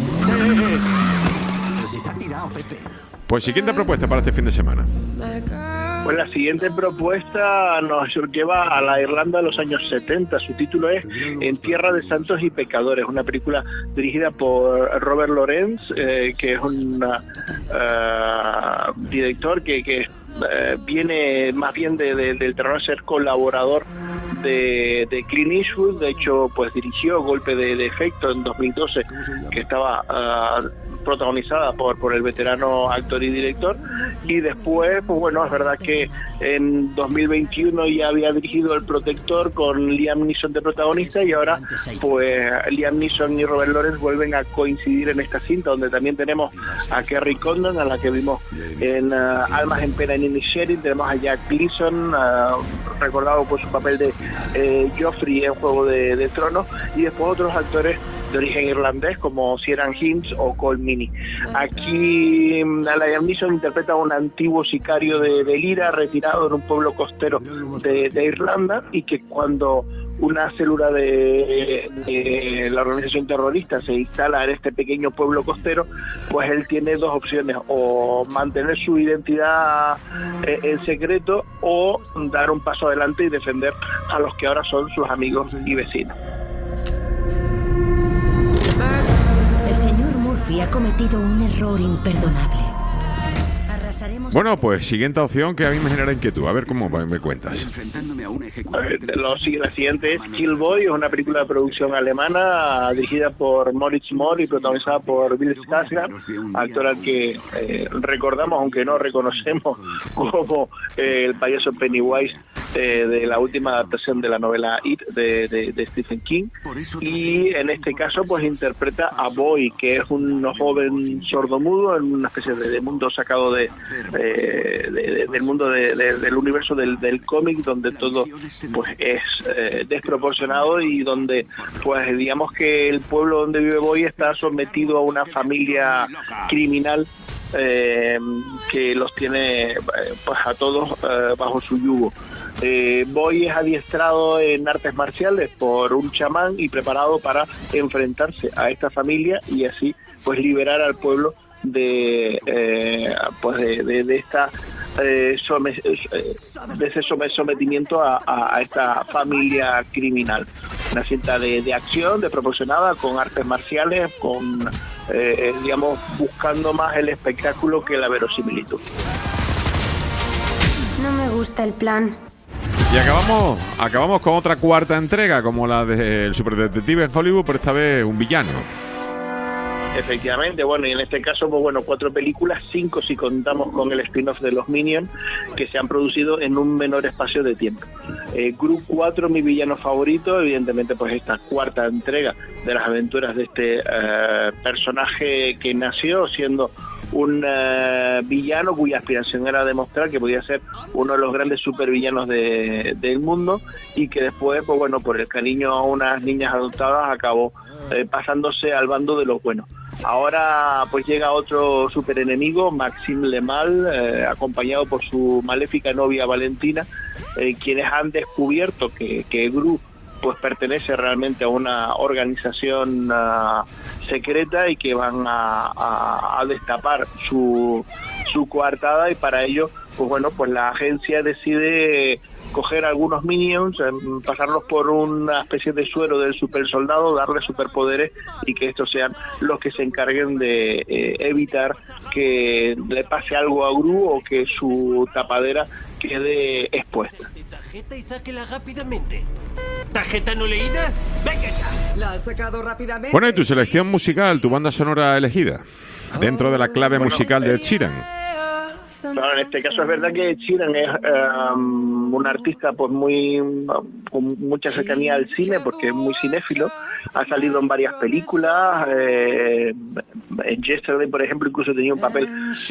S3: Pues siguiente propuesta para este fin de semana.
S15: Pues la siguiente propuesta nos lleva a la Irlanda de los años setenta. Su título es En tierra de santos y pecadores, una película dirigida por Robert Lorenz, eh, que es un uh, director que, que uh, viene más bien de, de, del terreno de ser colaborador de, de Clint Eastwood. De hecho, pues dirigió Golpe de, de Efecto en dos mil doce, que estaba uh, protagonizada por, por el veterano actor y director, y después, pues bueno, es verdad que en dos mil veintiuno ya había dirigido El Protector con Liam Neeson de protagonista, y ahora pues Liam Neeson y Robert Lawrence vuelven a coincidir en esta cinta, donde también tenemos a Kerry Condon, a la que vimos en uh, Almas en Pena en Inisherin. Tenemos a Jack Gleeson, uh, recordado por su papel de eh, Joffrey en Juego de, de Tronos, y después otros actores de origen irlandés como Ciaran Hinds o Cole Meany. Aquí Liam Neeson interpreta a un antiguo sicario de, de Lira, retirado en un pueblo costero de, de Irlanda, y que cuando una célula de, de la organización terrorista se instala en este pequeño pueblo costero, pues él tiene dos opciones: o mantener su identidad eh, en secreto, o dar un paso adelante y defender a los que ahora son sus amigos y vecinos.
S19: El señor Murphy ha cometido un error imperdonable. Arrasaremos.
S3: Bueno, pues siguiente opción que a mí me genera inquietud. A ver cómo me cuentas.
S15: Lo, la siguiente es Kill Boy, es una película de producción alemana dirigida por Moritz Mohr y protagonizada por Bill Skarsgård, actor al que eh, recordamos, aunque no reconocemos, como eh, el payaso Pennywise eh, de la última adaptación de la novela It de, de, de Stephen King. Y en este caso pues interpreta a Boy, que es un joven sordomudo en una especie de, de mundo sacado de, de, de, de del mundo de, de, del universo del, del cómic, donde todo pues es eh, desproporcionado, y donde pues digamos que el pueblo donde vive Boy está sometido a una familia criminal eh, que los tiene eh, pues a todos eh, bajo su yugo. Eh, Boy es adiestrado en artes marciales por un chamán y preparado para enfrentarse a esta familia y así pues liberar al pueblo de eh, pues de, de, de esta eh, some, eh, de ese sometimiento a, a, a esta familia criminal. Una cinta de, de acción desproporcionada, con artes marciales, con eh, digamos buscando más el espectáculo que la verosimilitud.
S19: No me gusta el plan.
S3: Y acabamos, acabamos con otra cuarta entrega, como la del Superdetective en Hollywood, pero esta vez un villano.
S15: Efectivamente, bueno, y en este caso, pues bueno, cuatro películas, cinco si contamos con el spin-off de los Minions, que se han producido en un menor espacio de tiempo. Eh, Gru cuatro, mi villano favorito, evidentemente pues esta cuarta entrega de las aventuras de este eh, personaje que nació siendo un uh, villano cuya aspiración era demostrar que podía ser uno de los grandes supervillanos de, del mundo, y que después, pues bueno, por el cariño a unas niñas adoptadas acabó eh, pasándose al bando de los buenos. Ahora pues llega otro superenemigo, Maxime Le Mal, eh, acompañado por su maléfica novia Valentina, eh, quienes han descubierto que, que Gru pues pertenece realmente a una organización uh, secreta, y que van a, a, a destapar su, su coartada, y para ello pues bueno, pues la agencia decide coger algunos minions, eh, pasarlos por una especie de suero del super soldado, darle superpoderes, y que estos sean los que se encarguen de eh, evitar que le pase algo a Gru o que su tapadera quede expuesta.
S20: Tarjeta y sáquela rápidamente. ¿Tarjeta no leída? ¡Venga ya!
S2: La has sacado rápidamente.
S3: Bueno, y tu selección musical, tu banda sonora elegida, dentro de la clave
S15: Bueno,
S3: musical de Ed Sheeran.
S15: Claro, en este caso es verdad que Ed Sheeran es um, un artista pues muy con mucha cercanía al cine, porque es muy cinéfilo. Ha salido en varias películas, eh, en Yesterday, por ejemplo, incluso tenía un papel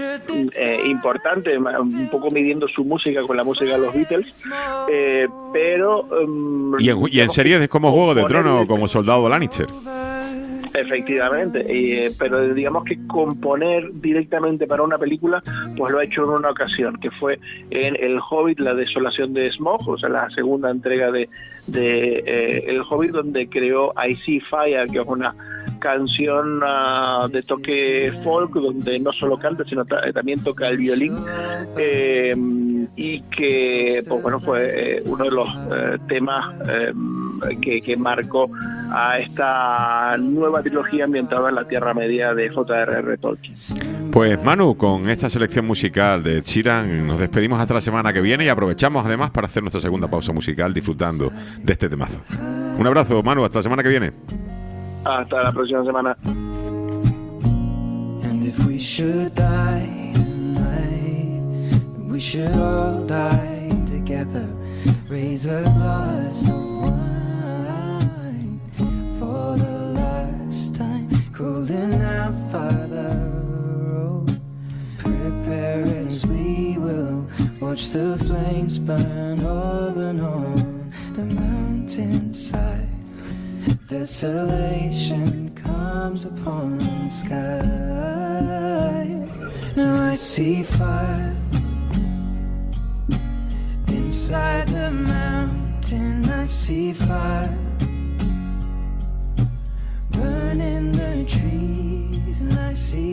S15: eh, importante, un poco midiendo su música con la música de los Beatles, eh, pero... Um,
S3: Y en, y en series como Juego de Tronos, como Soldado Lannister.
S15: Efectivamente, y, pero digamos que componer directamente para una película, pues lo ha hecho en una ocasión, que fue en El Hobbit, la desolación de Smaug, o sea, la segunda entrega de, de eh, El Hobbit, donde creó I See Fire, que es una canción uh, de toque folk, donde no solo canta, sino ta- también toca el violín, eh, y que, pues bueno, fue eh, uno de los eh, temas eh, que, que marcó a esta nueva trilogía ambientada en la Tierra Media de J R R Tolkien.
S3: Pues Manu, con esta selección musical de Ed Sheeran nos despedimos hasta la semana que viene, y aprovechamos además para hacer nuestra segunda pausa musical disfrutando de este temazo. Un abrazo, Manu, hasta la semana que viene.
S15: Hasta la próxima semana.
S10: And if we should die tonight, we should all die together. Raise a glass of wine for the last time. Cooling out Father Road. Prepare as we will watch the flames burn open on the mountainside. Desolation comes upon the sky. Now I see fire inside the mountain. I see fire burning the trees, and I see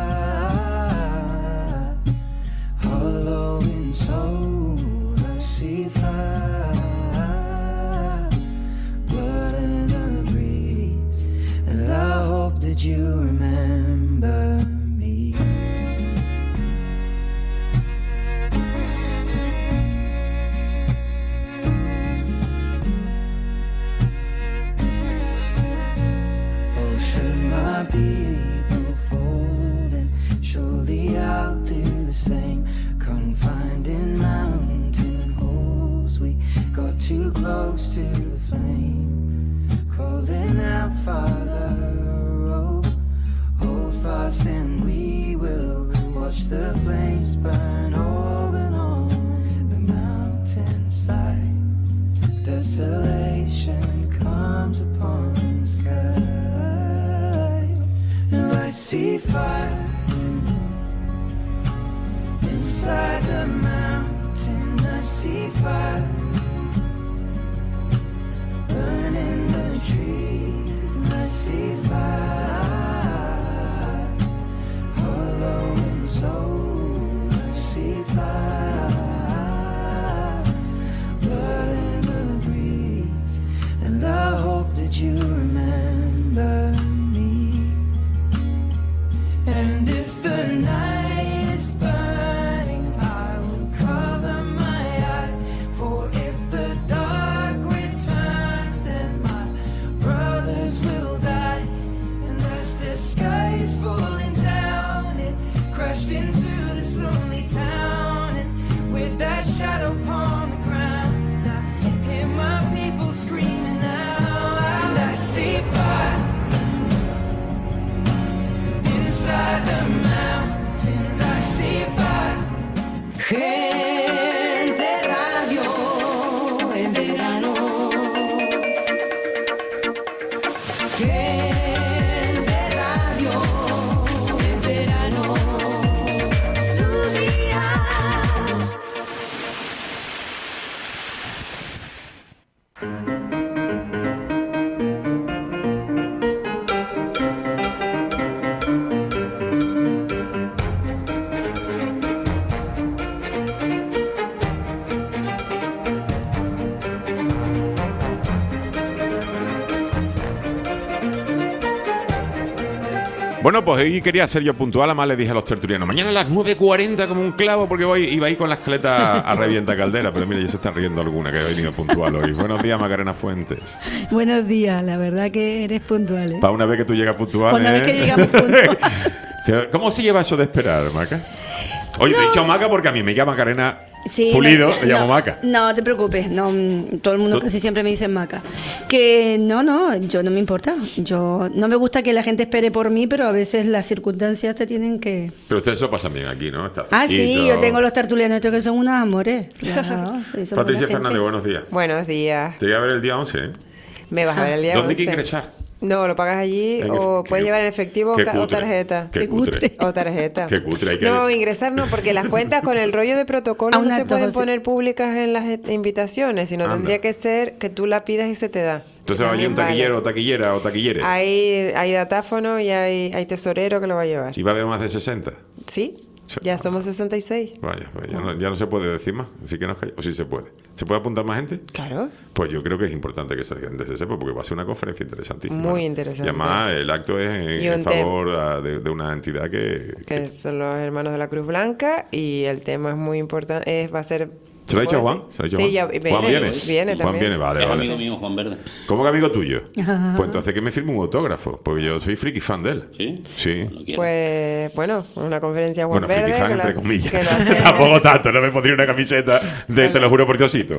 S10: fire hollow in soul. I see fire. I hope that you remember me. Oh, should my people fold, and surely I'll do the same. Confined in mountain holes, we got too close to the flame. Calling out, Father, oh, hold fast and we will watch the flames burn open on the mountainside. Desolation comes upon the sky. Now I see fire inside the mountain. I see fire burning the trees, and I see fire hollow in soul. I see fire blood in the breeze, and I hope that you remember me. And if the night is burning, I will cover my eyes, for if the dark returns, will die, and as the sky
S3: Bueno, pues hoy quería ser yo puntual, además le dije a los tertulianos, mañana a las nueve cuarenta como un clavo, porque voy iba ahí con la escaleta a revienta caldera, pero mira, ya se están riendo alguna que he venido puntual hoy. Buenos días, Macarena Fuentes.
S21: Buenos días, la verdad que eres puntual, ¿eh?
S3: Para una vez que tú llegas puntual,
S21: Para una
S3: ¿eh?
S21: vez que llegamos puntual.
S3: ¿Cómo se lleva eso de esperar, Maca? Oye, te he dicho Maca porque a mí me llama Macarena
S21: Sí,
S3: Pulido,
S21: me-
S3: me llamo
S21: no,
S3: Maca.
S21: No te preocupes, no, mm, todo el mundo
S3: ¿Tú?
S21: casi siempre me dice Maca. Que no, no, yo no me importa. Yo no me gusta que la gente espere por mí, pero a veces las circunstancias te tienen que.
S3: Pero ustedes eso pasan bien aquí, ¿no? Está
S21: Ah, sí,
S3: fresquito.
S21: yo tengo los tertulianos estos que son unos amores. Claro, sí, son
S3: Patricia
S21: buena gente.
S3: Fernández, buenos días.
S22: Buenos días.
S3: Te voy a ver el día once, ¿eh?
S22: Me vas a ver el día
S3: ¿Dónde hay que
S22: once.
S3: ingresar?
S22: No, lo pagas allí
S3: En
S22: o
S3: efe-
S22: puedes
S3: qué-
S22: llevar en efectivo
S3: qué
S22: o ca- o
S3: cutre,
S22: tarjeta.
S3: qué cutre.
S22: O tarjeta.
S3: Qué cutre, hay que-
S22: No, ingresar no, porque las cuentas con el rollo de protocolo
S21: A
S22: no
S21: un
S22: se
S21: acto,
S22: pueden
S21: José.
S22: poner públicas en las e- invitaciones, sino
S3: Anda.
S22: tendría que ser que tú la pidas y se te da.
S3: Entonces va allí un
S22: También
S3: taquillero
S22: vale.
S3: o taquillera o taquillere.
S22: Hay, hay datáfono y hay, hay tesorero que lo va a llevar.
S3: Y va a haber más de sesenta.
S22: Sí, ya somos sesenta y seis.
S3: Vaya, pues ya, no, ya no se puede decir más. Así que no, o sí se puede. ¿Se puede apuntar más gente?
S22: Claro.
S3: Pues yo creo que es importante que esa gente se sepa porque va a ser una conferencia interesantísima.
S22: Muy
S3: ¿no?
S22: interesante.
S3: Y además el acto es en,
S22: Y
S3: en
S22: un tem-
S3: favor a- de, de una entidad que...
S22: Que son los hermanos de la Cruz Blanca y el tema es muy importante. Es, va a ser.
S3: ¿Se lo ha dicho a
S22: ¿puedo
S3: Juan?
S22: decir?
S3: ¿Se lo ha dicho
S22: Sí,
S3: Juan?
S22: ya viene.
S3: Juan viene.
S22: Viene
S3: Juan
S22: también.
S3: viene, vale,
S23: Es
S3: vale.
S23: amigo mío, Juan Verde.
S3: ¿Cómo que amigo tuyo? Pues entonces que me firme un autógrafo, porque yo soy friki fan de él.
S23: ¿Sí?
S3: Sí.
S22: Pues bueno, una conferencia Juan
S3: Bueno,
S22: Verde.
S3: friki fan
S22: que la-
S3: entre comillas.
S22: que lo hace-
S3: Tampoco tanto, no me pondría una camiseta de te lo juro por Diosito.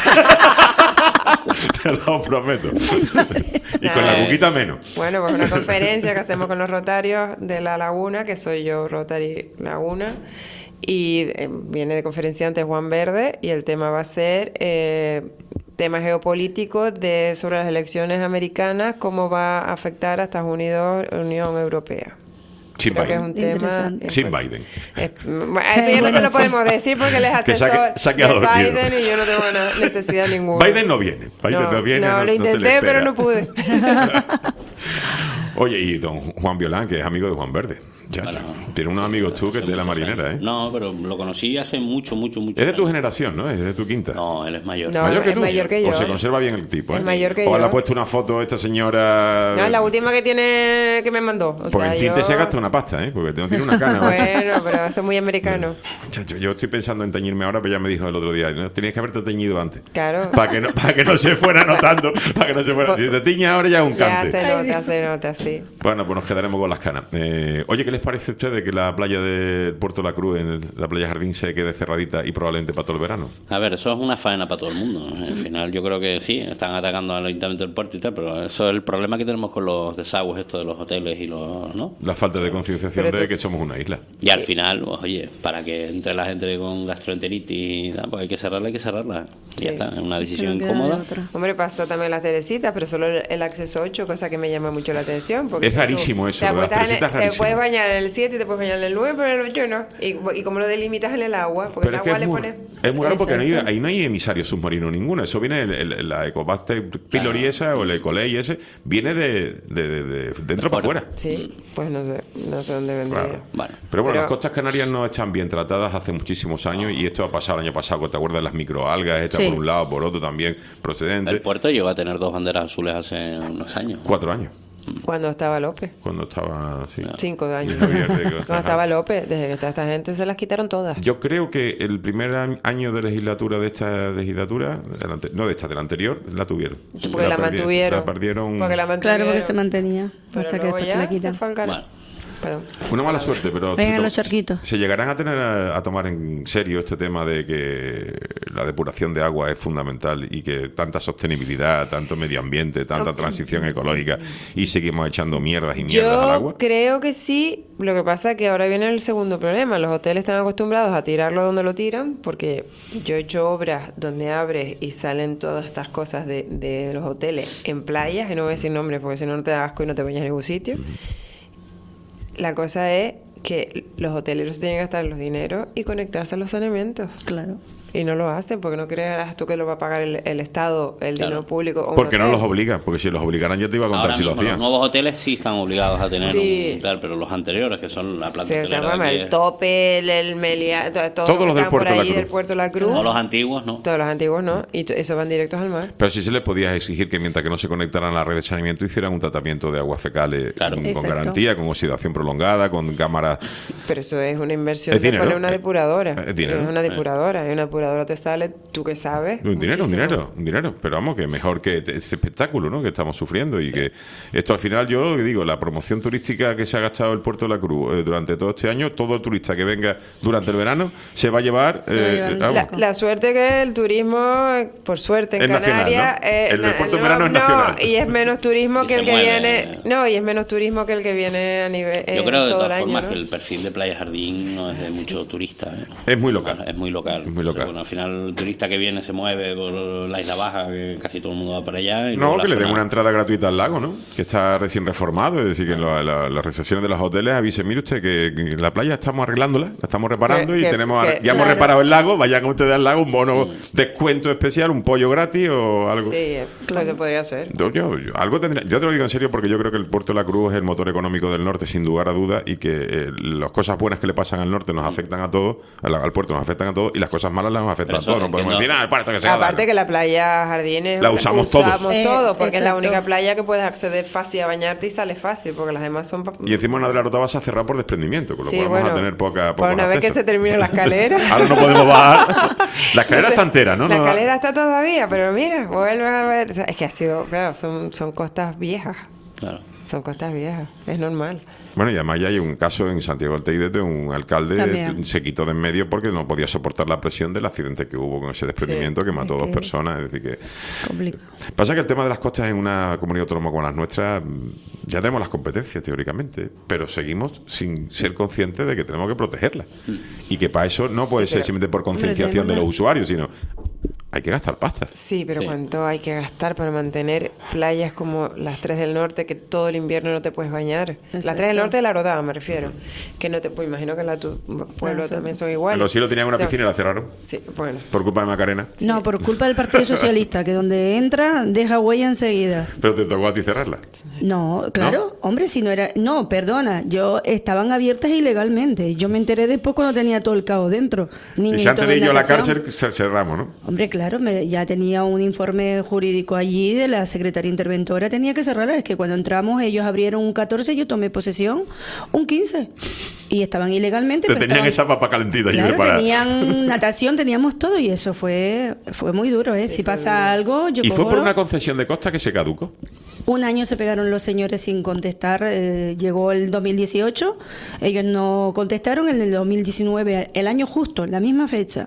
S3: Te lo prometo. Y con la
S22: Eh,
S3: cuquita menos.
S22: Bueno, pues una conferencia que hacemos con los rotarios de La Laguna, que soy yo, Rotary Laguna, y eh, viene de conferenciante Juan Verde, y el tema va a ser eh, tema geopolítico de, sobre las elecciones americanas, cómo va a afectar a Estados Unidos, Unión Europea.
S3: Sin
S22: Creo que es
S3: Biden.
S22: un tema...
S21: Interesante.
S3: Sin Biden.
S22: Eh, bueno, eso ya no se lo podemos decir porque él es
S3: Que saque-
S22: asesor
S3: saque a
S22: de
S3: dormir.
S22: Biden y yo no tengo na- necesidad ninguna.
S3: Biden no viene. Biden no, viene.
S22: No,
S3: no,
S22: lo
S3: no se le
S22: intenté, pero
S3: espera.
S22: no pude.
S3: Oye, y don Juan Violán, que es amigo de Juan Verde. Ya está. Tiene unos amigos tú que es de la marinera, ¿eh?
S23: No, pero lo conocí hace mucho, mucho, mucho.
S3: Es de tu generación, ¿no? Es de tu quinta.
S23: No, él es mayor.
S22: No,
S3: ¿Mayor que
S22: es
S3: tú?
S22: mayor que yo,
S3: O se
S22: ¿eh?
S3: conserva bien el tipo, ¿eh?
S22: Es mayor que
S3: o le
S22: yo.
S3: ha puesto una foto esta señora...
S22: No, la última que tiene que me mandó. O
S3: Pues
S22: sea,
S3: en tinte
S22: yo...
S3: se gasta una pasta, ¿eh? Porque no tiene una cana. macho.
S22: Bueno, pero eso es muy americano.
S3: Chacho, yo estoy pensando en teñirme ahora, pero ya me dijo el otro día, ¿no? Tenías que haberte teñido antes.
S22: Claro.
S3: Para que no, para que no se fuera notando, para que no se fuera. Si te tiñas ahora ya es un
S22: Ya
S3: cante.
S22: se nota, se nota, sí.
S3: Bueno, pues nos quedaremos con las canas. Eh, oye, ¿qué les parece a ustedes que la playa del Puerto La Cruz, en el- la playa Jardín, se quede cerradita y probablemente para todo el verano?
S23: A ver, eso es una faena para todo el mundo. Al final yo creo que sí, están atacando al ayuntamiento del puerto y tal, pero eso es el problema que tenemos con los desagües estos de los hoteles y los... ¿no?
S3: La falta de concienciación
S22: Pero
S3: de
S22: tú-
S3: que somos una isla.
S23: Y al final, pues, oye, para que entre la gente con gastroenteritis y tal, pues hay que cerrarla, hay que cerrarla. Y
S22: Sí.
S23: ya está, es una decisión
S21: Creo que
S23: incómoda.
S21: hay otra.
S22: Hombre, pasó también las Teresitas, pero solo el, el acceso ocho, cosa que me llama mucho la atención. Porque
S3: Es rarísimo
S22: tú
S3: eso,
S22: Te,
S3: lo de las
S22: acuestas en el-
S3: Teresitas es
S22: te
S3: rarísimo.
S22: puedes bañar en el siete y te puedes bañar en el nueve, pero en el ocho no. Y, y como lo delimitas en el agua, porque
S3: Pero
S22: el
S3: es que
S22: agua
S3: es
S22: le
S3: muy,
S22: pones...
S3: es muy raro porque no hay-
S22: Exacto.
S3: ahí no hay emisario submarino ninguno. Eso viene, el, el- la Ecobacter pylori esa o el Ecolei ese, viene de, de, de- de dentro para afuera.
S22: Sí, pues no sé, no sé dónde vendría.
S3: Claro.
S23: Vale.
S3: Pero bueno,
S22: Pero-
S3: las costas canarias no están bien tratadas hace muchísimos años y esto ha pasado el año pasado, ¿te acuerdas de las microalgas hechas
S21: Sí.
S3: por un lado, por otro también procedente?
S23: El puerto llegó a tener dos banderas azules hace unos años.
S3: Cuatro años,
S22: Cuando estaba López.
S3: cuando estaba así.
S22: Cinco años.
S3: Javier, de-
S22: Cuando estaba López, desde que está esta gente se las quitaron todas.
S3: Yo creo que el primer a- año de legislatura de esta legislatura, de la ante- no de esta, de la anterior, la tuvieron.
S22: Porque la,
S3: perdi-
S22: mantuvieron.
S3: La perdieron.
S22: Porque la mantuvieron.
S21: Claro, porque se mantenía.
S22: Pero
S21: hasta que
S22: luego
S21: después te
S22: ya
S21: la
S22: se
S21: quitan.
S22: fue al carajo.
S23: Bueno.
S22: Perdón.
S3: Una mala suerte, pero
S21: Vengan
S3: se-
S21: los charquitos.
S3: se llegarán a tener a, a tomar en serio este tema de que la depuración de agua es fundamental y que tanta sostenibilidad, tanto medio ambiente, tanta transición ecológica y seguimos echando mierdas y mierdas al
S22: Yo
S3: agua.
S22: creo que sí. Lo que pasa es que ahora viene el segundo problema. Los hoteles están acostumbrados a tirarlo donde lo tiran, porque yo he hecho obras donde abres y salen todas estas cosas de, de los hoteles en playas, y no voy a decir nombres porque si no no te da asco y no te bañas en ningún sitio. La cosa es que los hoteleros tienen que gastar los dineros y conectarse a los saneamientos.
S21: Claro.
S22: Y no lo hacen porque no creerás tú que lo va a pagar el, el Estado, el
S23: Claro.
S22: dinero público. o un
S3: Porque no
S22: hotel.
S3: los obligan, porque si los obligaran yo te iba a contar
S23: Ahora
S3: si lo
S23: mismo los
S3: hacían.
S23: nuevos hoteles sí están obligados a tener
S22: Sí.
S23: un tal, pero los anteriores, que son la planta
S22: Sí,
S23: hotelera de
S22: llama
S23: aquí,
S22: el
S23: es-
S22: Tope, el, el Meliá, to- todo
S3: Todos
S22: lo que
S3: los del
S22: están por
S3: Puerto de la
S22: ahí
S3: Cruz.
S22: del Puerto de la Cruz.
S23: No, los antiguos, ¿no?
S22: Todos los antiguos no, y t- esos van directos al mar.
S3: Pero si se les podía exigir que mientras que no se conectaran a la red de saneamiento hicieran un tratamiento de aguas fecales con, con
S22: Exacto.
S3: garantía, con oxidación prolongada, con cámaras.
S22: Pero eso es una inversión
S3: Es
S22: de
S3: dinero,
S22: poner una
S3: eh,
S22: depuradora.
S3: es dinero.
S22: una
S3: Eh.
S22: depuradora. Y una depuradora te sale, tú que sabes.
S3: Un dinero, un
S22: muchísimo.
S3: dinero, un dinero. Pero vamos, que mejor que este espectáculo, ¿no? Que estamos sufriendo y que esto al final, yo lo que digo, la promoción turística que se ha gastado el Puerto de la Cruz eh, durante todo este año, todo el turista que venga durante el verano se va a llevar.
S22: Se va a
S3: eh,
S22: llevar
S3: vamos,
S22: la, la suerte que el turismo, por suerte, en
S3: Es nacional,
S22: Canarias.
S3: ¿no?
S22: eh,
S3: El del
S22: na-
S3: Puerto en
S22: no,
S3: verano es
S22: no,
S3: nacional.
S22: y es menos turismo
S23: Y
S22: que
S23: se
S22: el que
S23: mueve.
S22: viene. No, y es menos turismo que el que viene a nivel.
S23: Yo
S22: eh,
S23: creo de
S22: todo el
S23: todas
S22: año,
S23: formas
S22: ¿no?
S23: que el perfil de Playa Jardín no es de mucho turista. ¿eh?
S3: Es muy local.
S23: Es muy local.
S3: muy local.
S23: O sea, bueno, al final el turista que viene se mueve por la Isla Baja, que casi todo el mundo va para allá. Y
S3: No,
S23: luego la
S3: que le den
S23: zona-
S3: una entrada gratuita al lago, ¿no? Que está recién reformado, es decir, que en la- la- las recepciones de los hoteles avisen, mire usted que, que la playa estamos arreglándola, la estamos reparando
S22: Que-
S3: y
S22: que-
S3: tenemos
S22: que-
S3: ya hemos
S22: claro.
S3: reparado el lago, vayan ustedes al lago, un bono descuento especial, un pollo gratis o algo.
S22: Sí, eh, claro, se podría hacer.
S3: Yo, yo- yo- algo tendría, yo te lo digo en serio porque yo creo que el Puerto de la Cruz es el motor económico del norte, sin lugar a dudas, y que eh, las cosas buenas que le pasan al norte nos afectan a todos, al, al puerto nos afectan a todos, y las cosas malas las nos afectan
S23: Pero
S3: a
S23: eso
S3: todos. No podemos
S23: entiendo.
S3: decir, ah, el puerto que se joda.
S22: Aparte que la playa Jardines
S3: La usamos todos.
S22: usamos todos,
S21: Eh,
S22: porque es la
S21: exacto.
S22: única playa que puedes acceder fácil a bañarte y sales fácil, porque las demás son... pa-
S3: Y encima una de las rutas vas a cerrar por desprendimiento, con lo
S22: Sí,
S3: cual vamos
S22: bueno,
S3: a tener poca.
S22: por
S3: pocos
S22: una vez que
S3: accesos.
S22: se termine la escalera.
S3: Ahora no podemos bajar. La escalera está entera, ¿no?
S22: La
S3: No-
S22: escalera está todavía, pero mira, vuelven a ver. O sea, es que ha sido, claro, son, son costas viejas.
S23: Claro.
S22: Son costas viejas, es normal.
S3: Bueno, y además ya hay un caso en Santiago del Teide de un alcalde
S22: También.
S3: que se quitó de en medio porque no podía soportar la presión del accidente que hubo con ese desprendimiento
S22: Sí,
S3: que mató a
S22: es
S3: dos
S22: que-
S3: personas. Es decir, que
S21: Complicado.
S3: pasa que el tema de las costas en una comunidad autónoma como las nuestras, mm, ya tenemos las competencias teóricamente, pero seguimos sin ser conscientes de que tenemos que protegerlas. Y que para eso no puede
S22: Sí,
S3: ser
S22: pero-
S3: simplemente por
S22: Hombre,
S3: concienciación de
S22: tenemos
S3: los usuarios, sino hay que gastar pasta.
S22: Sí, pero ¿cuánto hay que gastar para mantener playas como las tres del norte, que todo el invierno no te puedes bañar? Las tres del norte de la Rodada, me refiero. Que no te, pues imagino que en la tu pueblo también son iguales.
S3: En los cielos tenían una
S22: O sea,
S3: piscina y la cerraron
S22: Sí, bueno.
S3: por culpa de Macarena.
S21: No, por culpa del Partido Socialista, que donde entra deja huella enseguida.
S3: Pero te tocó a ti cerrarla.
S21: No, claro, hombre, si no era... No, perdona, yo estaban abiertas ilegalmente. Yo me enteré después cuando tenía todo el caos dentro.
S3: Y
S21: Niñito
S3: si antes de
S21: de
S3: ir yo a la
S21: natación.
S3: cárcel, cer- cerramos, ¿no?
S21: Hombre, claro, me- ya tenía un informe jurídico allí de la secretaria interventora, tenía que cerrarla. Es que cuando entramos ellos abrieron un catorce, yo tomé posesión un quince. Y estaban ilegalmente.
S3: Te
S21: pero
S3: tenían
S21: estaban-
S3: esa papa calentita allí
S21: Claro,
S3: preparada.
S21: tenían natación, teníamos todo y eso fue fue muy duro, ¿eh? Si pasa algo, yo
S3: Y fue
S21: cojo-
S3: por una concesión de costa que se caducó.
S21: un año se pegaron los señores sin contestar. eh, llegó el dos mil dieciocho, ellos no contestaron. En el dos mil diecinueve, el año justo, la misma fecha,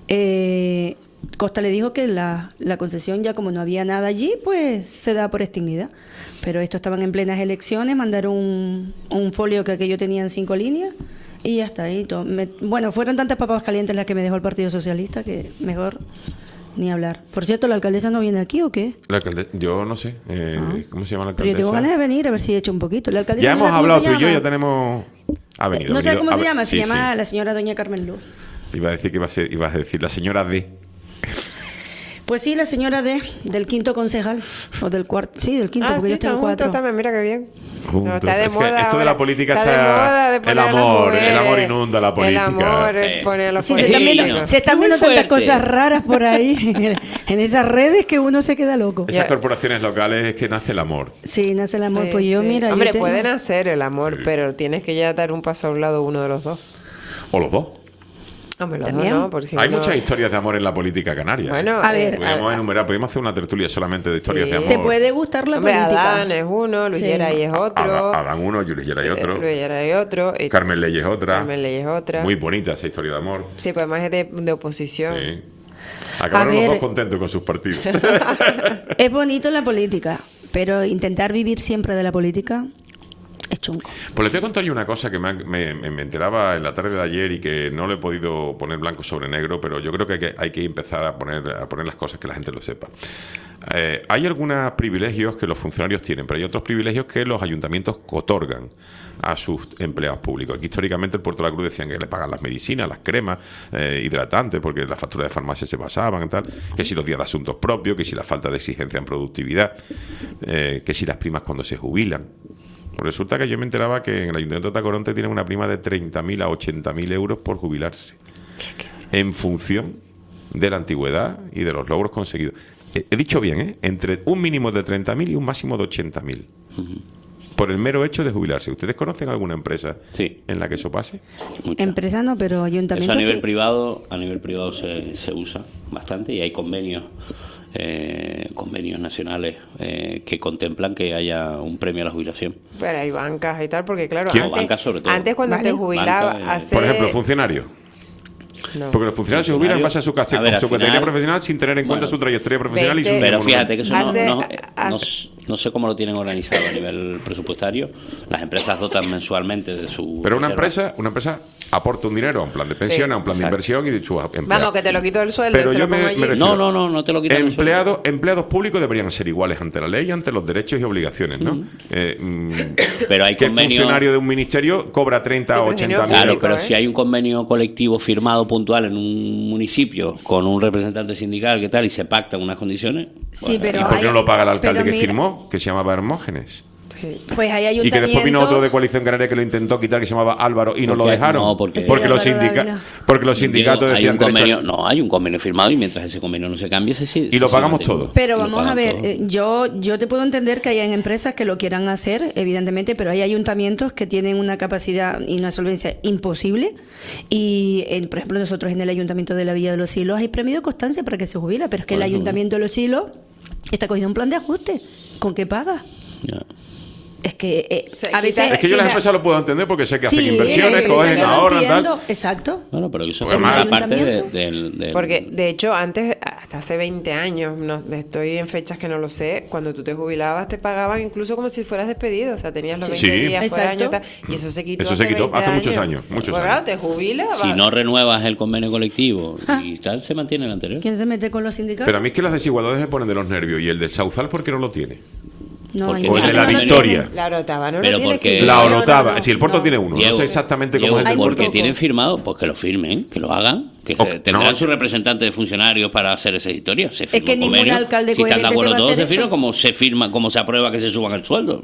S21: eh, Costa le dijo que la, la concesión, ya como no había nada allí, pues se da por extinguida. Pero estos estaban en plenas elecciones, mandaron un, un folio que aquello tenía en cinco líneas y ya está ahí. todo. Me- bueno, fueron tantas papas calientes las que me dejó el Partido Socialista que mejor ni hablar. Por cierto, ¿la alcaldesa no viene aquí o qué?
S3: La alcalde- yo no sé. eh, ¿Cómo se llama la
S21: Pero yo tengo ganas
S3: alcaldesa?
S21: de venir a ver si he hecho un poquito. La alcaldesa
S3: Ya
S21: no
S3: hemos
S21: sé cómo
S3: hablado
S21: se
S3: tú y yo,
S21: llama.
S3: ya tenemos. Ha venido.
S21: No
S3: ha
S21: sé
S3: venido.
S21: cómo
S3: A
S21: se
S3: ver,
S21: llama, se
S3: sí,
S21: llama
S3: sí.
S21: la señora Doña Carmen Luz.
S3: Iba a decir que iba a ser, ibas a decir la señora D.
S21: Pues sí, la señora D, del quinto concejal, o del cuarto, sí, del quinto,
S22: Ah,
S21: porque
S22: sí,
S21: yo tengo
S22: están
S21: cuatro.
S22: juntos también, mira qué bien.
S3: Juntos.
S22: está de
S3: Es que
S22: moda
S3: esto de la
S22: ahora.
S3: política
S22: Está
S3: está.
S22: de moda de
S3: el
S22: poner a las
S3: amor, el
S22: mujeres.
S3: amor inunda la política.
S22: El amor
S3: Eh.
S22: pone a los
S21: Sí, se están viendo,
S22: políticos.
S21: se están
S22: Muy
S21: viendo tantas
S22: fuerte.
S21: cosas raras por ahí, en esas redes, que uno se queda loco.
S3: Esas corporaciones locales es que nace el amor.
S21: Sí, nace el amor.
S22: Sí,
S21: pues yo,
S22: sí.
S21: mira,
S22: Hombre,
S21: yo tengo-
S22: pueden hacer el amor, pero tienes que ya dar un paso a un lado uno de los dos.
S3: O los dos.
S22: Hombre, los
S21: También.
S22: dos no, porque si
S3: Hay
S22: no-
S3: muchas historias de amor en la política canaria.
S22: Bueno,
S21: A ver,
S3: Podríamos enumerar, podríamos hacer una tertulia solamente de historias de amor.
S21: te puede gustar la
S22: Hombre,
S21: política.
S22: Adán es uno, Luis
S21: Sí.
S22: Geray es otro.
S3: Adán Adán uno, Julius Geray otro.
S22: Luis Geray otro. y
S3: Carmen Ley es otra.
S22: Carmen Ley es otra.
S3: Muy bonita esa historia de amor.
S22: Sí, pues además es de, de oposición.
S3: Sí. Acabaron
S21: A
S3: los
S21: ver.
S3: dos contentos con sus partidos.
S21: Es bonito la política, pero intentar vivir siempre de la política, es chungo.
S3: Pues les voy a contar yo una cosa que me, me, me enteraba en la tarde de ayer y que no le he podido poner blanco sobre negro, pero yo creo que hay que, hay que empezar a poner, a poner las cosas que la gente lo sepa. Eh, hay algunos privilegios que los funcionarios tienen, pero hay otros privilegios que los ayuntamientos otorgan a sus empleados públicos. Aquí históricamente el Puerto de la Cruz decían que le pagan las medicinas, las cremas, eh, hidratantes, porque las facturas de farmacia se pasaban y tal, que si los días de asuntos propios, que si la falta de exigencia en productividad, eh, que si las primas cuando se jubilan. Resulta que yo me enteraba que en el Ayuntamiento de Tacoronte tienen una prima de treinta mil a ochenta mil euros por jubilarse, en función de la antigüedad y de los logros conseguidos. He, he dicho bien, ¿eh? Entre un mínimo de treinta mil y un máximo de ochenta mil. Uh-huh. Por el mero hecho de jubilarse. ¿Ustedes conocen alguna empresa
S23: sí.
S3: en la que eso pase?
S21: Mucha. Empresa no, pero ayuntamiento
S23: eso a nivel
S21: sí.
S23: privado, a nivel privado se, se usa bastante y hay convenios. Eh, convenios nacionales eh, que contemplan que haya un premio a la jubilación.
S22: Pero hay bancas y tal, porque claro,
S23: ¿Quién?
S22: antes,
S23: Bancas sobre todo.
S22: antes cuando
S23: Vale.
S22: te jubilaba,
S23: Banca, eh,
S22: hace...
S3: Por ejemplo, funcionarios.
S22: No.
S3: Porque los funcionarios se jubilan en base a su, a
S23: ver,
S3: su
S23: final,
S3: categoría profesional sin tener en cuenta
S23: bueno,
S3: su trayectoria profesional
S23: veinte,
S3: y su...
S23: Pero fíjate que eso no,
S22: hace,
S23: no,
S22: hace,
S23: no, no sé cómo lo tienen organizado a nivel presupuestario. Las empresas dotan mensualmente de su...
S3: Pero una
S23: reserva.
S3: empresa, una empresa aporta un dinero a un plan de pensión,
S22: Sí,
S3: a un plan
S23: exacto.
S3: de inversión y de sus empleados.
S22: Vamos, que te lo quito del sueldo
S3: Pero
S22: y se
S3: yo
S22: lo
S3: me,
S22: pongo
S3: me
S22: allí.
S3: refiero,
S23: No, no, no, no te lo quitan del
S3: empleados, empleados públicos deberían ser iguales ante la ley y ante los derechos y obligaciones, ¿no?
S23: Mm.
S3: Eh, mm,
S23: Pero hay
S3: ¿qué
S23: convenio-
S3: funcionario de un ministerio cobra treinta o ochenta mil?
S23: Claro, pero si hay un convenio colectivo firmado puntual en un municipio con un representante sindical, ¿qué tal? Y se pactan unas condiciones.
S21: Sí, pero
S3: ¿Y por qué
S21: hay-
S3: no lo paga el alcalde
S21: pero
S3: que
S21: mira-
S3: firmó? Que se llamaba Hermógenes.
S21: Pues hay
S3: Y que
S21: ayuntamientos...
S3: después vino otro de Coalición Canaria que lo intentó quitar, que se llamaba Álvaro, y no
S23: ¿Por
S3: lo
S23: qué?
S3: dejaron.
S23: No, porque-
S3: porque,
S23: Sí,
S3: los
S21: Álvaro
S3: sindica-
S21: Dávila.
S3: porque los sindicatos
S23: Digo, hay
S3: decían
S23: un convenio,
S3: derecho-
S23: no, hay un convenio firmado y mientras ese convenio no se cambie, se sigue.
S3: Y lo pagamos todo.
S21: Pero
S23: Y lo
S21: vamos a
S23: pagan
S21: ver,
S23: todo.
S21: eh, yo yo te puedo entender que hayan empresas que lo quieran hacer, evidentemente, pero hay ayuntamientos que tienen una capacidad y una solvencia imposible. Y, eh, por ejemplo, nosotros en el Ayuntamiento de la Villa de los Silos hay premio de constancia para que se jubila, pero es que
S23: Por
S21: el
S23: eso,
S21: Ayuntamiento de los Silos está cogiendo un plan de ajuste. ¿Con qué paga?
S23: Ya.
S21: Es que eh,
S22: Se
S21: a
S22: quita-
S21: veces...
S3: Es que yo las empresas lo puedo entender porque sé que hacen
S21: Sí,
S3: inversiones,
S21: eh,
S3: cogen,
S21: yo lo
S3: ahorran,
S21: entiendo,
S3: tal.
S21: Exacto.
S23: Bueno, pero eso
S3: Pues
S23: forma
S3: además-
S23: parte de-
S21: Ayuntamiento.
S23: del, del-
S22: Porque, de hecho, antes, hasta hace veinte años, no, estoy en fechas que no lo sé, cuando tú te jubilabas te pagaban incluso como si fueras despedido, o sea, tenías los
S3: Sí.
S22: veinte
S3: Sí.
S22: días por
S21: Exacto.
S22: año, tal, y eso se quitó
S3: Eso se
S22: hace
S3: quitó
S22: veinte
S3: hace muchos años, muchos
S22: Pues,
S3: años.
S22: claro, te jubilas.
S23: Si
S22: va.
S23: no renuevas el convenio colectivo y tal, se mantiene el anterior.
S21: ¿Quién se mete con los sindicatos?
S3: Pero a mí es que las desigualdades me ponen de los nervios. ¿Y el del Sauzal por qué no lo tiene?
S21: No,
S23: porque
S21: hay-
S3: O el de la
S21: no tiene-
S3: Victoria.
S22: La Orotava no
S23: Pero
S22: lo tiene
S23: porque-
S22: escrito.
S3: La
S21: No, no,
S3: Orotava.
S21: no,
S3: Si el puerto
S21: no.
S3: tiene uno, no
S23: Diego,
S3: sé exactamente cómo
S23: Diego,
S3: es el
S21: Hay
S3: puerto.
S23: porque
S21: poco.
S23: tienen firmado, pues que lo firmen, que lo hagan, que
S3: O-
S23: se- tendrán
S3: no.
S23: su representante de funcionarios para hacer esa historia. Se firma
S21: que
S23: un
S21: ningún
S23: convenio.
S21: alcalde
S23: si están de
S21: coherente
S23: acuerdo
S21: te va a
S23: todos,
S21: hacer
S23: se firma
S21: eso.
S23: como se firma, como se aprueba que se suban el sueldo.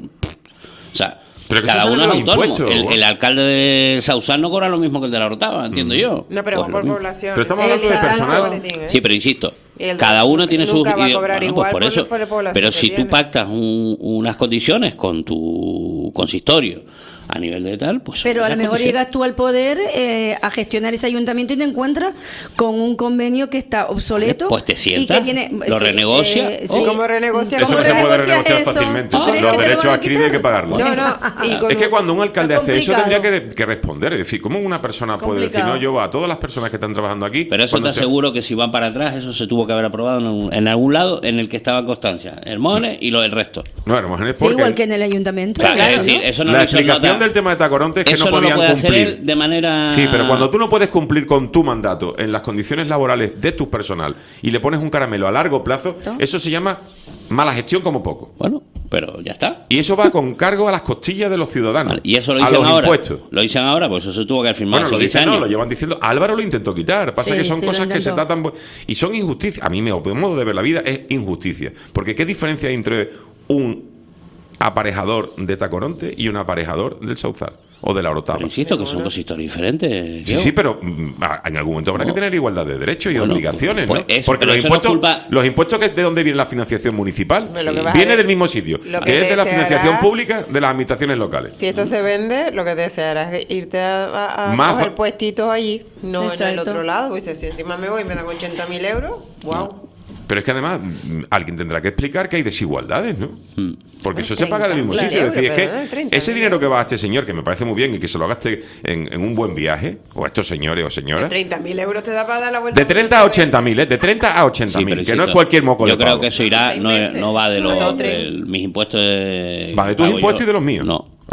S23: O sea,
S3: Pero que
S23: cada
S3: eso
S23: uno
S3: sale
S23: es
S3: de los
S23: autónomo.
S3: impuestos,
S23: El,
S3: ¿no?
S23: el alcalde de Sausal no cobra lo mismo que el de la Orotava, entiendo yo.
S22: No, pero
S23: Pues
S22: va
S23: lo
S22: por
S23: mismo.
S22: población.
S3: Pero estamos hablando de
S22: Exacto.
S3: personal.
S22: Boletín, ¿eh?
S23: Sí, pero insisto,
S22: Y el-
S23: cada uno tiene sus...
S22: nunca va a
S23: y-
S22: cobrar
S23: bueno,
S22: igual
S23: pues por
S22: por-
S23: eso,
S22: por la población
S23: pero
S22: que
S23: si tú
S22: tiene.
S23: pactas un- unas condiciones con tu consistorio a nivel de tal, pues...
S21: Pero a
S23: esas
S21: lo mejor
S23: condiciones.
S21: llegas tú al poder eh, a gestionar ese ayuntamiento y te encuentras con un convenio que está obsoleto.
S23: Pues te
S21: y
S23: sientas,
S21: que tiene-
S23: lo
S21: sí,
S23: renegocia,
S21: eh,
S23: o-
S21: sí.
S22: ¿Cómo renegocia?
S3: Eso
S21: ¿Cómo
S3: no se puede
S21: renegocias
S3: renegociar
S21: eso?
S3: fácilmente.
S21: ¿Tú crees
S3: Los
S21: que te lo
S3: derechos
S21: van a
S3: adquiridos hay que
S21: quitar?
S3: pagarlos.
S22: No, no. Y con
S3: Es que
S22: un-
S3: cuando un alcalde
S21: Eso es
S3: hace eso
S21: complicado.
S3: tendría que, que responder. Es decir, ¿cómo una persona puede decir,
S21: Complicado.
S3: no, yo a todas las personas que están trabajando aquí?
S23: Pero eso
S3: cuando
S23: te
S3: se-
S23: aseguro que si van para atrás, eso se tuvo que haber aprobado en, un- en algún lado en el que estaba Constancia, Hermógenes y lo del resto.
S3: No, Hermógenes,
S21: Sí,
S3: porque
S21: igual que en el ayuntamiento.
S23: Claro,
S21: claro,
S23: es decir,
S21: ¿no?
S23: eso no
S3: la
S23: lo hizo
S3: explicación
S23: nota-
S3: del tema de Tacoronte es que
S23: eso
S3: no
S23: no lo
S3: podían
S23: puede hacer
S3: cumplir.
S23: él de manera...
S3: Sí, pero cuando tú no puedes cumplir con tu mandato en las condiciones laborales de tu personal y le pones un caramelo a largo plazo, eso se llama mala gestión como poco.
S23: Bueno, pero ya está.
S3: Y eso va con cargo a las costillas de los ciudadanos.
S23: Vale, y eso lo
S3: a
S23: dicen
S3: los
S23: ahora.
S3: impuestos.
S23: Lo dicen ahora, pues eso se tuvo que haber firmado
S3: Bueno, lo
S23: hace diez
S3: dicen, no,
S23: años.
S3: lo llevan diciendo. Álvaro lo intentó quitar. Pasa
S21: Sí,
S3: que son
S21: sí, lo
S3: cosas que se
S21: intentó.
S3: tratan. Y son injusticias. A mí, mi modo de ver la vida es injusticia. Porque ¿qué diferencia hay entre un aparejador de Tacoronte y un aparejador del Sauzal? O de la Orotava.
S23: Pero insisto que son consistorios diferentes.
S3: Sí,
S23: Diego.
S3: sí, pero mm, a- en algún momento habrá
S23: No.
S3: que tener igualdad de derechos y
S23: Bueno,
S3: obligaciones,
S23: pues
S3: ¿no?
S23: eso,
S3: Porque
S23: pero
S3: los
S23: eso no es
S3: impuestos,
S23: culpa-
S3: los impuestos que ¿de dónde viene la financiación municipal?
S22: Pero lo que vas a
S3: Viene
S22: ver-
S3: del mismo sitio,
S22: lo que
S3: que es de la
S22: deseará-
S3: financiación pública de las administraciones locales.
S22: Si esto se vende, lo que desearás es irte a, a, a
S3: Más
S22: coger
S3: fa-
S22: puestitos allí, no en el
S21: Exacto.
S22: otro lado. Pues si encima me voy y me dan ochenta mil euros, wow.
S3: Pero es que además mm, alguien tendrá que explicar que hay desigualdades, ¿no?
S23: Mm.
S3: Porque eso se paga del mismo
S22: Claro,
S3: sitio. Es decir, es
S22: pero, ¿eh?
S3: que
S22: treinta
S3: ese
S22: mil
S3: dinero que va a este señor, que me parece muy bien, y que se lo gaste en, en un buen viaje, o a estos señores o señoras,
S22: treinta mil euros te da para dar la vuelta.
S3: de treinta a ochenta mil, ¿eh? De treinta a ochenta
S23: Sí,
S3: mil,
S23: pero
S3: que no es
S23: insisto,
S3: cualquier moco
S23: Yo
S3: de
S23: creo
S3: pavo.
S23: que eso irá,
S22: Seis
S23: no,
S22: meses.
S23: no va de los
S22: Todo
S23: de
S22: tren.
S23: mis impuestos. De,
S3: Va de tus
S23: pago
S3: impuestos
S23: yo.
S3: y de los míos.
S23: No.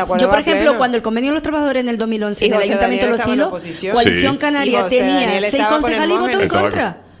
S21: yo, por ejemplo, cuando el convenio de los trabajadores en el dos mil once
S22: Y
S21: del
S22: José
S21: Ayuntamiento de
S22: Daniel
S21: Los
S22: estaba en la
S21: Silos,
S22: oposición.
S21: Coalición
S22: Sí.
S21: Canaria
S22: Y José
S21: tenía
S22: Daniel
S21: seis
S22: estaba con el
S21: concejales y votó en
S22: Mójero.
S21: contra.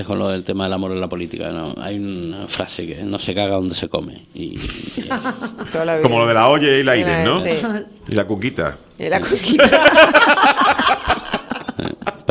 S23: antes con lo del tema del amor en la política. ¿no? Hay una frase que no se caga donde se come. Y, y,
S3: Como lo de la olla y el aire,
S22: La-
S3: ¿no?
S22: sí.
S3: Y la cuquita.
S22: Y la cuquita.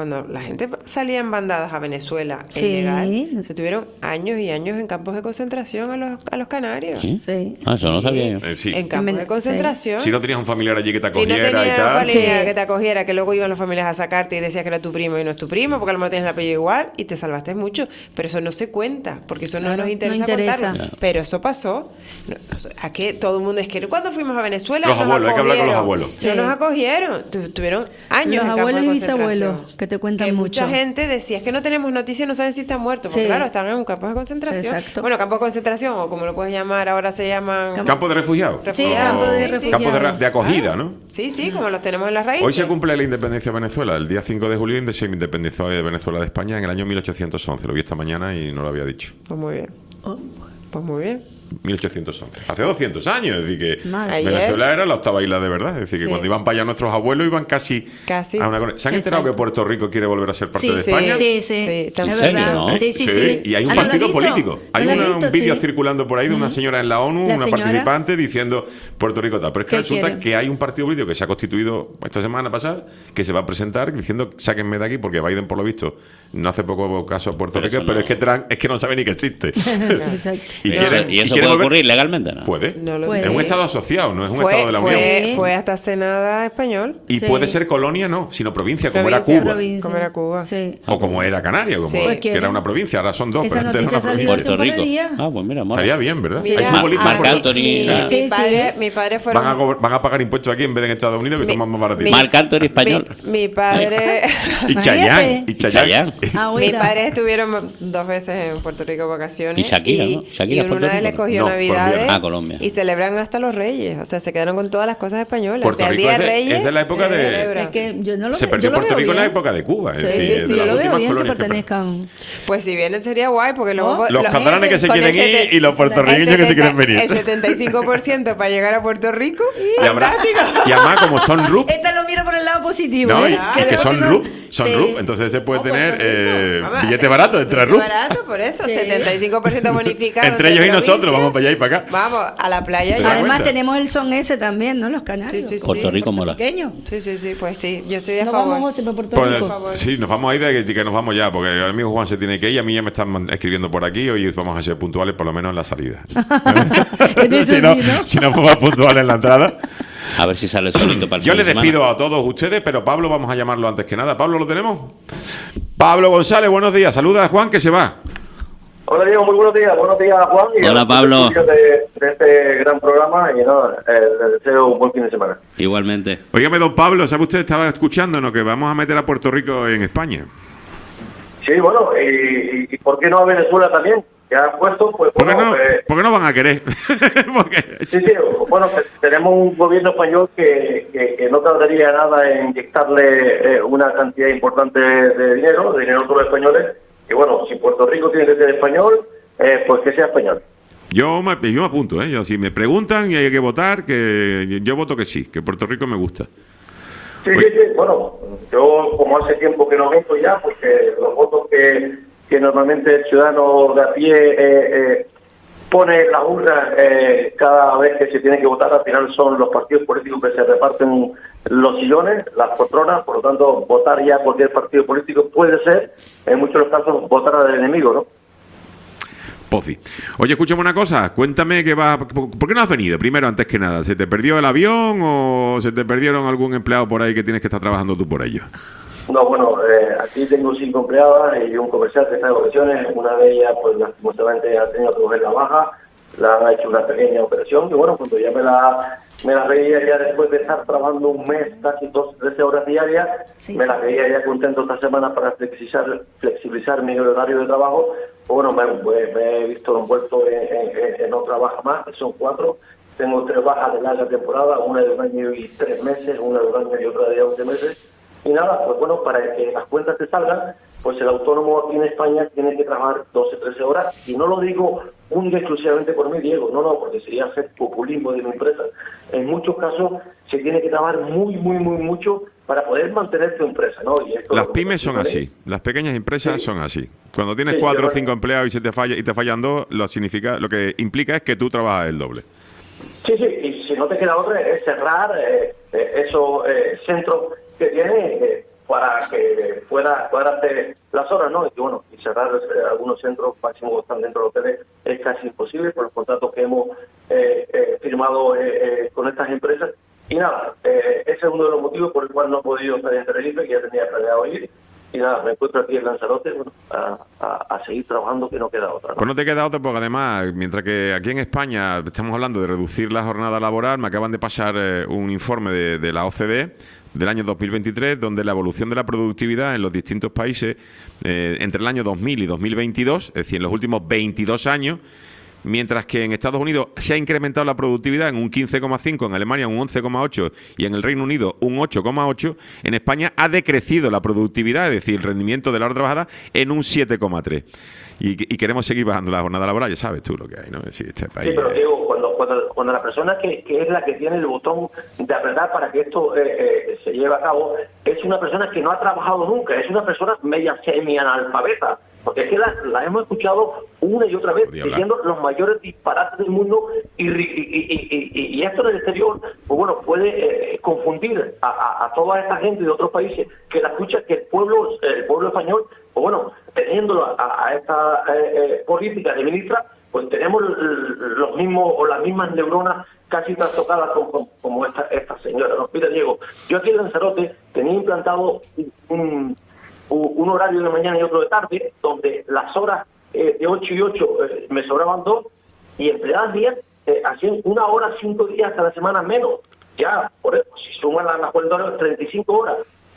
S22: cuando la gente salía en bandadas a Venezuela,
S21: Sí.
S22: ilegal, se tuvieron años y años en campos de concentración a los, a los canarios.
S23: ¿Sí? Ah, eso no sabía yo.
S3: Eh, sí.
S22: En campos de concentración.
S3: Si no tenías un familiar allí que te
S22: Si no
S3: acogiera
S22: tenías
S3: y tal.
S22: familia que te acogiera, que luego iban las familias a sacarte y decías que era tu primo y no es tu primo, porque a lo mejor tienes el apellido igual y te salvaste mucho. Pero eso no se cuenta, porque eso no
S21: Claro,
S22: nos
S21: no
S22: interesa,
S21: interesa.
S22: contarlo. Pero eso pasó. No, no sé, ¿a qué? Todo el mundo es que cuando fuimos a Venezuela
S3: Los
S22: nos
S3: abuelos, hay que hablar con los
S22: acogieron.
S3: abuelos.
S22: No
S21: Sí.
S22: nos acogieron. Tu- Tuvieron años
S21: Los
S22: en campos
S21: abuelos
S22: de
S21: y
S22: concentración.
S21: bisabuelos que te cuentan
S22: Que
S21: mucho.
S22: mucha gente decía, es que no tenemos noticias, no saben si están muertos. Pues
S21: Sí.
S22: claro, están en un campo de concentración.
S21: Exacto.
S22: Bueno, campo de concentración, o como lo puedes llamar, ahora se llaman...
S3: Campo de refugiados.
S22: Sí,
S3: O-
S22: campo de refugiados.
S3: campo de, ra- de acogida, ¿no?
S22: Sí, sí, como los tenemos en las raíces.
S3: Hoy se cumple la independencia de Venezuela. El día cinco de julio se independizó de Venezuela de España en el año mil ochocientos once. Lo vi esta mañana y no lo había dicho.
S22: Pues muy bien. Pues muy bien.
S3: mil ochocientos once. Hace doscientos años. Es decir, que
S22: Madre.
S3: Venezuela
S22: Ayer.
S3: era la octava isla de verdad. Es decir, que
S22: Sí.
S3: cuando iban para allá nuestros abuelos iban casi,
S22: Casi.
S3: a una... ¿Se han enterado
S21: Exacto.
S3: que Puerto Rico quiere volver a ser parte
S21: Sí,
S3: de
S21: sí,
S3: España?
S21: sí, sí,
S22: Sí,
S21: es
S23: serio,
S21: verdad.
S23: ¿no?
S21: Sí, sí, sí.
S3: Y hay un
S21: Ah, ¿no lo
S3: partido
S21: has visto?
S3: político. Hay
S21: ¿No lo has
S3: una- un
S21: visto?
S3: vídeo
S21: Sí.
S3: circulando por ahí de una
S21: Ujú.
S3: señora en la ONU,
S21: La
S3: una
S21: señora.
S3: participante, diciendo Puerto Rico tal. Pero es que
S21: ¿Qué
S3: resulta
S21: quiere?
S3: que hay un partido político que se ha constituido esta semana pasada que se va a presentar diciendo sáquenme de aquí porque Biden, por lo visto, no hace poco caso a Puerto
S23: Pero
S3: Rico,
S23: eso
S3: pero
S23: no-
S3: es que Trump es que no sabe ni que existe.
S21: Exacto.
S3: Y
S23: ¿Y,
S3: quiere-
S23: eso, y
S3: y
S23: eso
S3: quiere
S23: puede
S3: volver-
S23: ocurrir legalmente? ¿no?
S3: Puede.
S22: No lo
S3: Es
S22: sé.
S3: un estado asociado, no es un
S22: Fue,
S3: estado de la Unión.
S22: fue,
S21: Sí.
S22: fue hasta Senada español.
S3: Y
S21: Sí.
S3: puede ser colonia, no, sino provincia, como
S22: Provincia,
S3: era Cuba.
S21: Provincia.
S22: Como era Cuba.
S21: Sí.
S3: O como era Canarias, como
S22: Sí.
S3: que
S21: Pues
S3: era
S21: quiere.
S3: una provincia, ahora son dos,
S21: Esa
S3: pero antes era
S21: noticia
S3: una
S21: salió
S3: provincia.
S21: hace un
S23: Puerto
S21: par de
S23: Rico.
S21: días.
S23: Ah, pues mira, mola.
S3: Estaría bien, ¿verdad?
S22: Mira,
S3: Hay
S23: Mar-
S3: futbolistas
S23: Marc
S3: por-
S23: Anthony.
S22: Mi,
S23: ah,
S21: Sí,
S22: mi
S21: sí.
S22: padre, mi padre fueron...
S3: van, a cobr- van a pagar impuestos aquí en vez de en Estados Unidos, que
S22: Mi-
S3: son más, más baratos.
S22: mi-
S23: Marc Anthony español.
S22: Mi, mi padre...
S3: Y Chayanne. Y
S23: Y
S3: Chayanne.
S23: Chayanne.
S21: Ah,
S22: Mis
S21: oiga.
S22: padres estuvieron dos veces en Puerto Rico vacaciones.
S23: Y Shakira, ¿no? Shakira
S22: y
S23: es Puerto
S22: una vez
S23: Rico,
S22: les cogió
S3: ¿no? No,
S22: Navidades.
S3: colombiana.
S23: Ah, Colombia.
S22: Y celebran hasta los Reyes. O sea, se quedaron con todas las cosas españolas.
S3: Puerto
S22: o sea, el
S3: Rico
S22: Día
S3: es de-
S22: Reyes.
S3: es de la época
S22: se
S3: de-
S22: celebra.
S21: Es que yo no lo
S3: Se
S21: veo-
S3: perdió
S21: yo lo
S3: Puerto
S21: veo
S3: Rico en la
S21: bien.
S3: época de Cuba. Es
S22: Sí,
S3: decir,
S22: sí,
S3: de
S22: sí,
S3: las
S21: Yo lo veo
S3: últimas
S21: bien que
S3: colonias que-
S21: pertenezcan.
S22: Pues si vienen sería guay, porque luego...
S21: Oh,
S3: Los
S22: lo-
S3: catalanes que se
S22: con
S3: quieren
S22: el
S3: ir
S22: sete-
S3: y los puertorriqueños
S22: el
S3: que se quieren
S22: setenta
S3: venir.
S22: El setenta y cinco por ciento para llegar a Puerto Rico.
S3: Y, habrá, y además, como son R U P,
S21: Esta lo mira por el lado positivo.
S3: ¿no?
S21: ¿eh?
S3: Y- y que
S21: después
S3: son
S21: no-
S3: R U P, son
S21: Sí.
S3: R U P, entonces se puede
S22: Oh,
S3: tener
S22: Puerto Rico.
S3: eh,
S22: Vamos,
S3: billete
S22: sí,
S3: barato entre R U P.
S22: barato, por eso.
S21: Sí.
S22: setenta y cinco por ciento bonificado.
S3: Entre ellos y
S22: provincias.
S3: nosotros, vamos para allá y para acá.
S22: Vamos, a la playa.
S3: ¿Te
S22: ya.
S3: das
S21: Además
S3: cuenta?
S21: tenemos el son ese también, ¿no? Los canarios.
S22: Sí, sí, sí.
S23: Puerto Rico mola.
S21: Pequeño.
S22: Sí, sí, sí, pues sí, yo estoy a
S21: Nos
S22: favor.
S21: vamos, José, para Puerto
S3: Pues,
S21: Rico.
S3: sí, nos vamos a ir de que, que nos vamos ya, porque el amigo Juan se tiene que ir, a mí ya me están man- escribiendo por aquí, hoy vamos a ser puntuales por lo menos en la salida.
S21: En eso
S3: si, no,
S21: sí, ¿no?
S3: si no fuimos puntuales en la entrada.
S23: A ver si sale solito para el
S3: Yo
S23: fin
S3: les
S23: de semana.
S3: despido a todos ustedes, pero Pablo vamos a llamarlo antes que nada. ¿Pablo lo tenemos? Pablo González, buenos días. Saluda a Juan que se va.
S1: Hola Diego, muy buenos días. Buenos días Juan. Y
S23: Hola,
S1: a los
S23: Pablo.
S1: estudios De, de este gran programa y no, eh, les deseo un buen fin de semana.
S23: Igualmente.
S3: Óigame, don Pablo, ¿sabe usted? Estaba escuchándonos que vamos a meter a Puerto Rico en España.
S1: Sí, bueno, y, y, y ¿por qué no a Venezuela también? Que han puesto, pues
S3: ¿Por qué
S1: bueno,
S3: no,
S1: eh,
S3: ¿por qué no van a querer?
S1: sí, sí, bueno, te- tenemos un gobierno español que, que, que no tardaría nada en inyectarle eh, una cantidad importante de dinero, de dinero a todos los españoles, y bueno, si Puerto Rico tiene que ser español, eh, pues que sea español.
S3: Yo me, yo me apunto, ¿eh? Yo, si me preguntan y hay que votar, que yo, yo voto que sí, que Puerto Rico me gusta.
S1: Sí, sí, sí, bueno, yo como hace tiempo que no vengo ya, porque los votos que, que normalmente el ciudadano de a pie eh, eh, pone en la urna eh, cada vez que se tiene que votar, al final son los partidos políticos que se reparten los sillones, las poltronas, por lo tanto, votar ya cualquier partido político puede ser, en muchos de los casos, votar al enemigo, ¿no?
S3: Pozzi. Oye, escúchame una cosa, cuéntame que va, ¿por por qué no has venido? Primero, antes que nada, ¿se te perdió el avión o se te perdieron algún empleado por ahí que tienes que estar trabajando tú por ello?
S1: No, bueno, eh, aquí tengo cinco empleadas y un comercial que está de vacaciones. Una de ellas, pues lastimosamente ha tenido que coger la baja, la han hecho una pequeña operación y bueno, cuando ya me la, me la veía ya después de estar trabajando un mes, casi dos, trece horas diarias,
S21: Sí.
S1: me la veía ya contento esta semana para flexibilizar, flexibilizar mi horario de trabajo. Bueno, me, me- me he visto envuelto en, en, en otra baja más, que son cuatro. Tengo tres bajas de larga temporada, una de un año y tres meses, una de un año y otra de once meses. Y nada, pues bueno, para que las cuentas te salgan, pues el autónomo aquí en España tiene que trabajar doce, trece horas. Y no lo digo única y exclusivamente por mí, Diego, no, no, porque sería hacer populismo de mi empresa. En muchos casos se tiene que trabajar muy, muy, muy mucho para poder mantener tu empresa, ¿no? Y esto
S3: Las
S1: lo-
S3: pymes son así, las pequeñas empresas son así. Cuando tienes
S1: Sí,
S3: cuatro o
S1: yo-
S3: cinco empleados y se te falla y te fallan dos, lo significa, lo que implica es que tú trabajas el doble.
S1: Sí, sí, y si no te queda otra es cerrar eh, eh, esos eh, centros que tienes eh, para que pueda, pueda hacer las horas, ¿no? Y bueno, y cerrar eh, algunos centros, máximo que están dentro de hoteles, es casi imposible por los contratos que hemos eh, eh, firmado eh, eh, con estas empresas. Y nada, eh, ese es uno de los motivos por el cual no he podido estar en Tenerife, que ya tenía planeado ir. y nada, me encuentro aquí en Lanzarote, bueno, a, a, a seguir trabajando, que no queda otra, ¿no?
S3: Pues no te queda otra, porque además, mientras que aquí en España estamos hablando de reducir la jornada laboral, me acaban de pasar eh, un informe de, de la O C D E del año dos mil veintitrés, donde la evolución de la productividad en los distintos países eh, entre el año dos mil y dos mil veintidós, es decir, en los últimos veintidós años, mientras que en Estados Unidos se ha incrementado la productividad en un quince coma cinco, en Alemania un once coma ocho y en el Reino Unido un ocho coma ocho, en España ha decrecido la productividad, es decir, el rendimiento de la hora trabajada, en un siete coma tres. Y, y queremos seguir bajando la jornada laboral, ya sabes tú lo que hay, ¿no? Es decir, este país,
S1: Sí, pero digo, cuando, cuando, cuando la persona que, que es la que tiene el botón de apretar para que esto eh, eh, se lleve a cabo, es una persona que no ha trabajado nunca, es una persona media semi-analfabeta, porque es que la, la hemos escuchado una y otra vez diciendo los mayores disparates del mundo y, y, y, y, y esto en el exterior, pues bueno, puede eh, confundir a, a, a toda esta gente de otros países que la escucha, que el pueblo, el pueblo español, pues bueno, teniéndolo a, a esta eh, eh, política de ministra, pues tenemos los mismos o las mismas neuronas casi tan tocadas como, como esta, esta señora. Nos pide Diego, yo aquí en Lanzarote tenía implantado un, un horario de mañana y otro de tarde, donde las horas eh, de ocho y ocho eh, me sobraban dos, y empleadas diez eh, hacían una hora, cinco días a la semana menos. Ya, por eso, si suman las, las cuarenta horas, treinta y cinco horas.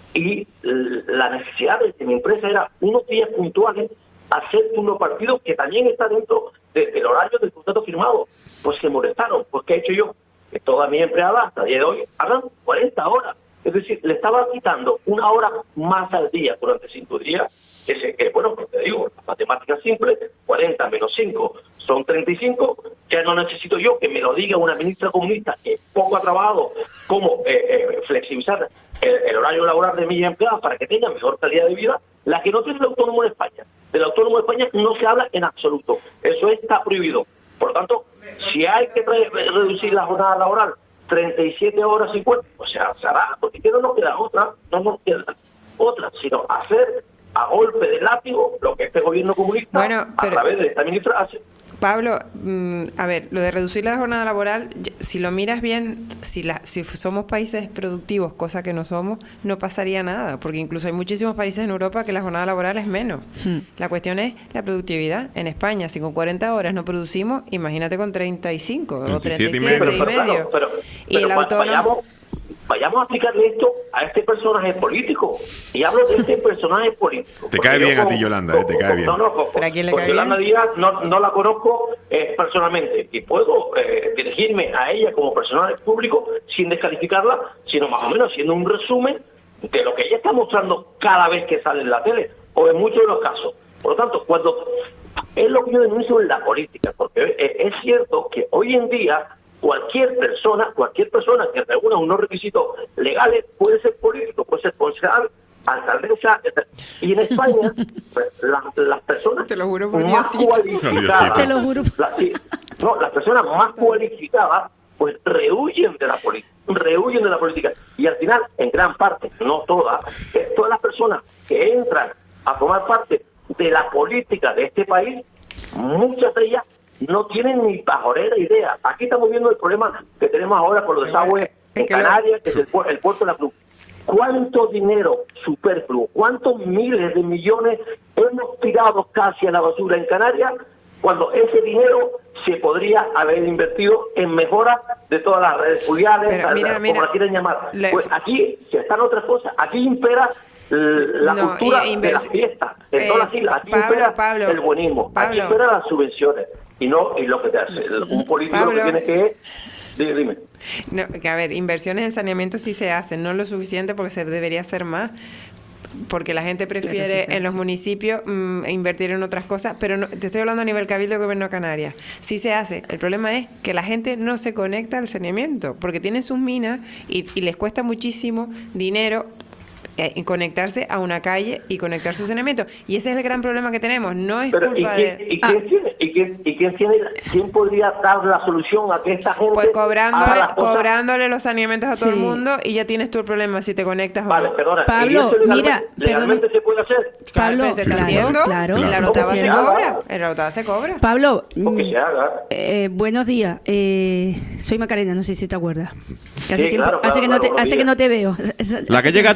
S1: Y la necesidad de mi empresa era unos días puntuales hacer turno partido, que también está dentro de, del horario del contrato firmado. Pues se molestaron. Pues ¿qué he hecho yo? Que todas mis empleadas hasta el día de hoy hagan cuarenta horas. Es decir, le estaba quitando una hora más al día durante cinco días. Que, se, que bueno, que te digo, las matemáticas simples, cuarenta menos cinco son treinta y cinco. Ya no necesito yo que me lo diga una ministra comunista que poco ha trabajado cómo eh, eh, flexibilizar el, el horario laboral de mis empleados para que tengan mejor calidad de vida, la que no tiene el autónomo en España. Del autónomo en España no se habla en absoluto. Eso está prohibido. Por lo tanto, si hay que re reducir la jornada laboral treinta y siete horas cincuenta, o sea, se hará, porque no nos queda otra, no nos queda otra, sino hacer a golpe de látigo lo que este gobierno comunista,
S22: bueno, pero,
S1: a través de esta ministra, hace.
S22: Pablo, mmm, a ver, lo de reducir la jornada laboral, si lo miras bien, si, la, si somos países productivos, cosa que no somos, no pasaría nada, porque incluso hay muchísimos países en Europa que la jornada laboral es menos. Hmm. La cuestión es la productividad. En España, si con cuarenta horas no producimos, imagínate con treinta y cinco o treinta y siete y medio.
S1: Pero, pero, claro, pero,
S22: y el autónomo...
S1: Vayamos, vayamos a aplicarle esto a este personaje político. Y hablo de este personaje político.
S3: Te cae bien como, a ti, Yolanda, eh, te cae bien.
S1: No, no, no,
S22: ¿Para quién le cae
S1: Yolanda
S22: bien?
S1: Díaz no, no la conozco eh, personalmente y puedo eh, dirigirme a ella como personaje público sin descalificarla, sino más o menos haciendo un resumen de lo que ella está mostrando cada vez que sale en la tele, o en muchos de los casos. Por lo tanto, cuando es lo que yo denuncio en la política, porque es, es cierto que hoy en día cualquier persona, cualquier persona que reúna unos requisitos legales puede ser político, puede ser concejal, alcaldesa, etcétera. Y en España, pues, las, las personas
S22: Te lo juro por
S1: más
S22: Diosito.
S1: cualificadas,
S22: Te lo juro.
S1: la- sí, no, las personas más cualificadas, pues rehuyen de la política, rehuyen de la política. Y al final, en gran parte, no todas, eh, todas las personas que entran a formar parte de la política de este país, muchas de ellas no tienen ni pajorera idea. Aquí estamos viendo el problema que tenemos ahora con los desagües en Canarias, que es el, pu- el puerto de la Cruz. ¿Cuánto dinero superfluo, cuántos miles de millones hemos tirado casi a la basura en Canarias, cuando ese dinero se podría haber invertido en mejoras de todas las redes fluviales,
S22: Pero
S1: tal-
S22: mira,
S1: como
S22: mira,
S1: la quieren llamar?
S22: le-
S1: Pues aquí se están otras cosas. Aquí impera l- la
S22: No,
S1: cultura
S22: y-
S1: de las
S22: inversi-
S1: fiestas, en
S22: eh,
S1: todas las islas. Aquí
S22: Pablo,
S1: impera
S22: Pablo,
S1: el buenismo, aquí
S22: Pablo.
S1: impera las subvenciones. Y no y lo que te hace el- un político
S22: Pablo.
S1: lo que tiene que es... Dime, dime.
S22: No, que a ver, inversiones en saneamiento sí se hacen, no lo suficiente porque se debería hacer más, porque la gente prefiere
S21: Pero sí se
S22: en los
S21: hace.
S22: municipios mm, invertir en otras cosas, pero no, te estoy hablando a nivel cabildo de gobierno de Canarias. Sí se hace, el problema es que la gente no se conecta al saneamiento, porque tienen sus minas y, y les cuesta muchísimo dinero eh, conectarse a una calle y conectar su saneamiento. Y ese es el gran problema que tenemos, no es
S1: Pero, ¿y
S22: culpa
S1: quién,
S22: de...
S1: y quién tiene, y quién, y quién tiene, quién podría dar la solución a que esta gente
S22: Pues
S1: haga
S22: cobrándole,
S1: las cosas?
S22: cobrándole los saneamientos a todo el
S21: Sí.
S22: mundo y ya tienes tú el problema si te conectas
S1: Vale,
S22: o no.
S1: perdona.
S21: Pablo,
S1: ¿y eso legalmente,
S21: mira,
S1: legalmente se puede hacer?
S22: Claro,
S21: Pablo,
S22: pero se está
S21: claro,
S22: haciendo,
S21: claro,
S22: en la
S21: se está
S22: Orotava se
S21: haciendo.
S22: cobra, en la Orotava se cobra.
S21: Pablo,
S1: O que
S21: mm,
S1: se haga.
S21: eh, buenos días. Eh, soy Macarena, no sé si te acuerdas. Que hace
S1: Sí,
S21: tiempo,
S1: claro,
S21: hace
S1: claro,
S21: que no te,
S1: claro,
S21: hace
S1: buenos
S21: que no te veo.
S3: La que llega tarde, que hoy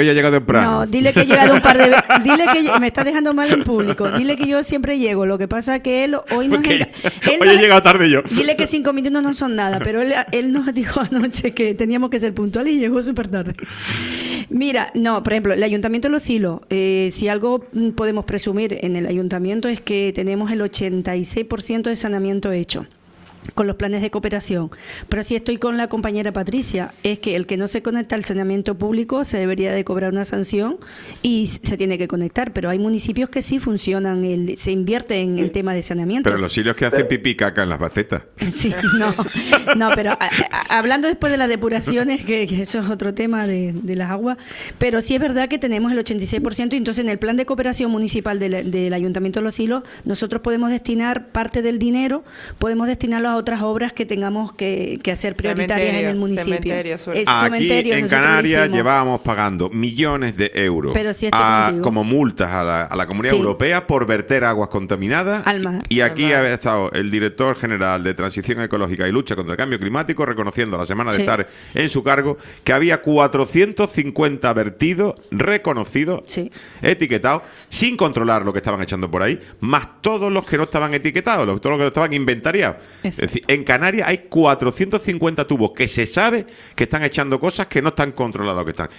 S3: hoy ha llegado temprano.
S21: No, dile que he llegado un par de veces. Dile que lle- me está dejando mal en público. Dile que yo siempre llego. Lo que pasa es que él hoy nos
S3: Porque
S21: enga- él
S3: hoy
S21: nos-
S3: he llegado tarde yo.
S21: Dile que cinco minutos no son nada, pero él, él nos dijo anoche que teníamos que ser puntuales y llegó súper tarde. Mira, no, por ejemplo, el Ayuntamiento de Los Silos, eh, si algo mm, podemos presumir en el Ayuntamiento es que tenemos el ochenta y seis por ciento de saneamiento hecho con los planes de cooperación. Pero si estoy con la compañera Patricia, es que el que no se conecta al saneamiento público se debería de cobrar una sanción y se tiene que conectar, pero hay municipios que sí funcionan, el, se invierte en el tema de saneamiento.
S3: Pero los sirios que hacen pipí caca en las bacetas.
S21: Sí, no, no, pero a- a- hablando después de las depuraciones, que, que eso es otro tema de, de las aguas, pero sí es verdad que tenemos el ochenta y seis por ciento, y entonces en el plan de cooperación municipal del, del Ayuntamiento de Los Silos, nosotros podemos destinar parte del dinero, podemos destinarlo a otras obras que tengamos que, que hacer prioritarias en el municipio.
S22: cementerio, suerte.
S21: Es
S3: Aquí
S21: cementerio,
S3: en
S21: nosotros lo
S3: Canarias
S21: hicimos.
S3: llevábamos pagando millones de euros
S21: Pero si estoy
S3: a-
S21: contigo.
S3: como multas a la, a la Comunidad
S21: Sí.
S3: Europea por verter aguas contaminadas.
S21: Al mar.
S3: Y aquí
S21: Al mar.
S3: ha estado el director general de Transición Ecológica y Lucha contra el Cambio Climático reconociendo a la semana de
S21: Sí.
S3: estar en su cargo que había cuatrocientos cincuenta vertidos reconocidos, etiquetados, sin controlar lo que estaban echando por ahí, más todos los que no estaban etiquetados, los- todos los que no estaban inventariados. Es decir, en Canarias hay cuatrocientos cincuenta tubos que se sabe que están echando cosas que no están controladas que están.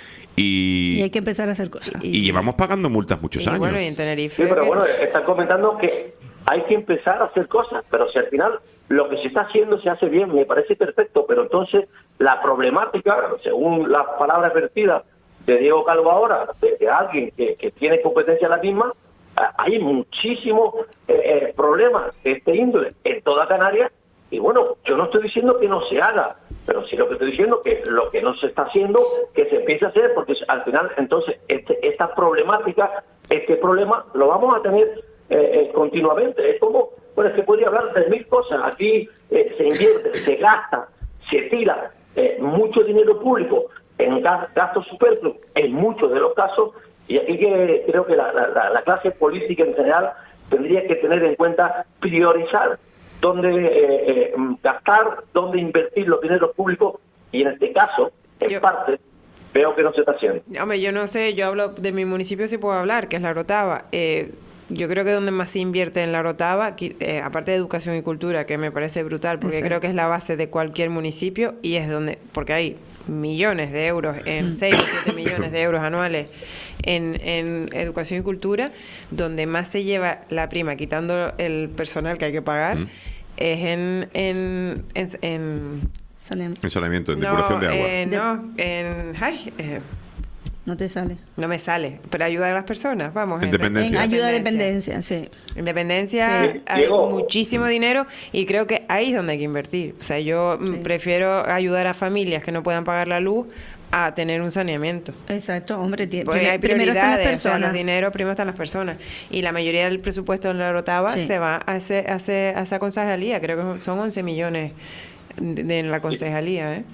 S3: Y,
S21: Y hay que empezar a hacer cosas.
S3: y llevamos pagando multas muchos
S22: Y
S3: años.
S22: bueno, y en Tenerife.
S1: Sí, pero
S22: que-
S1: bueno, están comentando que hay que empezar a hacer cosas, pero si al final lo que se está haciendo se hace bien, me parece perfecto, pero entonces la problemática, según las palabras vertidas de Diego Calvo ahora, de, de alguien que, que tiene competencia en la misma, ah, hay muchísimos eh, eh, problemas de este índole en toda Canarias, y bueno, yo no estoy diciendo que no se haga, pero sí lo que estoy diciendo que lo que no se está haciendo, que se empiece a hacer, porque al final entonces este, esta problemática, este problema lo vamos a tener eh, eh, continuamente. Es como, bueno, es que podría hablar de mil cosas. Aquí eh, se invierte, se gasta, se tira eh, mucho dinero público en gas- gastos superfluos en muchos de los casos, y aquí que creo que la, la- la- la clase política en general tendría que tener en cuenta priorizar dónde eh, eh, gastar, dónde invertir los dineros públicos, y en este caso, en parte, veo que no se está haciendo.
S22: Hombre, yo no sé, yo hablo de mi municipio, sí puedo hablar, que es La Orotava. Eh, yo creo que donde más se invierte en La Orotava, qui- eh, aparte de educación y cultura, que me parece brutal, porque
S21: Exacto.
S22: creo que es la base de cualquier municipio, y es donde, porque hay millones de euros, en seis o siete millones de euros anuales en, en educación y cultura, donde más se lleva la prima, quitando el personal que hay que pagar,
S3: Mm.
S22: es en... en, en, en-
S3: En saneamiento, en
S22: no,
S3: depuración de agua.
S22: eh, no, en... ay, eh,
S21: No te sale.
S22: no me sale, pero ayudar a las personas, vamos.
S3: En dependencia.
S21: En ayuda a dependencia, sí.
S22: En dependencia
S21: Sí.
S22: hay
S21: Diego.
S22: muchísimo dinero, y creo que ahí es donde hay que invertir. O sea, yo mm, prefiero ayudar a familias que no puedan pagar la luz a tener un saneamiento.
S21: Exacto, hombre. tie-
S22: Porque
S21: prim-
S22: hay
S21: primero están las
S22: prioridades, o sea, los
S21: personas.
S22: dineros primero están las personas. Y la mayoría del presupuesto en La Orotava
S21: Sí.
S22: se va a, ese, a, ese- a esa concejalía. Creo que son once millones de, de en la concejalía, ¿eh?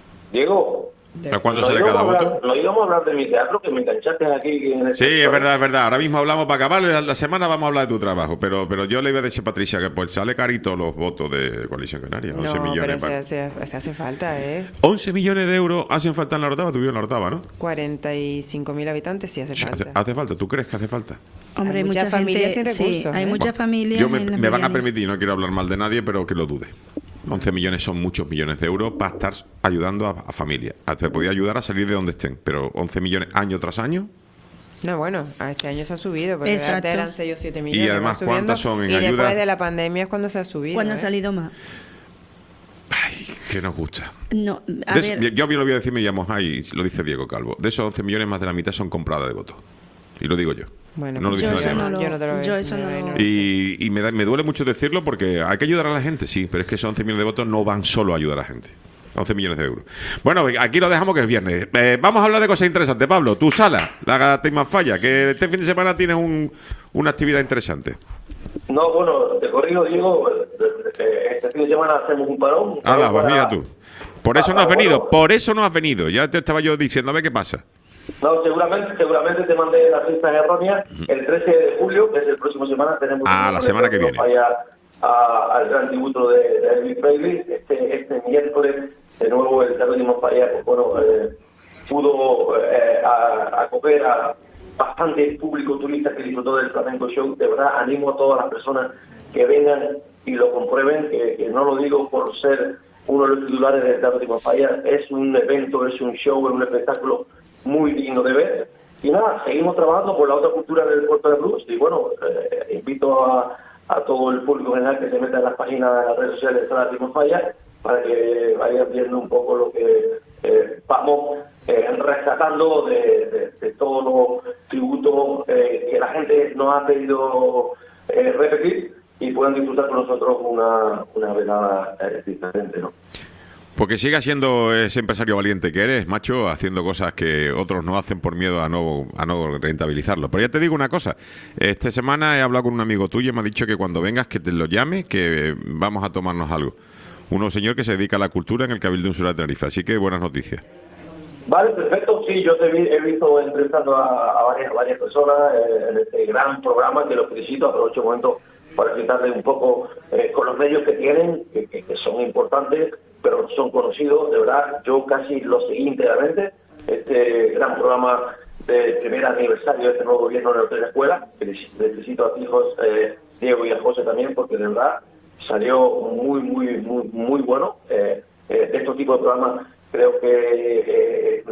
S1: Diego,
S3: ¿A cuánto
S1: no
S3: sale
S1: íbamos
S3: cada
S1: a hablar-
S3: voto?
S1: No íbamos a hablar de mi teatro, que me enganchaste aquí en el
S3: Sí, es verdad, es verdad. Ahora mismo hablamos para acabar la, la semana, vamos a hablar de tu trabajo. Pero pero yo le iba a decir a Patricia que pues sale carito los votos de Coalición Canaria. once
S22: No, pero
S3: millones.
S22: se,
S3: para-
S22: se- se hace falta, ¿eh?
S3: once millones de euros hacen falta en la Orotava. Tú vives en la Orotava, ¿no?
S22: cuarenta y cinco mil habitantes sí hace
S3: Hace,
S22: falta.
S3: hace falta. ¿Tú crees que hace falta?
S21: Hombre,
S22: Hay
S21: hay
S22: muchas
S21: mucha
S22: familias
S21: gente,
S22: sin recursos,
S21: sí, hay
S22: ¿eh?
S21: muchas familias
S3: Yo me,
S21: en las
S3: me van a
S21: medianías.
S3: permitir, no quiero hablar mal de nadie, pero que lo dude. once millones son muchos millones de euros para estar ayudando a, a familias. A- Te podía ayudar a salir de donde estén, pero once millones año tras año.
S22: No, bueno, a este año se ha subido, porque
S21: Exacto.
S22: antes eran seis o siete millones.
S3: Y además,
S22: va subiendo,
S3: ¿cuántas son en
S22: y
S3: ayuda?
S22: después de la pandemia es cuando se ha subido.
S21: Cuando
S22: ¿eh?
S21: ha salido más.
S3: Que nos gusta.
S21: No, a
S3: De
S21: ver,
S3: eso- yo lo voy a decir, me llamo ahí, lo dice Diego Calvo. De esos once millones, más de la mitad son compradas de votos. Y lo digo yo.
S22: Bueno,
S3: no lo
S22: pues
S3: dice
S22: yo
S3: nadie
S22: eso
S3: más.
S22: no lo- yo no te lo voy a
S21: yo
S22: decir,
S21: eso no
S22: no,
S21: lo-
S22: no.
S3: Y, y me, da- me duele mucho decirlo porque hay que ayudar a la gente, sí, pero es que esos once millones de votos no van solo a ayudar a la gente. once millones de euros. Bueno, aquí lo dejamos que es viernes. Eh, vamos a hablar de cosas interesantes. Pablo, tu sala, la Team Falla, que este fin de semana tienes un, una actividad interesante.
S1: No, bueno, te corrijo, Diego, eh, este fin de semana hacemos un parón.
S3: Ah, pues
S1: para-
S3: mira tú. Por eso no has venido, por eso no has venido. Ya te estaba yo diciendo, a ver qué pasa.
S1: No, seguramente, seguramente te mandé las listas erróneas. El trece de julio, que es el próximo semana, tenemos...
S3: Ah,
S1: un
S3: la semana que viene.
S1: Para allá a- al gran tributo de, de Elvis Presley. Este, este miércoles, de nuevo, el terrorismo para allá, pues, bueno, eh, pudo eh, a- acoger a bastante público turista que disfrutó del Flamenco Show. De verdad, animo a todas las personas que vengan y lo comprueben, que, que no lo digo por ser uno de los titulares del Teatro Timanfaya, es un evento, es un show, es un espectáculo muy digno de ver. Y nada, seguimos trabajando por la otra cultura del Puerto de la Cruz, y bueno, eh, invito a, a todo el público general que se meta en las páginas de las redes sociales de Teatro Timanfaya para que vayan viendo un poco lo que eh, vamos eh, rescatando de, de, de todos los tributos eh, que la gente nos ha pedido eh, repetir, y puedan disfrutar con nosotros una, una velada eh, diferente, ¿no?
S3: Porque siga siendo ese empresario valiente que eres, macho, haciendo cosas que otros no hacen por miedo a no, a no rentabilizarlo. Pero ya te digo una cosa, esta semana he hablado con un amigo tuyo y me ha dicho que cuando vengas que te lo llame, que vamos a tomarnos algo. Un señor que se dedica a la cultura en el Cabildo Insular de Tenerife, así que buenas noticias.
S1: Vale, perfecto. Sí, yo te vi, he visto entrevistando a, a varias, varias personas eh, en este gran programa, que los felicito. Aprovecho el momento para felicitarles un poco eh, con los medios que tienen, que, que, que son importantes, pero son conocidos. De verdad, yo casi los seguí íntegramente. Este gran programa del primer aniversario de este nuevo gobierno de la escuela. Felicito a ti, José, eh, Diego, y a José también, porque de verdad salió muy, muy, muy, muy bueno. Eh, eh, de estos tipos de programas, creo que eh,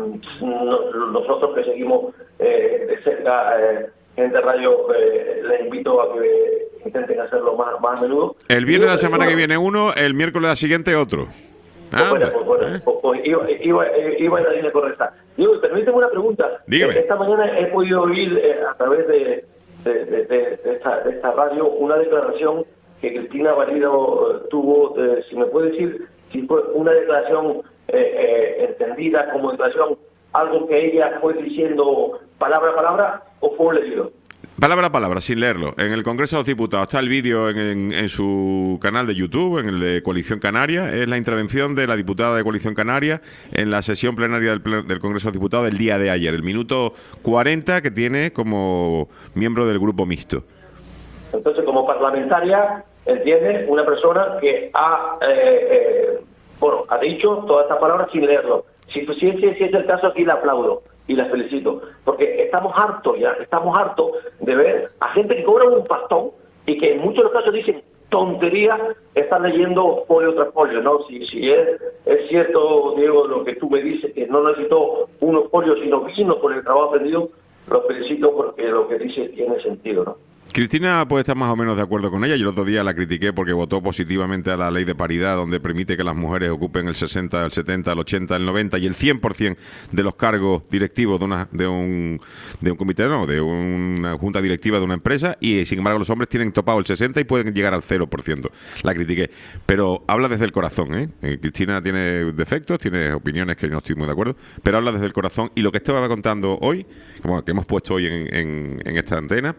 S1: no, nosotros que seguimos eh, de cerca eh, Gente Radio, eh, les invito a que intenten hacerlo más, más a menudo.
S3: El viernes de la semana que viene uno, el miércoles la siguiente otro.
S1: Pues bueno, pues bueno, pues, pues iba, iba, iba en la línea correcta. Diego, permíteme una pregunta.
S3: Dígame.
S1: Esta mañana he podido oír eh, a través de, de, de, de, de, esta, de esta radio una declaración que Cristina Valido eh, tuvo, eh, si me puede decir, si fue una declaración eh, eh, entendida como declaración, algo que ella fue diciendo palabra a palabra, o fue un leído.
S3: Palabra a palabra, sin leerlo. En el Congreso de los Diputados está el vídeo en, en, en su canal de YouTube, en el de Coalición Canaria. Es la intervención de la diputada de Coalición Canaria en la sesión plenaria del, plen- del Congreso de los Diputados del día de ayer, el minuto cuarenta que tiene como miembro del grupo mixto.
S1: Entonces, como parlamentaria, entiende una persona que ha, eh, eh, bueno, ha dicho todas estas palabras sin leerlo. Si, si, si, si es el caso, aquí la aplaudo y la felicito, porque estamos hartos ya, estamos hartos de ver a gente que cobra un pastón y que en muchos de los casos dicen tonterías, están leyendo folio tras folio, ¿no? Si, si es, es cierto, Diego, lo que tú me dices, que no necesito unos folios, sino vino por el trabajo aprendido, lo felicito porque lo que dice tiene sentido, ¿no?
S3: Cristina puede estar más o menos de acuerdo con ella. Yo el otro día la critiqué porque votó positivamente a la ley de paridad, donde permite que las mujeres ocupen el sesenta, el setenta, el ochenta, el noventa y el cien por ciento de los cargos directivos de una de un de un comité, no, de una junta directiva de una empresa, y sin embargo los hombres tienen topado el sesenta y pueden llegar al cero por ciento. La critiqué, pero habla desde el corazón, ¿eh? Eh, Cristina tiene defectos, tiene opiniones que no estoy muy de acuerdo, pero habla desde el corazón, y lo que estaba contando hoy, como que hemos puesto hoy en, en, en esta antena,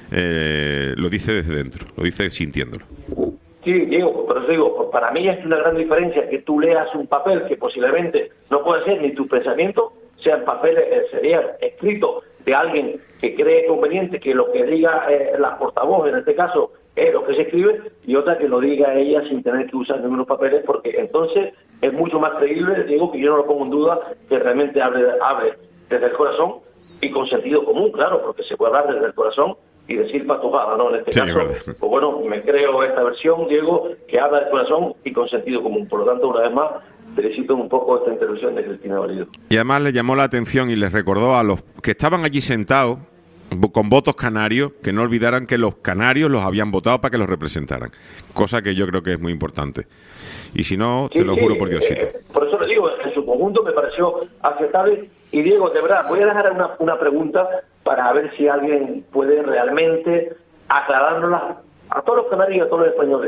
S3: Eh, lo dice desde dentro, lo dice sintiéndolo.
S1: Sí, Diego, pero digo, para mí es una gran diferencia que tú leas un papel que posiblemente no puede ser ni tu pensamiento, sean papeles, eh, sería escrito de alguien que cree conveniente que lo que diga eh, la portavoz, en este caso, es lo que se escribe, y otra que lo diga ella sin tener que usar ningunos papeles, porque entonces es mucho más creíble, Diego, que yo no lo pongo en duda, que realmente hable, hable desde el corazón y con sentido común, claro, porque se puede hablar desde el corazón y decir patujada, ¿no? En este
S3: Sí,
S1: caso,
S3: verdad.
S1: pues bueno, me creo esta versión, Diego, que habla del corazón y con sentido común. Por lo tanto, una vez más, felicito un poco esta intervención de Cristina Valido.
S3: Y además le llamó la atención y les recordó a los que estaban allí sentados vo- con votos canarios, que no olvidaran que los canarios los habían votado para que los representaran, cosa que yo creo que es muy importante. Y si no, te
S1: Sí,
S3: lo
S1: sí,
S3: juro por Diosito.
S1: eh, por eso le digo, en su conjunto me pareció aceptable. Y Diego, de verdad, voy a dejar una, una pregunta para ver si alguien puede realmente aclarárnosla a todos los canarios y a todos los españoles.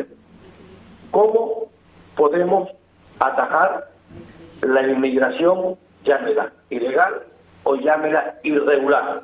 S1: ¿Cómo podemos atajar la inmigración, llámela ilegal o llámela irregular?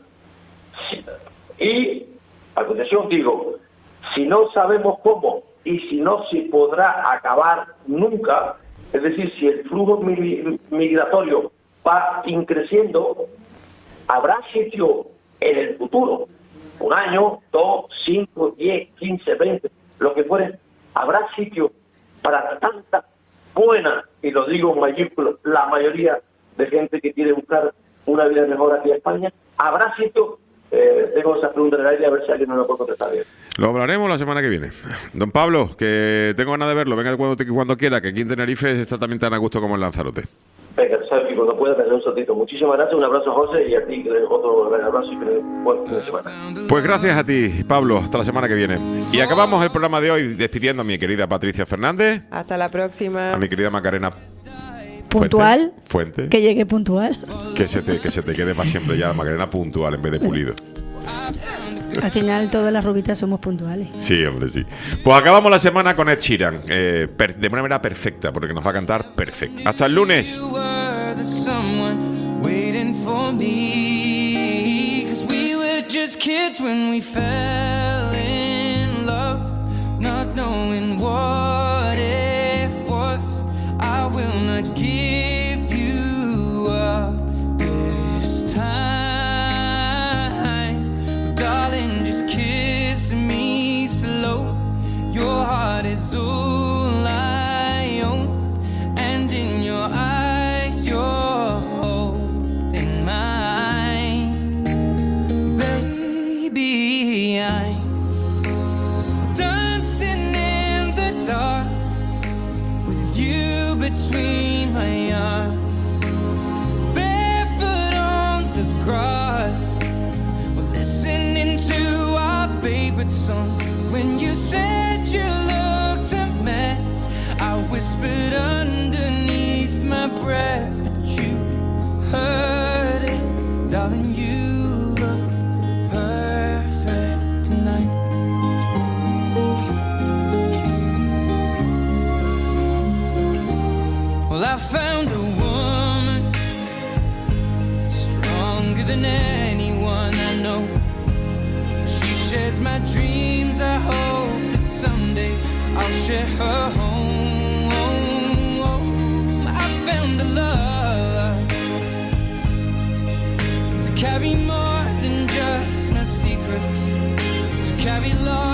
S1: Y, a continuación digo, si no sabemos cómo y si no se podrá acabar nunca, es decir, si el flujo mi- migratorio va increciendo, habrá sitio en el futuro, un año, dos, cinco, diez, quince, veinte, lo que fuere, habrá sitio para tanta buena, y lo digo en mayúsculas, la mayoría de gente que quiere buscar una vida mejor aquí en España. ¿Habrá sitio? Eh, tengo esa pregunta en el aire, a ver si alguien no lo puede contestar bien.
S3: Lo hablaremos la semana que viene. Don Pablo, que tengo ganas de verlo, venga cuando, te, cuando quiera, que aquí en Tenerife está también tan a gusto como en Lanzarote.
S1: Venga, sabes que cuando pueda tener un soltito. Muchísimas gracias, un abrazo, José, y a ti otro gran abrazo y que buen fin de semana.
S3: Pues gracias a ti, Pablo, hasta la semana que viene. Y acabamos el programa de hoy despidiendo a mi querida Patricia Fernández,
S22: Hasta la próxima.
S3: a mi querida Macarena
S21: Puntual.
S3: Fuente, Fuente
S21: Que llegue puntual.
S3: que se te que se te quede para siempre ya Macarena puntual en vez de pulido.
S21: Al final todas las rubitas somos puntuales.
S3: Sí, hombre, sí. Pues acabamos la semana con Ed Sheeran, eh, per, de una manera perfecta, porque nos va a cantar perfecto. Hasta el lunes.
S10: You were the someone waiting for me, 'cause we were just kids when we fell in love, not knowing what it was. I will not give you up this time, darling, just kiss me slow. Your heart is all I own, and in your eyes you're holding mine. Baby, I'm dancing in the dark with you between my arms, barefoot on the grass, we're listening to our favorite song. When you said you looked a mess, I whispered underneath my breath, but you heard it, darling, you look perfect tonight. Well, I found a woman stronger than anyone I know. She shares my dreams. I hope that someday I'll share her home. I found a love to carry more than just my secrets, to carry love